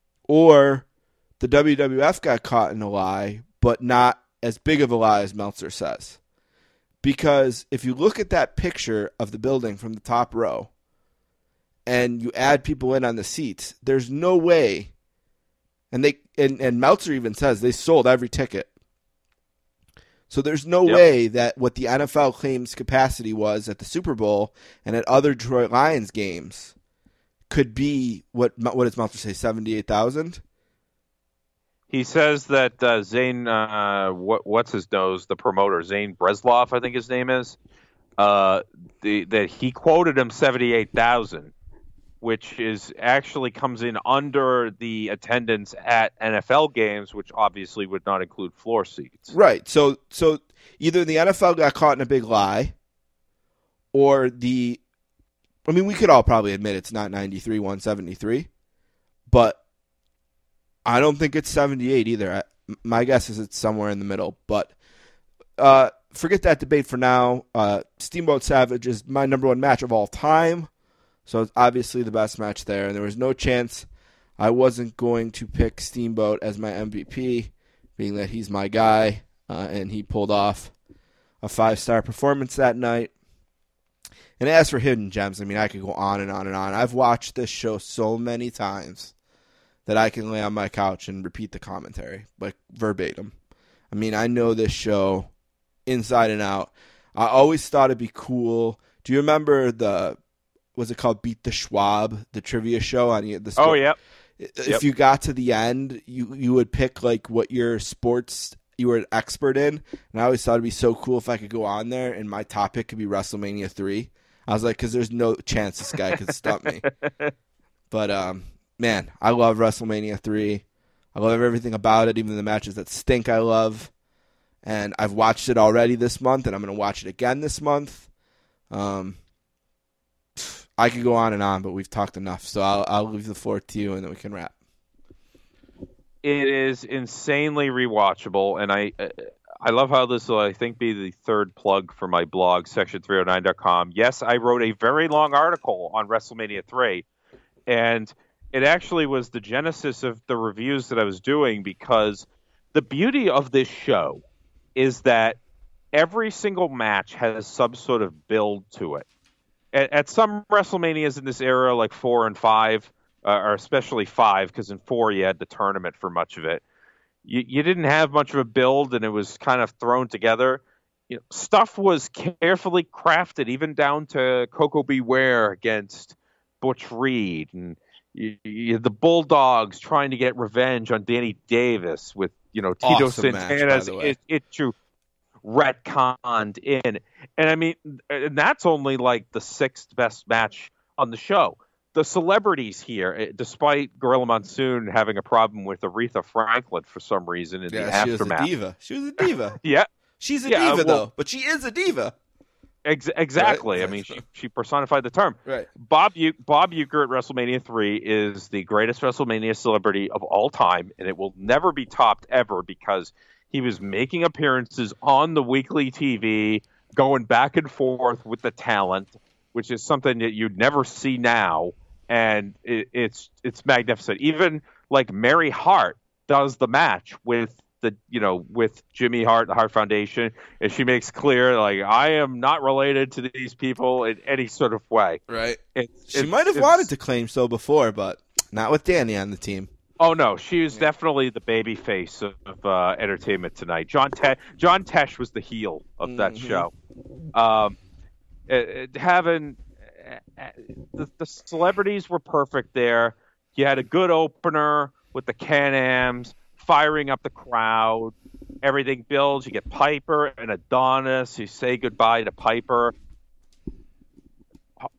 [SPEAKER 3] the WWF got caught in a lie, but not as big of a lie as Meltzer says. Because if you look at that picture of the building from the top row, and you add people in on the seats, there's no way. And Meltzer even says they sold every ticket. So there's no way that what the NFL claims capacity was at the Super Bowl and at other Detroit Lions games could be, what does Meltzer say, 78,000?
[SPEAKER 4] He says that Zane, what's his nose, the promoter, Zane Bresloff, I think his name is, that he quoted him 78,000, which is actually comes in under the attendance at NFL games, which obviously would not include floor seats.
[SPEAKER 3] Right. So either the NFL got caught in a big lie, or we could all probably admit it's not 93,173, but I don't think it's 78 either. My guess is it's somewhere in the middle, but forget that debate for now. Steamboat Savage is my number one match of all time. So it's obviously the best match there, and there was no chance I wasn't going to pick Steamboat as my MVP, being that he's my guy, and he pulled off a 5-star performance that night. And as for Hidden Gems, I could go on and on and on. I've watched this show so many times that I can lay on my couch and repeat the commentary, like verbatim. I know this show inside and out. I always thought it'd be cool. Do you remember was it called Beat the Schwab, the trivia show on the sport?
[SPEAKER 4] Oh, yeah.
[SPEAKER 3] If you got to the end, you would pick like what your sports you were an expert in, and I always thought it'd be so cool if I could go on there and my topic could be WrestleMania 3. I was like, because there's no chance this guy could stump me. But man, I love WrestleMania 3. I love everything about it, even the matches that stink. I love, and I've watched it already this month, and I'm going to watch it again this month. I could go on and on, but we've talked enough, so I'll leave the floor to you, and then we can wrap.
[SPEAKER 4] It is insanely rewatchable, and I love how this will, I think, be the third plug for my blog, section309.com. Yes, I wrote a very long article on WrestleMania 3, and it actually was the genesis of the reviews that I was doing, because the beauty of this show is that every single match has some sort of build to it. At some WrestleManias in this era, like 4 and 5, or especially 5, because in 4 you had the tournament for much of it, you didn't have much of a build, and it was kind of thrown together. Stuff was carefully crafted, even down to Coco Beware against Butch Reed, and the Bulldogs trying to get revenge on Danny Davis with Tito
[SPEAKER 3] Awesome
[SPEAKER 4] Santana's issue retconned in. And and that's only like the 6th best match on the show. The celebrities here, despite Gorilla Monsoon having a problem with Aretha Franklin for some reason in the aftermath.
[SPEAKER 3] She was a diva.
[SPEAKER 4] Yeah.
[SPEAKER 3] She's a diva, though, but she is a diva.
[SPEAKER 4] Exactly.
[SPEAKER 3] Right?
[SPEAKER 4] She personified the term.
[SPEAKER 3] Right.
[SPEAKER 4] Bob Uecker at WrestleMania 3 is the greatest WrestleMania celebrity of all time, and it will never be topped ever, because he was making appearances on the weekly TV, going back and forth with the talent, which is something that you'd never see now, and it's magnificent. Even like Mary Hart does the match with with Jimmy Hart, the Hart Foundation, and she makes clear, like, I am not related to these people in any sort of way.
[SPEAKER 3] Right. She might have wanted to claim so before, but not with Danny on the team.
[SPEAKER 4] Oh, no, she was definitely the baby face of Entertainment Tonight. John Tesh was the heel of that show. Having the celebrities were perfect there. You had a good opener with the Can-Ams, firing up the crowd. Everything builds. You get Piper and Adonis. You say goodbye to Piper.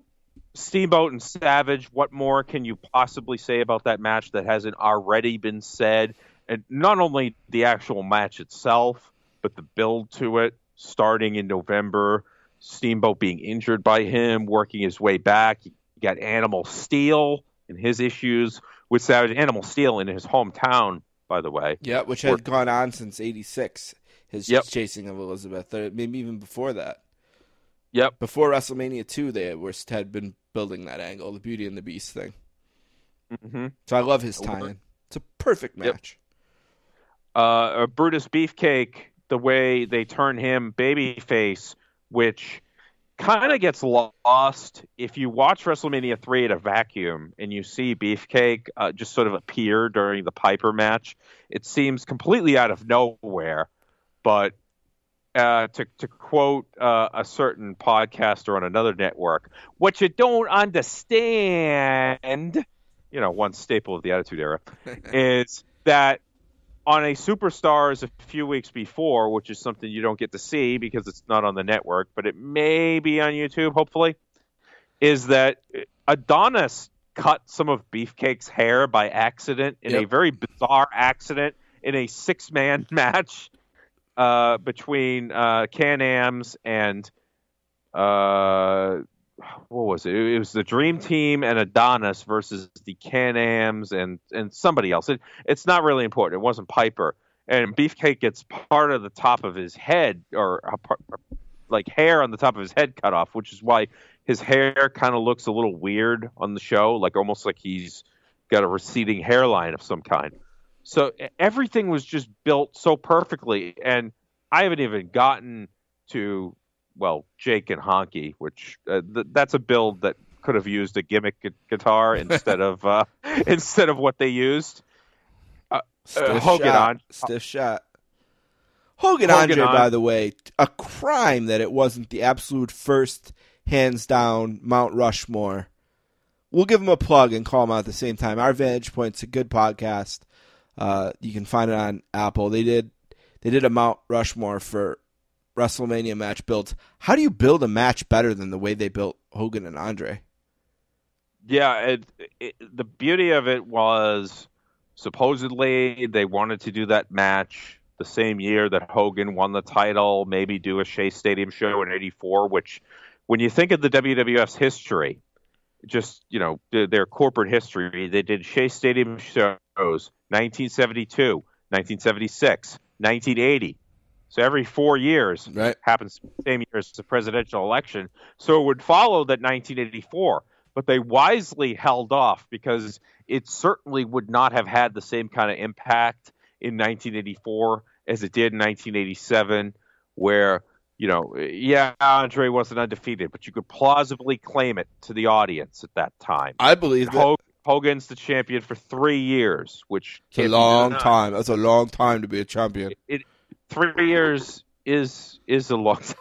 [SPEAKER 4] Steamboat and Savage, what more can you possibly say about that match that hasn't already been said? And not only the actual match itself, but the build to it, starting in November, Steamboat being injured by him, working his way back. You got Animal Steel and his issues with Savage. Animal Steel in his hometown, by the way.
[SPEAKER 3] Yeah, which had gone on since '86. His chasing of Elizabeth, maybe even before that.
[SPEAKER 4] Yep.
[SPEAKER 3] Before WrestleMania 2, they had been building that angle, the Beauty and the Beast thing.
[SPEAKER 4] Mm-hmm.
[SPEAKER 3] So I love his tie-in. It's a perfect match.
[SPEAKER 4] Brutus Beefcake, the way they turn him babyface, which kind of gets lost if you watch WrestleMania 3 at a vacuum and you see Beefcake just sort of appear during the Piper match. It seems completely out of nowhere, but to quote a certain podcaster on another network, what you don't understand, one staple of the Attitude Era, is that on a Superstars a few weeks before, which is something you don't get to see because it's not on the network, but it may be on YouTube, hopefully, is that Adonis cut some of Beefcake's hair by accident in a very bizarre accident in a 6-man match between Can-Am's and what was it? It was the Dream Team and Adonis versus the Can-Am's and somebody else. It's not really important. It wasn't Piper. And Beefcake gets part of the top of his head, or like hair on the top of his head cut off, which is why his hair kind of looks a little weird on the show, like almost like he's got a receding hairline of some kind. So everything was just built so perfectly, and I haven't even gotten to, Jake and Honky, which that's a build that could have used a gimmick guitar instead of what they used.
[SPEAKER 3] Stiff shot. Hogan Andre, by the way, a crime that it wasn't the absolute first, hands down, Mount Rushmore. We'll give him a plug and call him out at the same time. Our Vantage Point's a good podcast. You can find it on Apple. They did a Mount Rushmore for WrestleMania match builds. How do you build a match better than the way they built Hogan and Andre?
[SPEAKER 4] Yeah, the beauty of it was supposedly they wanted to do that match the same year that Hogan won the title, maybe do a Shea Stadium show in '84, which when you think of the WWF's history, just, their corporate history, they did Shea Stadium shows 1972, 1976, 1980. So every 4 years happens the same year as the presidential election. So it would follow that 1984. But they wisely held off because it certainly would not have had the same kind of impact in 1984 as it did in 1987, where, Andre wasn't undefeated, but you could plausibly claim it to the audience at that time.
[SPEAKER 3] I believe that.
[SPEAKER 4] Hogan's the champion for 3 years, which
[SPEAKER 3] it's a long time. That's a long time to be a champion.
[SPEAKER 4] 3 years is a long time.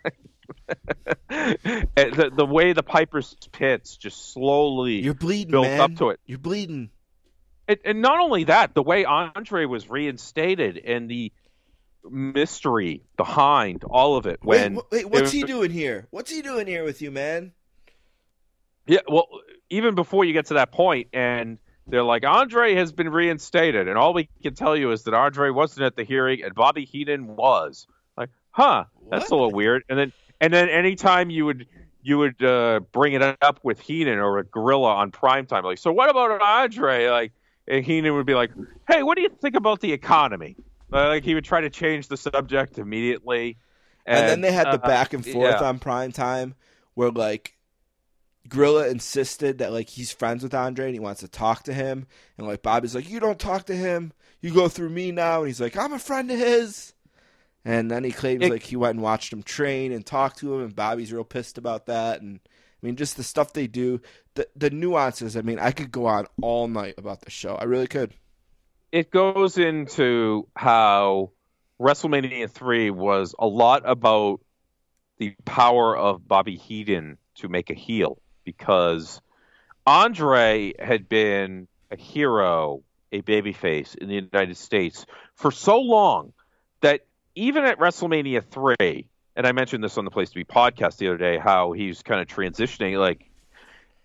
[SPEAKER 4] the way the Piper's Pits just slowly built up to it.
[SPEAKER 3] You're bleeding.
[SPEAKER 4] And not only that, the way Andre was reinstated and the mystery behind all of it.
[SPEAKER 3] Wait, what's he doing here? What's he doing here with you, man?
[SPEAKER 4] Yeah, well, even before you get to that point, and they're like, Andre has been reinstated, and all we can tell you is that Andre wasn't at the hearing, and Bobby Heenan was. Like, that's a little weird. And then anytime you would bring it up with Heenan or a Gorilla on primetime, like, so what about Andre? Like, and Heenan would be like, hey, what do you think about the economy? Like, he would try to change the subject immediately.
[SPEAKER 3] And then they had the back and forth on primetime where, like, Gorilla insisted that, like, he's friends with Andre and he wants to talk to him. And, like, Bobby's like, you don't talk to him. You go through me now. And he's like, I'm a friend of his. And then he claims, like, he went and watched him train and talk to him. And Bobby's real pissed about that. And, I mean, just the stuff they do. The nuances. I mean, I could go on all night about the show. I really could.
[SPEAKER 4] It goes into how WrestleMania 3 was a lot about the power of Bobby Heenan to make a heel. Because Andre had been a hero, a babyface in the United States for so long that even at WrestleMania 3, and I mentioned this on the Place to Be podcast the other day, how he's kind of transitioning, like,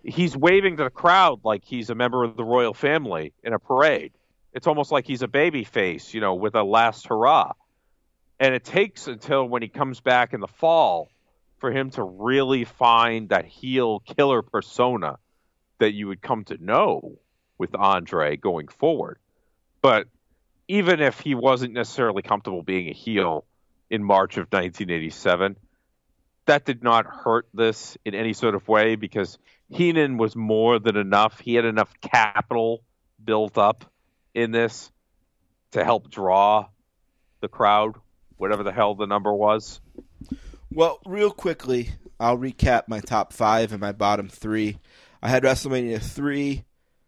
[SPEAKER 4] he's waving to the crowd like he's a member of the royal family in a parade. It's almost like he's a baby face, with a last hurrah. And it takes until when he comes back in the fall for him to really find that heel killer persona that you would come to know with Andre going forward. But even if he wasn't necessarily comfortable being a heel in March of 1987, that did not hurt this in any sort of way because Heenan was more than enough. He had enough capital built up in this to help draw the crowd, whatever the hell the number was.
[SPEAKER 3] Well, real quickly, I'll recap my top 5 and my bottom 3. I had WrestleMania 3,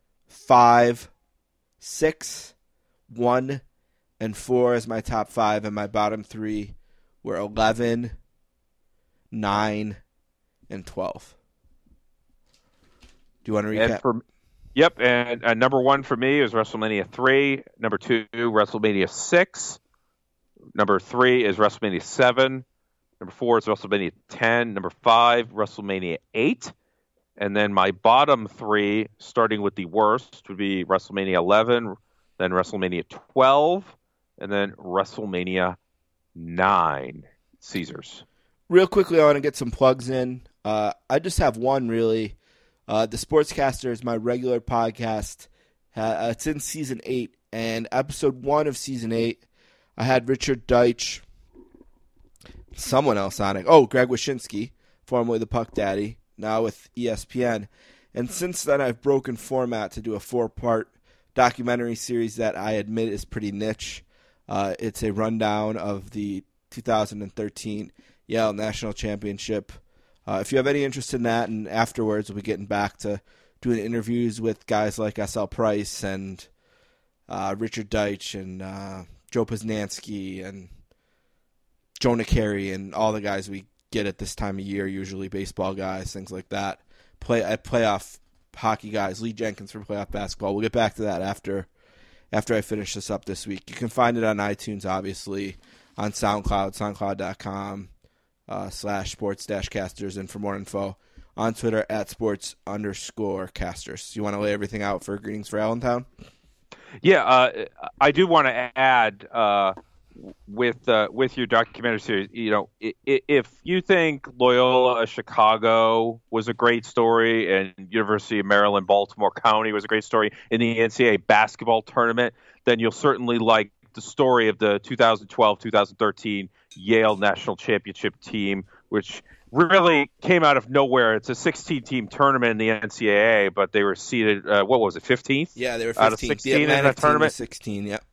[SPEAKER 3] 5, 6, 1, and 4 as my top 5, and my bottom 3 were 11, 9, and 12. Do you want to recap?
[SPEAKER 4] Yep, and number 1 for me is WrestleMania 3. Number 2, WrestleMania 6. Number 3 is WrestleMania 7. Number 4 is WrestleMania 10. Number 5, WrestleMania 8. And then my bottom 3, starting with the worst, would be WrestleMania 11, then WrestleMania 12, and then WrestleMania 9. Caesars.
[SPEAKER 3] Real quickly, I want to get some plugs in. I just have one, really. The Sportscaster is my regular podcast. It's in Season 8, and Episode 1 of Season 8, I had Richard Deitch, someone else on it. Oh, Greg Wyshynski, formerly the Puck Daddy, now with ESPN. And since then, I've broken format to do a 4-part documentary series that I admit is pretty niche. It's a rundown of the 2013 Yale National Championship. If you have any interest in that, and afterwards we'll be getting back to doing interviews with guys like S.L. Price and Richard Deitch and Joe Poznanski and Jonah Carey and all the guys we get at this time of year, usually baseball guys, things like that. Playoff hockey guys, Lee Jenkins for playoff basketball. We'll get back to that after I finish this up this week. You can find it on iTunes, obviously, on SoundCloud, soundcloud.com /sports-casters, and for more info, on Twitter @sports_casters. You want to lay everything out for Greetings for Allentown?
[SPEAKER 4] Yeah, I do want to add with your documentary series, if you think Loyola Chicago was a great story and University of Maryland Baltimore County was a great story in the NCAA basketball tournament, then you'll certainly like the story of the 2012-2013 Yale National Championship team, which really came out of nowhere. It's a 16-team tournament in the NCAA, but they were seeded, 15th?
[SPEAKER 3] Yeah, they were 15th.
[SPEAKER 4] Out of 16 in that tournament.
[SPEAKER 3] 16, yeah.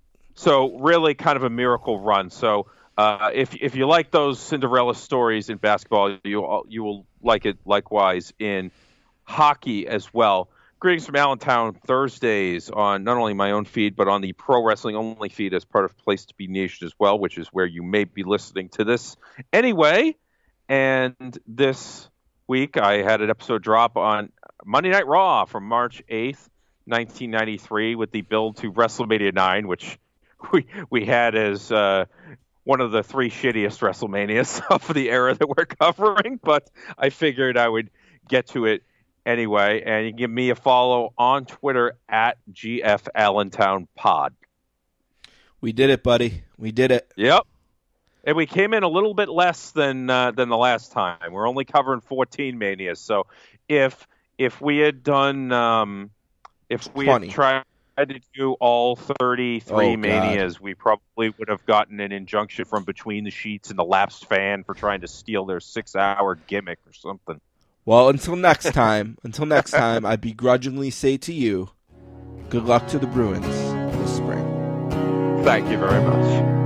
[SPEAKER 4] So really kind of a miracle run. So if you like those Cinderella stories in basketball, you will like it likewise in hockey as well. Greetings from Allentown, Thursdays on not only my own feed, but on the Pro Wrestling Only feed as part of Place to Be Nation as well, which is where you may be listening to this anyway. And this week I had an episode drop on Monday Night Raw from March 8th, 1993, with the build to WrestleMania 9, which we had as one of the 3 shittiest WrestleManias of the era that we're covering. But I figured I would get to it anyway, and you can give me a follow on Twitter @GFAllentownPod.
[SPEAKER 3] We did it, buddy. We did it.
[SPEAKER 4] Yep. And we came in a little bit less than the last time. We're only covering 14 Manias. So if we had done if we
[SPEAKER 3] 20.
[SPEAKER 4] had tried to do all 33 Manias, we probably would have gotten an injunction from Between the Sheets and the Lapsed Fan for trying to steal their 6-hour gimmick or something.
[SPEAKER 3] Well, until next time, I begrudgingly say to you, good luck to the Bruins this spring.
[SPEAKER 4] Thank you very much.